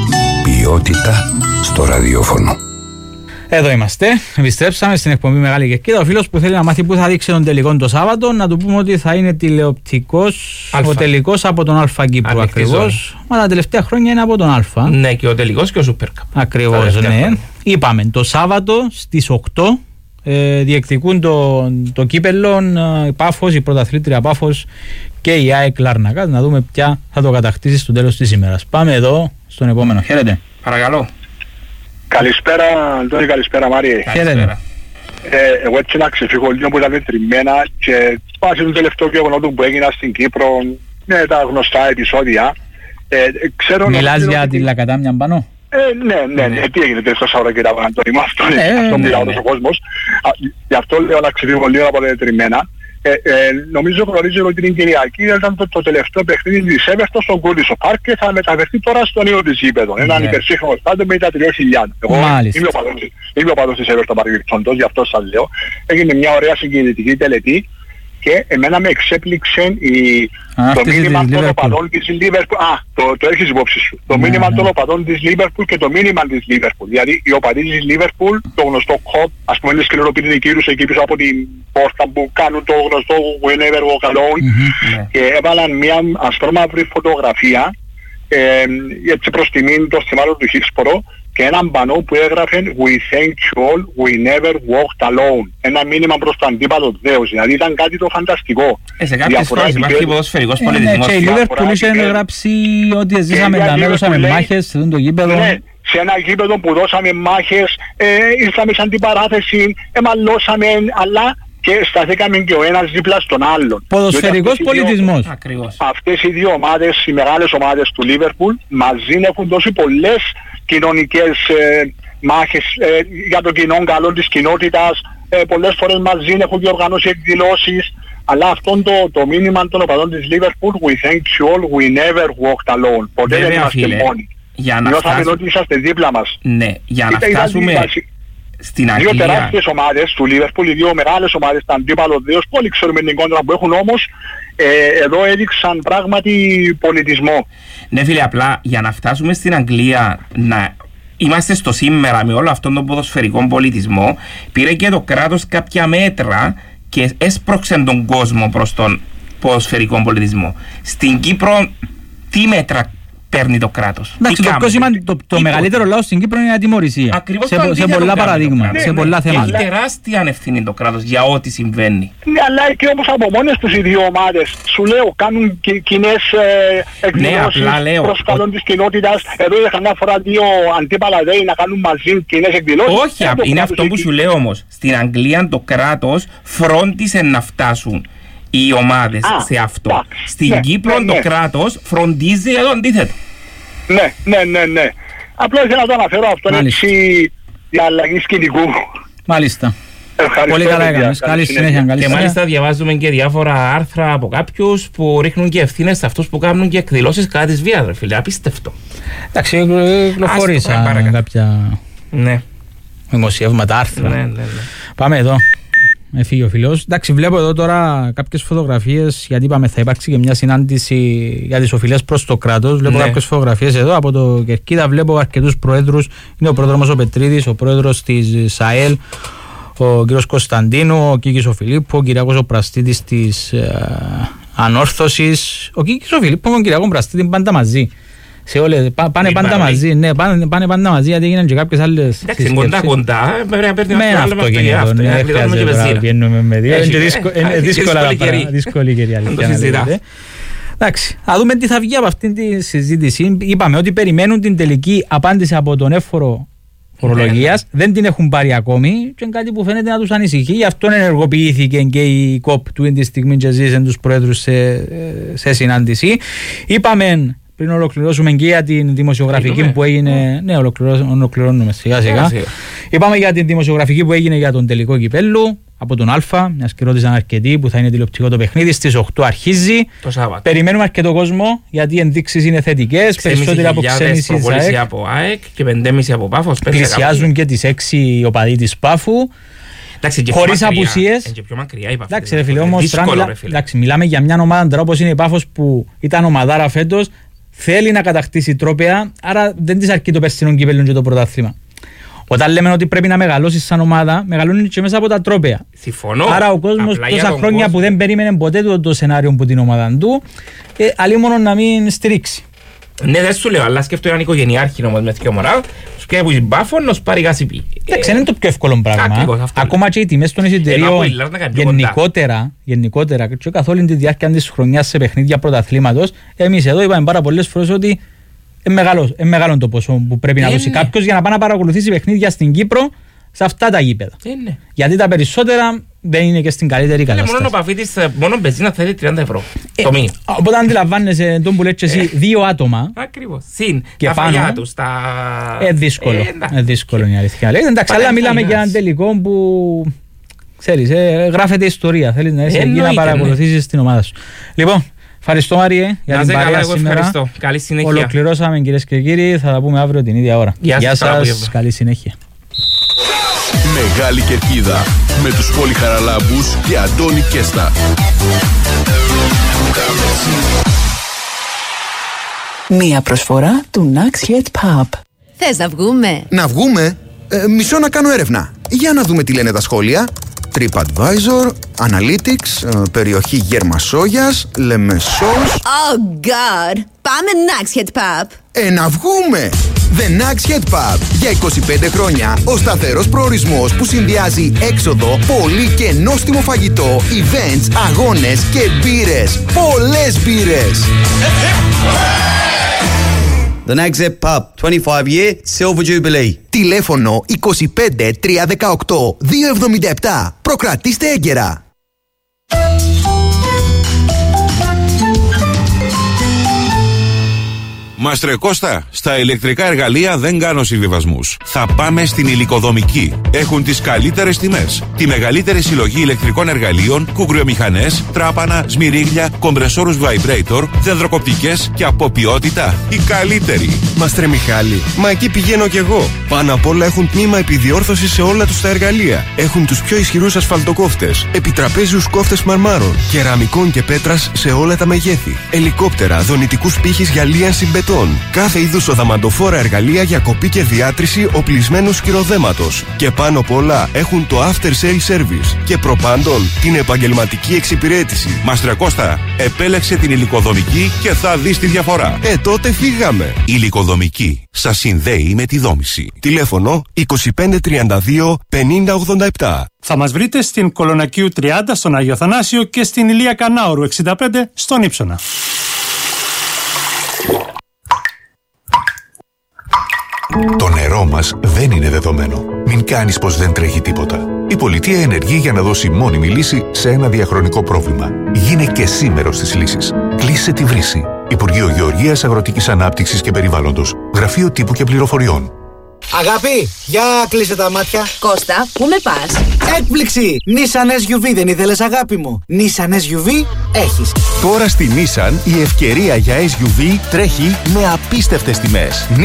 Ποιότητα στο ραδιόφωνο. Εδώ είμαστε. Επιστρέψαμε στην εκπομπή Μεγάλη Κερκίδα. Ο φίλος που θέλει να μάθει πού θα δείξει τον τελικό το Σάββατο, να του πούμε ότι θα είναι τηλεοπτικός ο τελικός από τον Α Κύπρου ακριβώς. Μα τα τελευταία χρόνια είναι από τον Α. Ναι, και ο τελικός και ο Super Cup. Ακριβώς, ναι. Είπαμε το Σάββατο στις 8 διεκδικούν το κύπελλο η Πάφος, η πρωταθλήτρια Πάφος και η ΑΕΚ Λάρνακα. Να δούμε ποια θα το κατακτήσει στο τέλος της ημέρας. Πάμε εδώ στον επόμενο. Χαίρετε. Παρακαλώ. Καλησπέρα Αντώνη, καλησπέρα Μάριε. Χαίρετε. Εγώ έτσι να ξεφύγω λίγο που ήταν μετρημένα και πάση του τελευταίου γεγονότου που έγινα στην Κύπρο με τα γνωστά επεισόδια. Μιλάς για τη Λακατάμια πάνω? Ναι, τι έγινε τέσσερα ώρα κύριε Αντώνη, με αυτό μιλάω τόσο κόσμος. Γι' αυτό λέω να ξεφύγω λίγο από τα μετρημένα. Νομίζω γνωρίζω ότι την Κυριακή ήταν το τελευταίο παιχνίδι της Everton στον Κούλισο Πάρκ και θα μεταφερθεί τώρα στο νέο της γήπεδο. Έναν υπερσύγχρονο στάδιο με τα 3.000. Εγώ είμαι ο παδός της Everton παρελθόντος, γι' αυτό σας λέω. Έγινε μια ωραία συγκινητική τελετή και εμένα με εξέπληξε το μήνυμα των οπαδών της Λίβερπουλ. Το έχεις υπόψη σου. Το μήνυμα των οπαδών της Λίβερπουλ και το μήνυμα της Λίβερπουλ. Δηλαδή οι οπαδοί της Λίβερπουλ, το γνωστό κοπ, ας πούμε είναι σκληροπυρηνικοί τους εκεί πίσω από την πόρτα που κάνουν το γνωστό whenever walk alone και έβαλαν μια ασπρόμαυρη φωτογραφία έτσι προς τιμήν των θυμάτων του Χίλσπορο και έναν πανό που έγραφε We thank you all, we never walked alone. Ένα μήνυμα προς το αντίπαλο δέος. Δηλαδή ήταν κάτι το φανταστικό. Σε κάποιες φορές υπάρχει ποδοσφαιρικός πολιτισμός. Και η Λίβερπουλ είχε γράψει ότι ζήσαμε τα δώσαμε μάχες σε το γήπεδο. Σε ένα γήπεδο που δώσαμε μάχες, ήρθαμε σαν την παράθεση, εμαλώσαμε, αλλά και σταθήκαμε και ο ένας δίπλα στον άλλον. Ποδοσφαιρικός πολιτισμός. Αυτές οι δύο ομάδες, οι μεγάλες ομάδες του Λίβερπουλ, μαζί έχουν δώσει πολλές κοινωνικές μάχες για το κοινό καλό της κοινότητας. Πολλές φορές μαζί έχουν διοργανώσει εκδηλώσεις. Αλλά αυτό το μήνυμα των οπαδών της Λίβερπουλ, we thank you all, we never walked alone. Ποτέ δεν είμαστε μόνοι. Νιώθαμε ότι είσαστε δίπλα μας. Ναι, για να φτάσουμε στην Αγγλία. Δύο τεράστιες ομάδες του Λίβερπουλ, οι δύο μεγάλες ομάδες, τα αντίπαλο δέος, που όλοι ξέρουμε την κόντρα που έχουν, όμως εδώ έδειξαν πράγματι πολιτισμό. Ναι φίλε, απλά για να φτάσουμε στην Αγγλία να είμαστε στο σήμερα με όλο αυτόν τον ποδοσφαιρικό πολιτισμό, πήρε και το κράτος κάποια μέτρα και έσπρωξε τον κόσμο προς τον ποδοσφαιρικό πολιτισμό. Στην Κύπρο τι μέτρα παίρνει το κράτος? Το μεγαλύτερο λαό στην Κύπρο είναι η ατιμωρησία. Σε πολλά παραδείγματα, σε πολλά θέματα. Έχει τεράστια ευθύνη το κράτος για ό,τι συμβαίνει. Ναι, αλλά και όπως από μόνες τους οι δύο ομάδες, σου λέω, κάνουν κοινές εκδηλώσεις προς καλόν της κοινότητας. Εδώ είχα μια φορά δύο αντίπαλα ΔΕΗ να κάνουν μαζί κοινές εκδηλώσεις. Όχι, είναι αυτό που σου λέω όμως. Στην Αγγλία το κράτος φρόντισε να φτάσουν οι ομάδες σε αυτό. Στην Κύπρο το κράτος φροντίζει για το αντίθετο. Ναι. Απλώς ήθελα να το αναφέρω αυτό, έτσι, για αλλαγή σκηνικού. Μάλιστα. Ευχαριστώ. Πολύ καλά έκανες. Καλή συνέχεια. Και μάλιστα διαβάζουμε και διάφορα άρθρα από κάποιους που ρίχνουν και ευθύνες σε αυτούς που κάνουν και εκδηλώσεις κατά της βίας, ρε φίλε. Απίστευτο. Εντάξει, κυκλοφορήσαν κάποια δημοσιεύματα, άρθρα. Ναι. Πάμε εδώ. Έφυγε ο φίλος. Εντάξει, βλέπω εδώ τώρα κάποιες φωτογραφίες, γιατί είπαμε θα υπάρξει και μια συνάντηση για τις οφειλές προς το κράτος. Βλέπω κάποιες φωτογραφίες εδώ από το Κερκίδα. Βλέπω αρκετούς προέδρους. Είναι ο πρόδρομος ο Πετρίδης, ο πρόεδρος της ΣΑΕΛ, ο κ. Κωνσταντίνου, ο Κίκης ο Φιλίππου, ο Κυριάκος ο Πραστίτης της Ανόρθωσης. Ο Κίκης ο Φιλίππου και ο Κυριάκος Πραστίτη πάντα μαζί. Σε όλες, πάνε πάντα μαζί, ναι, πάνε πάντα μαζί, γιατί έγιναν και κάποιες άλλες συσκέψεις. Εντάξει, κοντά, πρέπει να παίρνει αυτοκίνητο, ναι, χρειάζεται τώρα βγαίνουμε με δύο, είναι δύσκολα τα πράγματα, δύσκολη και η αλήθεια. Εντάξει, θα δούμε τι θα βγει από αυτήν τη συζήτηση. Είπαμε ότι περιμένουν την τελική απάντηση από τον έφορο φορολογίας, δεν την έχουν πάρει ακόμη και είναι κάτι που φαίνεται να τους ανησυχεί. Γι' αυτό ενεργοποιήθηκε και η ΚΟΠ του τη στιγμή και ζήσαν τους πρόεδρους σε συνάντηση. Είπαμε πριν ολοκληρώσουμε και για την δημοσιογραφική που έγινε. Ναι, ολοκληρώνουμε σιγά σιγά. Είπαμε για την δημοσιογραφική που έγινε για τον τελικό κυπέλλου από τον Α, μιας και ρώτησαν αρκετοί που θα είναι τηλεοπτικό το παιχνίδι. Στις 8 αρχίζει. Το Σάββατο. Περιμένουμε αρκετό κόσμο γιατί οι ενδείξεις είναι θετικές. Περισσότεροι από ξένηση προπόληση από ΑΕΚ και 5.500 από Πάφο. Πλησιάζουν και τις 6 οπαδοί της Πάφου. Χωρίς απουσίες. Είναι και πιο μακριά η Πάφο. Εντάξει, ρε φίλε, όμως μιλάμε για μια ομάδα τώρα όπως είναι η Πάφος που ήταν ομαδάρα φέτος. Θέλει να κατακτήσει τρόπαια, άρα δεν της αρκεί το περσινό κύπελλο και το πρωτάθλημα. Όταν λέμε ότι πρέπει να μεγαλώσει σαν ομάδα, μεγαλώνει και μέσα από τα τρόπαια. Συμφωνώ. Άρα ο κόσμος τόσα χρόνια που δεν περίμενε ποτέ το σενάριο που την ομάδα του, αλλή μόνο να μην στηρίξει. Ναι, δεν σου λέω, αλλά σκέφτομαι έναν οικογενειάρχη όμως με δύο μωρά, και που συμπάφων να σπάρει γάσιπι. Εντάξει, είναι το πιο εύκολο πράγμα. Ακόμα και οι τιμές των εισιτηρίων γενικότερα και καθ' όλη τη διάρκεια της χρονιάς σε παιχνίδια πρωταθλήματος, εμείς εδώ είπαμε πάρα πολλές φορές ότι είναι μεγάλο το ποσό που πρέπει να δώσει κάποιος για να πάει να παρακολουθήσει παιχνίδια στην Κύπρο σε αυτά τα γήπεδα. Γιατί τα περισσότερα δεν είναι και στην καλύτερη κατάσταση. Μόνο ο Παφίτης, μόνο μπεζίνα θέλει 30 ευρώ το μήνα. Οπότε αντιλαμβάνεσαι τον που λέτε εσύ 2 άτομα. Ακριβώς. Συν και τα πάνω, φαγιά τους. δύσκολο. δύσκολο είναι η αλήθεια. Εντάξει, αλλά μιλάμε για έναν τελικό που ξέρεις, γράφεται ιστορία. Θέλεις να είσαι εκεί να παρακολουθήσεις την ομάδα σου. Λοιπόν, ευχαριστώ Μάριε για την παρέα σήμερα. Καλή συνέχεια. Ολοκληρώσαμε κυρίες και κύριοι. Θα τα πούμε αύριο την ίδια ώρα. Γεια σας. Καλή συνέχεια. Μεγάλη Κερκίδα με τους Πολυχαραλάμπους και Αντώνη Κέστα. Μία προσφορά του Naxhead Pub. Θες να βγούμε? Να βγούμε? Μισό να κάνω έρευνα. Για να δούμε τι λένε τα σχόλια. TripAdvisor, Analytics, περιοχή Γερμασόγιας, Λεμεσός. Oh God! Πάμε Naxhead Pub. Να βγούμε! The Naxhead Pub. Για 25 χρόνια ο σταθερός προορισμός που συνδυάζει έξοδο, πολύ και νόστιμο φαγητό, events, αγώνες και μπύρες. Πολλές μπύρες! The Naxhead Pub, 25 year Silver Jubilee. Τηλέφωνο 25 318 277. Προκρατήστε έγκαιρα. Μαστρε Κώστα, στα ηλεκτρικά εργαλεία δεν κάνω συμβιβασμούς. Θα πάμε στην Υλικοδομική. Έχουν τις καλύτερες τιμές. Τη μεγαλύτερη συλλογή ηλεκτρικών εργαλείων, κουκριομηχανές, τράπανα, σμυρίγλια, κομπρεσόρους vibrator, δεντροκοπτικές και από ποιότητα η καλύτερη. Μαστρε Μιχάλη, μα εκεί πηγαίνω κι εγώ. Πάνω απ' όλα έχουν τμήμα επιδιόρθωσης σε όλα τους τα εργαλεία. Έχουν τους πιο ισχυρούς ασφαλτοκόφτες, επιτραπέζιους κόφτες μαρμάρων, κεραμικών και πέτρας σε όλα τα μεγέθη, ελικόπτερα, δονητικούς πύχης για λίανση μπετών, κάθε είδους οδαμαντοφόρα εργαλεία για κοπή και διάτρηση οπλισμένου σκυροδέματος. Και πάνω απ' όλα έχουν το after sale service και προπάντων την επαγγελματική εξυπηρέτηση. Μαστρε Κώστα, επέλεξε την Υλικοδομική και θα δεις τη διαφορά. Τότε φύγαμε. Υλικοδομική σας συνδέει με τη δόμηση. Τηλέφωνο 2532 5087. Θα μας βρείτε στην Κολονακίου 30 στον Άγιο Θανάσιο και στην Ηλία Κανάωρου 65 στον Ύψονα. Το νερό μας δεν είναι δεδομένο. Μην κάνεις πως δεν τρέχει τίποτα. Η πολιτεία ενεργεί για να δώσει μόνιμη λύση σε ένα διαχρονικό πρόβλημα. Γίνε και εσύ μέρος της λύσης. Κλείσε τη βρύση. Υπουργείο Γεωργίας, Αγροτικής Ανάπτυξης και Περιβάλλοντος. Γραφείο Τύπου και Πληροφοριών. Αγάπη, για κλείσε τα μάτια. Κώστα, πού με πας? Έκπληξη! Nissan SUV δεν ήθελες, αγάπη μου? Nissan SUV έχεις. Τώρα στη Nissan η ευκαιρία για SUV τρέχει με απίστευτες τιμές.